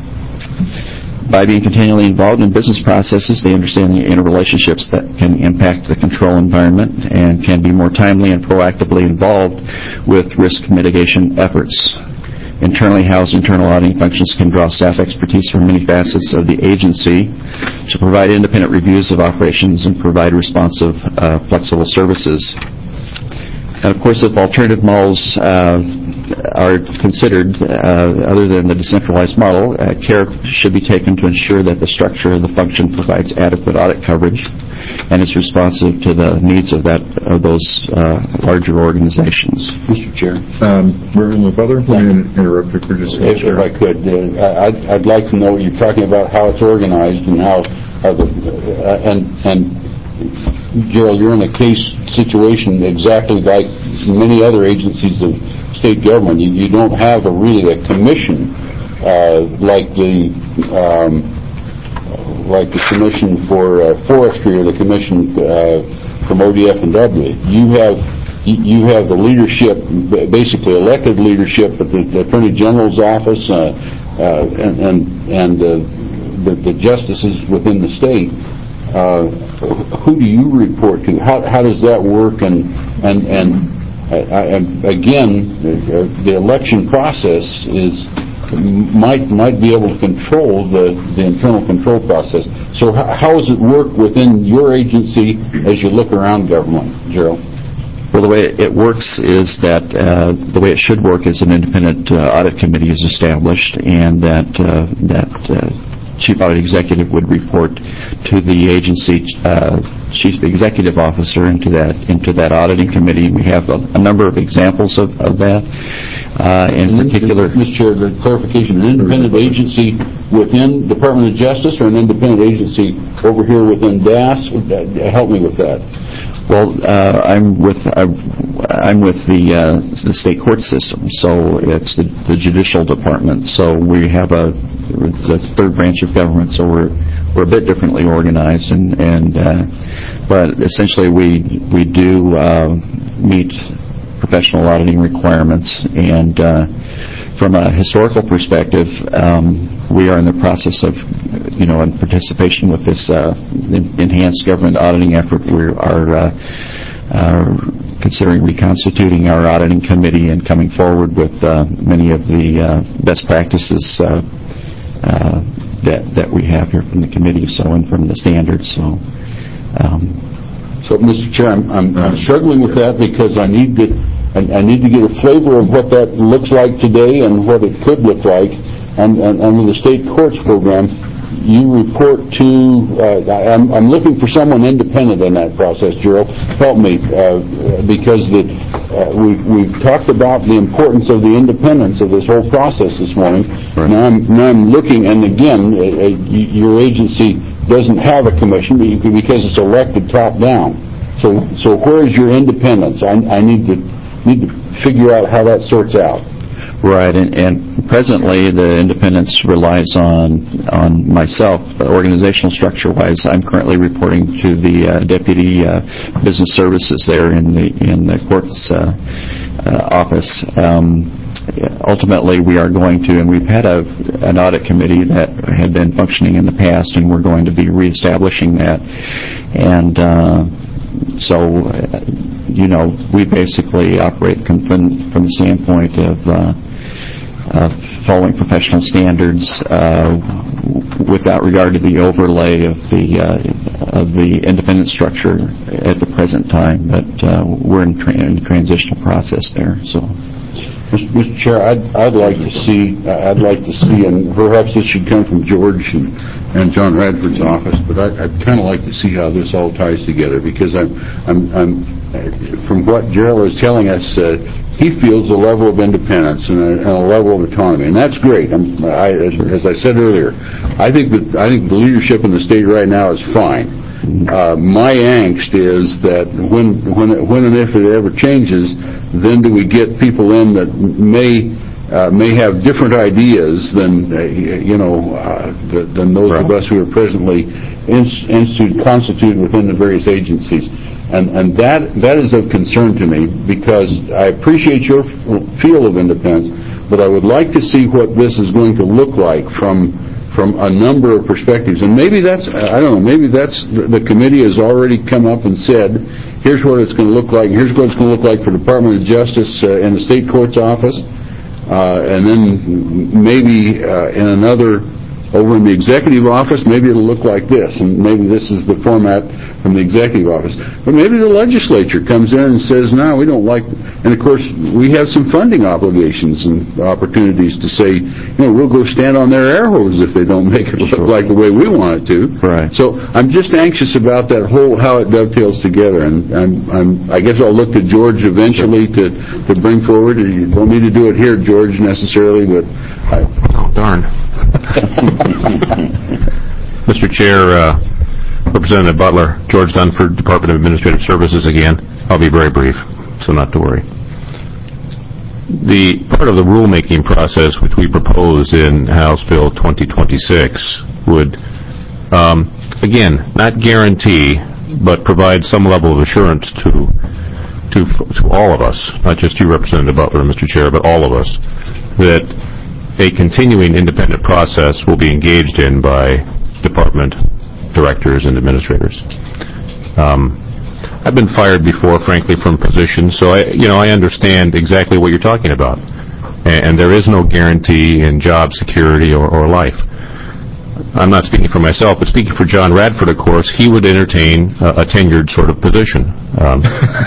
By being continually involved in business processes, they understand the interrelationships that can impact the control environment and can be more timely and proactively involved with risk mitigation efforts. Internally housed internal auditing functions can draw staff expertise from many facets of the agency to provide independent reviews of operations and provide responsive, uh, flexible services. And of course, if alternative models uh, are considered, uh, other than the decentralized model, uh, care should be taken to ensure that the structure of the function provides adequate audit coverage and is responsive to the needs of that of those uh, larger organizations. Mister Chair. Um, Reverend Butler, let me interrupt you for just a If, if I could, uh, I'd, I'd like to know, you're talking about how it's organized and how, how the, uh, and, and Gerald, you're in a case situation exactly like many other agencies of state government. You, you don't have a really a commission uh, like the um, like the Commission for uh, Forestry or the Commission uh, from O D F and W. You have you have the leadership, basically elected leadership at the, the Attorney General's office uh, uh, and and, and uh, the, the justices within the state. Uh, who do you report to? How how does that work? And and and I, I, again, uh, the election process is might might be able to control the the internal control process. So how, how does it work within your agency as you look around government, Gerald? Well, the way it works is that uh, the way it should work is an independent uh, audit committee is established, and that uh, that. Uh, Chief Audit Executive would report to the agency uh, Chief Executive Officer into that into that auditing committee. We have a, a number of examples of, of that. Uh, in and particular, Mister Chair, the clarification: an independent agency within Department of Justice, or an independent agency over here within D A S? Help me with that. Well, uh, I'm with uh, I'm with the uh, the state court system, so it's the, the judicial department. So we have a it's a third branch of government, so we're we're a bit differently organized, and and uh, but essentially we we do uh, meet professional auditing requirements, and uh, from a historical perspective, um, we are in the process of, you know, in participation with this uh, enhanced government auditing effort. We are uh, uh, considering reconstituting our auditing committee and coming forward with uh, many of the uh, best practices uh, uh, that that we have here from the committee, so and from the standards. So. Um, So, Mister Chair, I'm, I'm, I'm struggling with that because I need to I, I need to get a flavor of what that looks like today and what it could look like. And, and under the state courts program, you report to. Uh, I, I'm, I'm looking for someone independent in that process. Gerald, help me uh, because the, uh, we've, we've talked about the importance of the independence of this whole process this morning. Right. Now I'm now I'm looking, and again, uh, your agency doesn't have a commission because it's elected top down. So, so where is your independence? I, I need to need to figure out how that sorts out. Right, and, and presently the independence relies on on myself. Organizational structure-wise, I'm currently reporting to the uh, deputy uh, business services there in the in the courts uh, uh, office. Um, ultimately, we are going to, and we've had a, an audit committee that had been functioning in the past, and we're going to be reestablishing that. And uh, so, uh, you know, we basically operate from, from the standpoint of uh, Uh, following professional standards uh, without regard to the overlay of the uh, of the independent structure at the present time. But uh, we're in, tra- in a transitional process there. So, Mister Chair, I'd, I'd like to see, I'd like to see, and perhaps this should come from George and, and John Radford's office, but I'd, I'd kind of like to see how this all ties together, because I'm, I'm, I'm from what Gerald is telling us, uh, he feels a level of independence and a, and a level of autonomy, and that's great. I'm, I, as I said earlier, I think that I think the leadership in the state right now is fine. Uh, my angst is that when when it, when and if it ever changes, then do we get people in that may uh, may have different ideas than uh, you know uh, the, than those right. of us who are presently instituted constituted within the various agencies. And, and that that is of concern to me, because I appreciate your feel of independence, but I would like to see what this is going to look like from from a number of perspectives. And maybe that's, I don't know, maybe that's, the committee has already come up and said, here's what it's going to look like, here's what it's going to look like for Department of Justice uh, in the State Court's office, uh, and then maybe uh, in another, over in the executive office, maybe it'll look like this, and maybe this is the format from the executive office. But maybe the legislature comes in and says, no, we don't like, and of course, we have some funding obligations and opportunities to say, you know, we'll go stand on their air hose if they don't make it look like the way we want it to. Right. So I'm just anxious about that whole, how it dovetails together, and I'm, I'm, I guess I'll look to George eventually to, to bring forward. You don't need to do it here, George, necessarily, but I... Oh, darn. Mister Chair, uh, Representative Butler, George Dunford, Department of Administrative Services again. I'll be very brief, so not to worry. The part of the rulemaking process which we propose in House Bill twenty twenty-six would, um, again, not guarantee, but provide some level of assurance to, to, to all of us, not just you, Representative Butler, Mister Chair, but all of us, that a continuing independent process will be engaged in by department directors and administrators. Um, I've been fired before, frankly, from positions, so I, you know, I understand exactly what you're talking about. And, and there is no guarantee in job security or, or life. I'm not speaking for myself, but speaking for John Radford, of course, he would entertain a, a tenured sort of position. Um,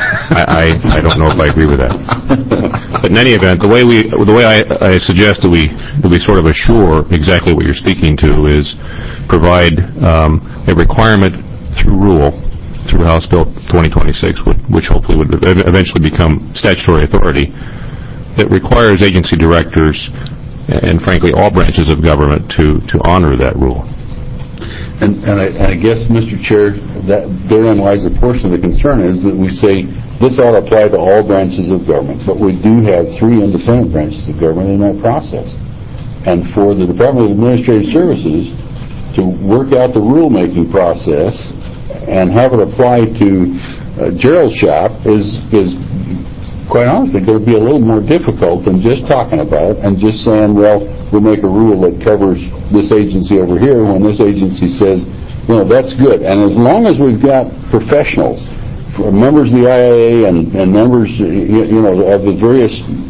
I, I, I don't know if I agree with that. But in any event, the way we, the way I, I suggest that we, that we sort of assure exactly what you're speaking to is provide um, a requirement through rule, through House Bill twenty twenty-six, which, which hopefully would eventually become statutory authority, that requires agency directors and, frankly, all branches of government to, to honor that rule. And, and I, I guess, Mister Chair, that therein lies a portion of the concern is that we say this ought to apply to all branches of government, but we do have three independent branches of government in that process. And for the Department of Administrative Services to work out the rulemaking process and have it apply to uh, Gerald's shop is is quite honestly going to be a little more difficult than just talking about it and just saying, well, we'll make a rule that covers this agency over here when this agency says, you know, that's good. And as long as we've got professionals, members of the I A A and, and members, you, you know, of the various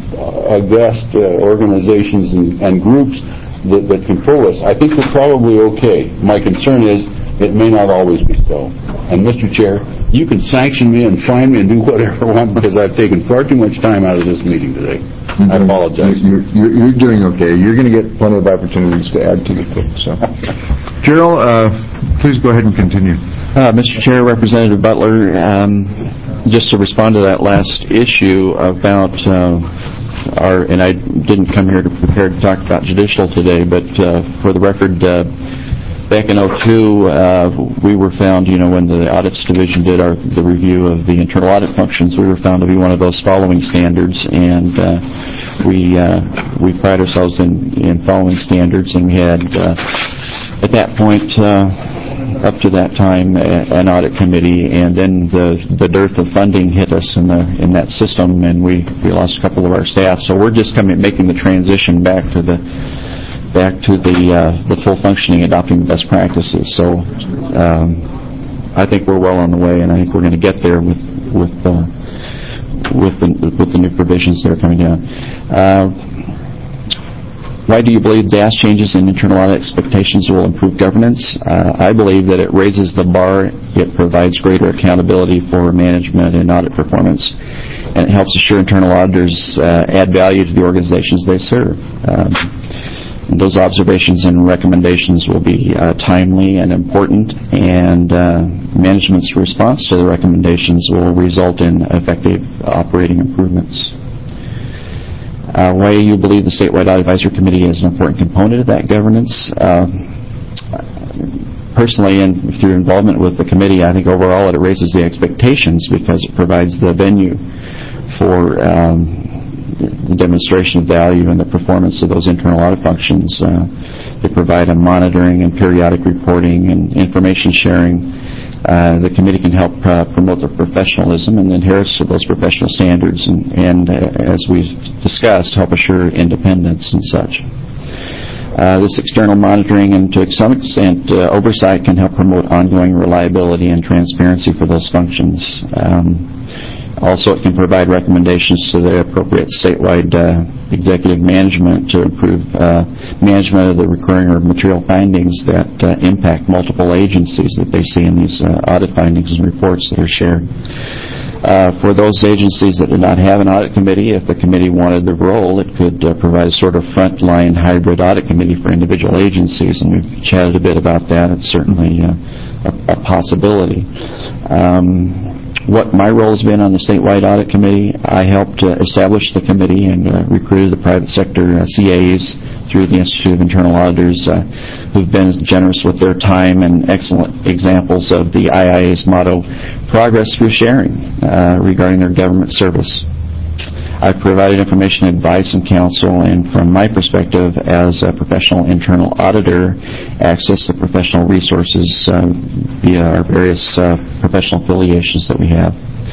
august uh, organizations and, and groups that, that control us, I think we're probably okay. My concern is it may not always be so. And, Mister Chair, you can sanction me and fine me and do whatever I want because I've taken far too much time out of this meeting today. Mm-hmm. I apologize. You're, you're, you're doing okay. You're going to get plenty of opportunities to add to the thing. So, Gerald, uh, please go ahead and continue. Uh, Mister Chair, Representative Butler, um, just to respond to that last issue about uh, our, and I didn't come here to prepare to talk about judicial today, but uh, for the record, uh, back in oh two, uh, we were found, you know, when the Audits Division did our, the review of the internal audit functions, we were found to be one of those following standards, and uh, we uh, we pride ourselves in, in following standards, and we had uh, at that point, uh, up to that time, a- an audit committee, and then the the dearth of funding hit us in the in that system, and we, we lost a couple of our staff. So we're just coming making the transition back to the back to the uh, the full functioning, adopting the best practices. So um, I think we're well on the way, and I think we're going to get there with with uh, with the with the new provisions that are coming down. Uh, Why do you believe D A S changes in internal audit expectations will improve governance? Uh, I believe that it raises the bar, it provides greater accountability for management and audit performance, and it helps assure internal auditors uh, add value to the organizations they serve. Um, those observations and recommendations will be uh, timely and important, and uh, management's response to the recommendations will result in effective operating improvements. Uh, why you believe the Statewide Audit Advisory Committee is an important component of that governance? Uh, personally, and through involvement with the committee, I think overall it raises the expectations because it provides the venue for um, the demonstration of value and the performance of those internal audit functions. Uh, they provide a monitoring and periodic reporting and information sharing. Uh, the committee can help uh, promote their professionalism and adherence to those professional standards, and, and uh, as we've discussed, help assure independence and such. Uh, this external monitoring and, to some extent, uh, oversight can help promote ongoing reliability and transparency for those functions. Um, Also, it can provide recommendations to the appropriate statewide uh, executive management to improve uh, management of the recurring or material findings that uh, impact multiple agencies that they see in these uh, audit findings and reports that are shared. Uh, for those agencies that do not have an audit committee, if the committee wanted the role, it could uh, provide a sort of frontline hybrid audit committee for individual agencies, and we've chatted a bit about that. It's certainly uh, a, a possibility. Um, What my role has been on the Statewide Audit Committee, I helped uh, establish the committee and uh, recruited the private sector uh, C As through the Institute of Internal Auditors uh, who've been generous with their time and excellent examples of the I I A's motto, progress through sharing, uh, regarding their government service. I've provided information, advice, and counsel, and from my perspective as a professional internal auditor, access to professional resources uh, via our various uh, professional affiliations that we have.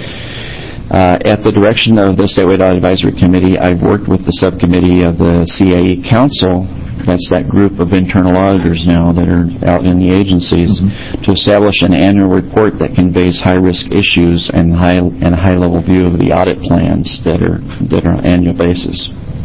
Uh, at the direction of the Statewide Audit Advisory Committee, I've worked with the subcommittee of the C A E Council, that's that group of internal auditors now that are out in the agencies, mm-hmm. to establish an annual report that conveys high-risk issues and high and a high-level view of the audit plans that are that are on an annual basis.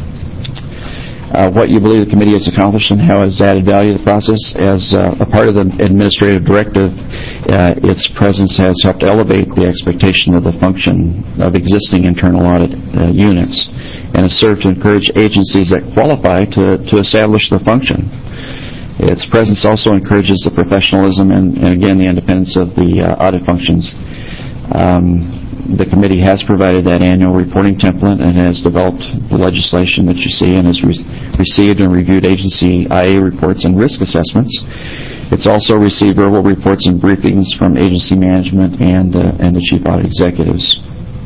Uh, what you believe the committee has accomplished and how it has added value to the process. As uh, a part of the administrative directive, uh, its presence has helped elevate the expectation of the function of existing internal audit uh, units, and has served to encourage agencies that qualify to, to establish the function. Its presence also encourages the professionalism and, and again, the independence of the uh, audit functions. Um, the committee has provided that annual reporting template and has developed the legislation that you see and has re- received and reviewed agency I A reports and risk assessments. It's also received verbal reports and briefings from agency management and, uh, and the chief audit executives.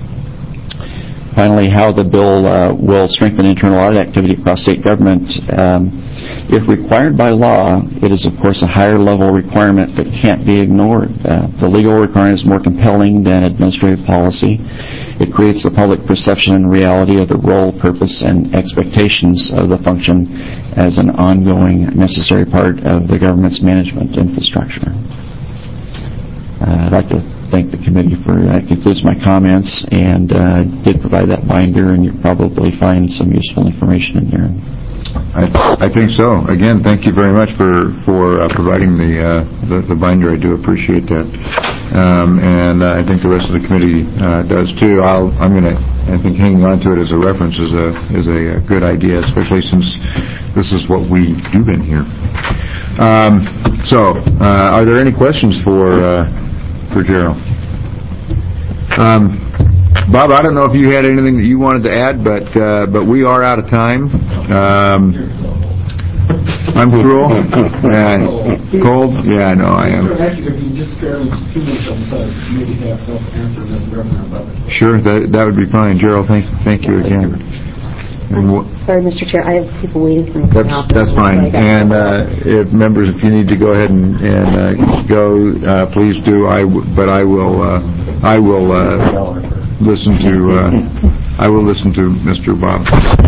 Finally, how the bill uh, will strengthen internal audit activity across state government. Um, if required by law, it is, of course, a higher-level requirement that can't be ignored. Uh, the legal requirement is more compelling than administrative policy. It creates the public perception and reality of the role, purpose, and expectations of the function as an ongoing, necessary part of the government's management infrastructure. Uh, I'd like to thank the committee for that. Concludes my comments, and uh, did provide that binder, and you'll probably find some useful information in there. I, I think so. Again, thank you very much for for uh, providing the, uh, the the binder. I do appreciate that, um, and uh, I think the rest of the committee uh, does too. I'll, I'm going to. I think hanging on to it as a reference is a is a good idea, especially since this is what we do in here. Um, so, uh, are there any questions for? Uh, for Gerald. Um, Bob, I don't know if you had anything that you wanted to add, but uh, but we are out of time. Um, I'm cruel. Uh, cold? Yeah, no, I am. Actually, if you just spare me two minutes, I'll maybe have help answer this governor about it. Sure, that that would be fine. Gerald, thank thank you again. And wh- Sorry, Mister Chair, I have people waiting for me. That's now. that's fine. And uh, if members, if you need to go ahead and, and uh, go, uh, please do. I w- but I will uh, I will uh, listen to uh, I will listen to Mister Bob.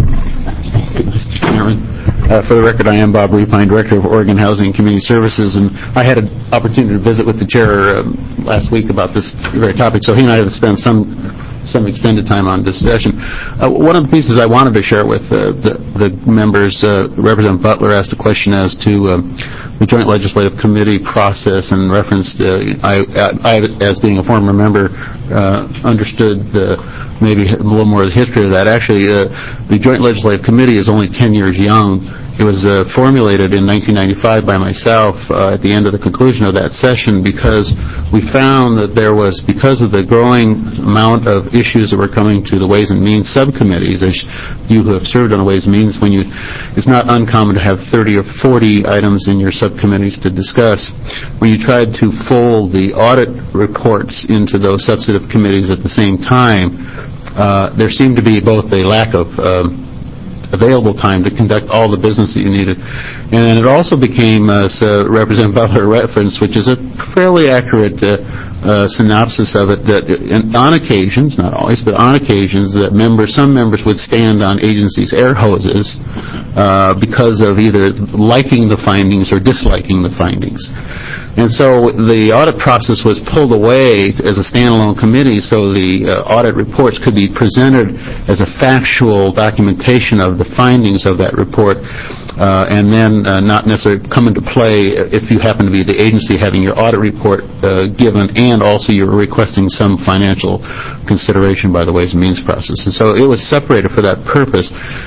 Mister Chairman. Uh, for the record, I am Bob Repine, Director of Oregon Housing and Community Services, and I had an opportunity to visit with the chair uh, last week about this very topic, so he and I have spent some some extended time on discussion. Uh, one of the pieces I wanted to share with uh, the, the members, uh, Representative Butler asked a question as to uh, the Joint Legislative Committee process and referenced, uh, I, I, as being a former member, uh, understood uh, maybe a little more of the history of that. Actually, uh, the Joint Legislative Committee is only ten years young. It was uh, formulated in nineteen ninety-five by myself uh, at the end of the conclusion of that session because we found that there was, because of the growing amount of issues that were coming to the Ways and Means subcommittees, as you who have served on the Ways and Means, when you, it's not uncommon to have thirty or forty items in your subcommittees to discuss. When you tried to fold the audit reports into those substantive committees at the same time, uh, there seemed to be both a lack of um, available time to conduct all the business that you needed. And it also became, as uh, Representative Butler referenced, which is a fairly accurate uh, uh, synopsis of it, that in, on occasions, not always, but on occasions, that members, some members would stand on agencies' air hoses uh, because of either liking the findings or disliking the findings. And so the audit process was pulled away as a standalone committee so the uh, audit reports could be presented as a factual documentation of the findings of that report uh, and then uh, not necessarily come into play if you happen to be the agency having your audit report uh, given and also you're requesting some financial consideration by the Ways and Means process. And so it was separated for that purpose.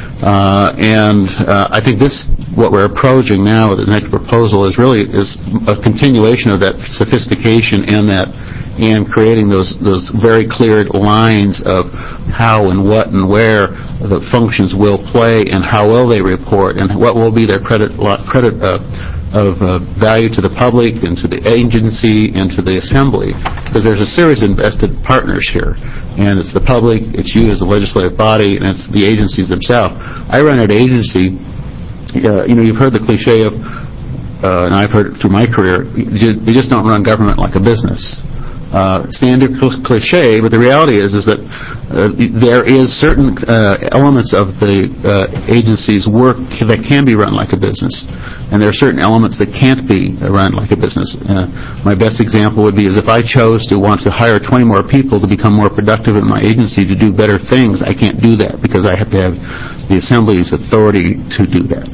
Uh, and uh, I think this, what we're approaching now with the next proposal is really is a continuation of that sophistication and that and creating those those very clear lines of how and what and where the functions will play and how will they report and what will be their credit credit uh, of uh, value to the public and to the agency and to the assembly, because there's a series of invested partners here, and it's the public, it's you as the legislative body, and it's the agencies themselves. I run an agency, uh, you know, you've heard the cliche of, uh, and I've heard it through my career, you, you just don't run government like a business. Uh, standard cliche, but the reality is is that uh, there is certain uh, elements of the uh, agency's work that can be run like a business, and there are certain elements that can't be run like a business. Uh, my best example would be is if I chose to want to hire twenty more people to become more productive in my agency to do better things, I can't do that because I have to have the Assembly's authority to do that.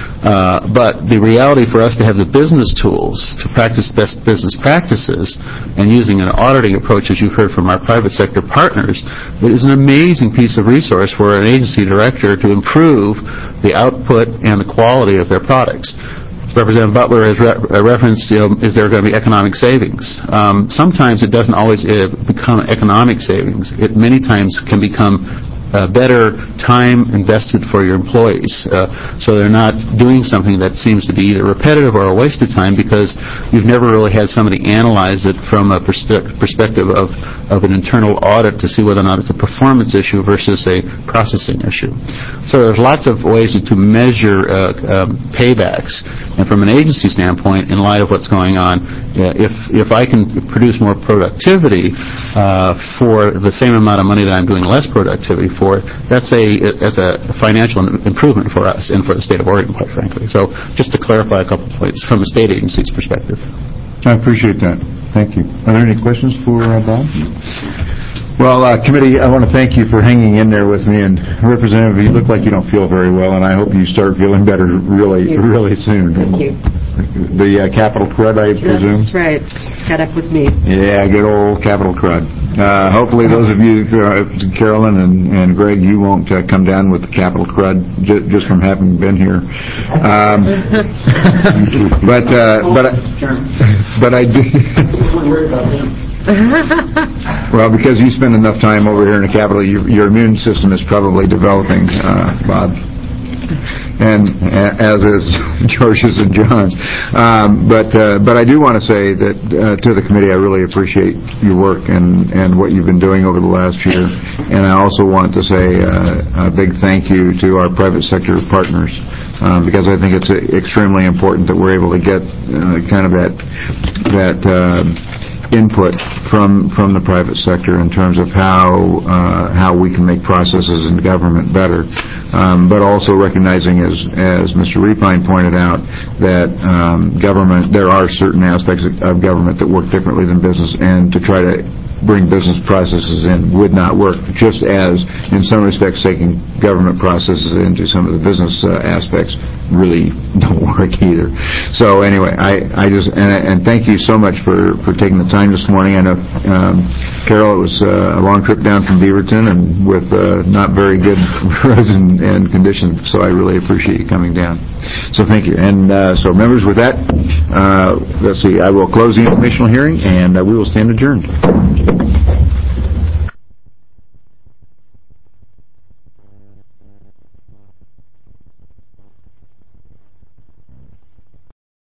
Uh, but the reality for us to have the business tools to practice best business practices and using an auditing approach, as you've heard from our private sector partners, it is an amazing piece of resource for an agency director to improve the output and the quality of their products. Representative Butler has re- referenced, you know, is there going to be economic savings? Um, sometimes it doesn't always uh, become economic savings. It many times can become Uh, better time invested for your employees. Uh, so they're not doing something that seems to be either repetitive or a waste of time because you've never really had somebody analyze it from a perspe- perspective of, of an internal audit to see whether or not it's a performance issue versus a processing issue. So there's lots of ways to measure uh, um, paybacks. And from an agency standpoint, in light of what's going on, uh, if, if I can produce more productivity uh, for the same amount of money that I'm doing less productivity for, For. That's a that's a financial improvement for us and for the state of Oregon, quite frankly. So just to clarify a couple of points from a state agency's perspective. I appreciate that. Thank you. Are there any questions for uh, Bob? Well, uh, committee, I want to thank you for hanging in there with me. And Representative, you look like you don't feel very well, and I hope you start feeling better really, really soon. Thank you. The uh, capital crud, I presume? That's right. It's got up with me. Yeah, good old capital crud. Uh, hopefully those of you, uh, Carolyn and, and Greg, you won't uh, come down with the capital crud j- just from having been here. Um, but, uh, but, but I do... Well, because you spend enough time over here in the Capitol, your, your immune system is probably developing, uh, Bob. and a- as is George's and John's. Um, But uh, but I do want to say that uh, to the committee, I really appreciate your work and and what you've been doing over the last year. And I also want to say uh, a big thank you to our private sector partners, um, because I think it's uh, extremely important that we're able to get uh, kind of that that uh, input from from the private sector in terms of how uh, how we can make processes in government better, um, but also recognizing, as as Mister Repine pointed out, that um, government there are certain aspects of, of government that work differently than business, and to try to bring business processes in would not work, just as, in some respects, taking government processes into some of the business uh, aspects really don't work either. So anyway, I, I just, and, and thank you so much for, for taking the time this morning. I know, um, Carol, it was uh, a long trip down from Beaverton and with uh, not very good roads and, and conditions, so I really appreciate you coming down. So thank you. And uh, so members, with that, uh, let's see, I will close the informational hearing, and uh, we will stand adjourned.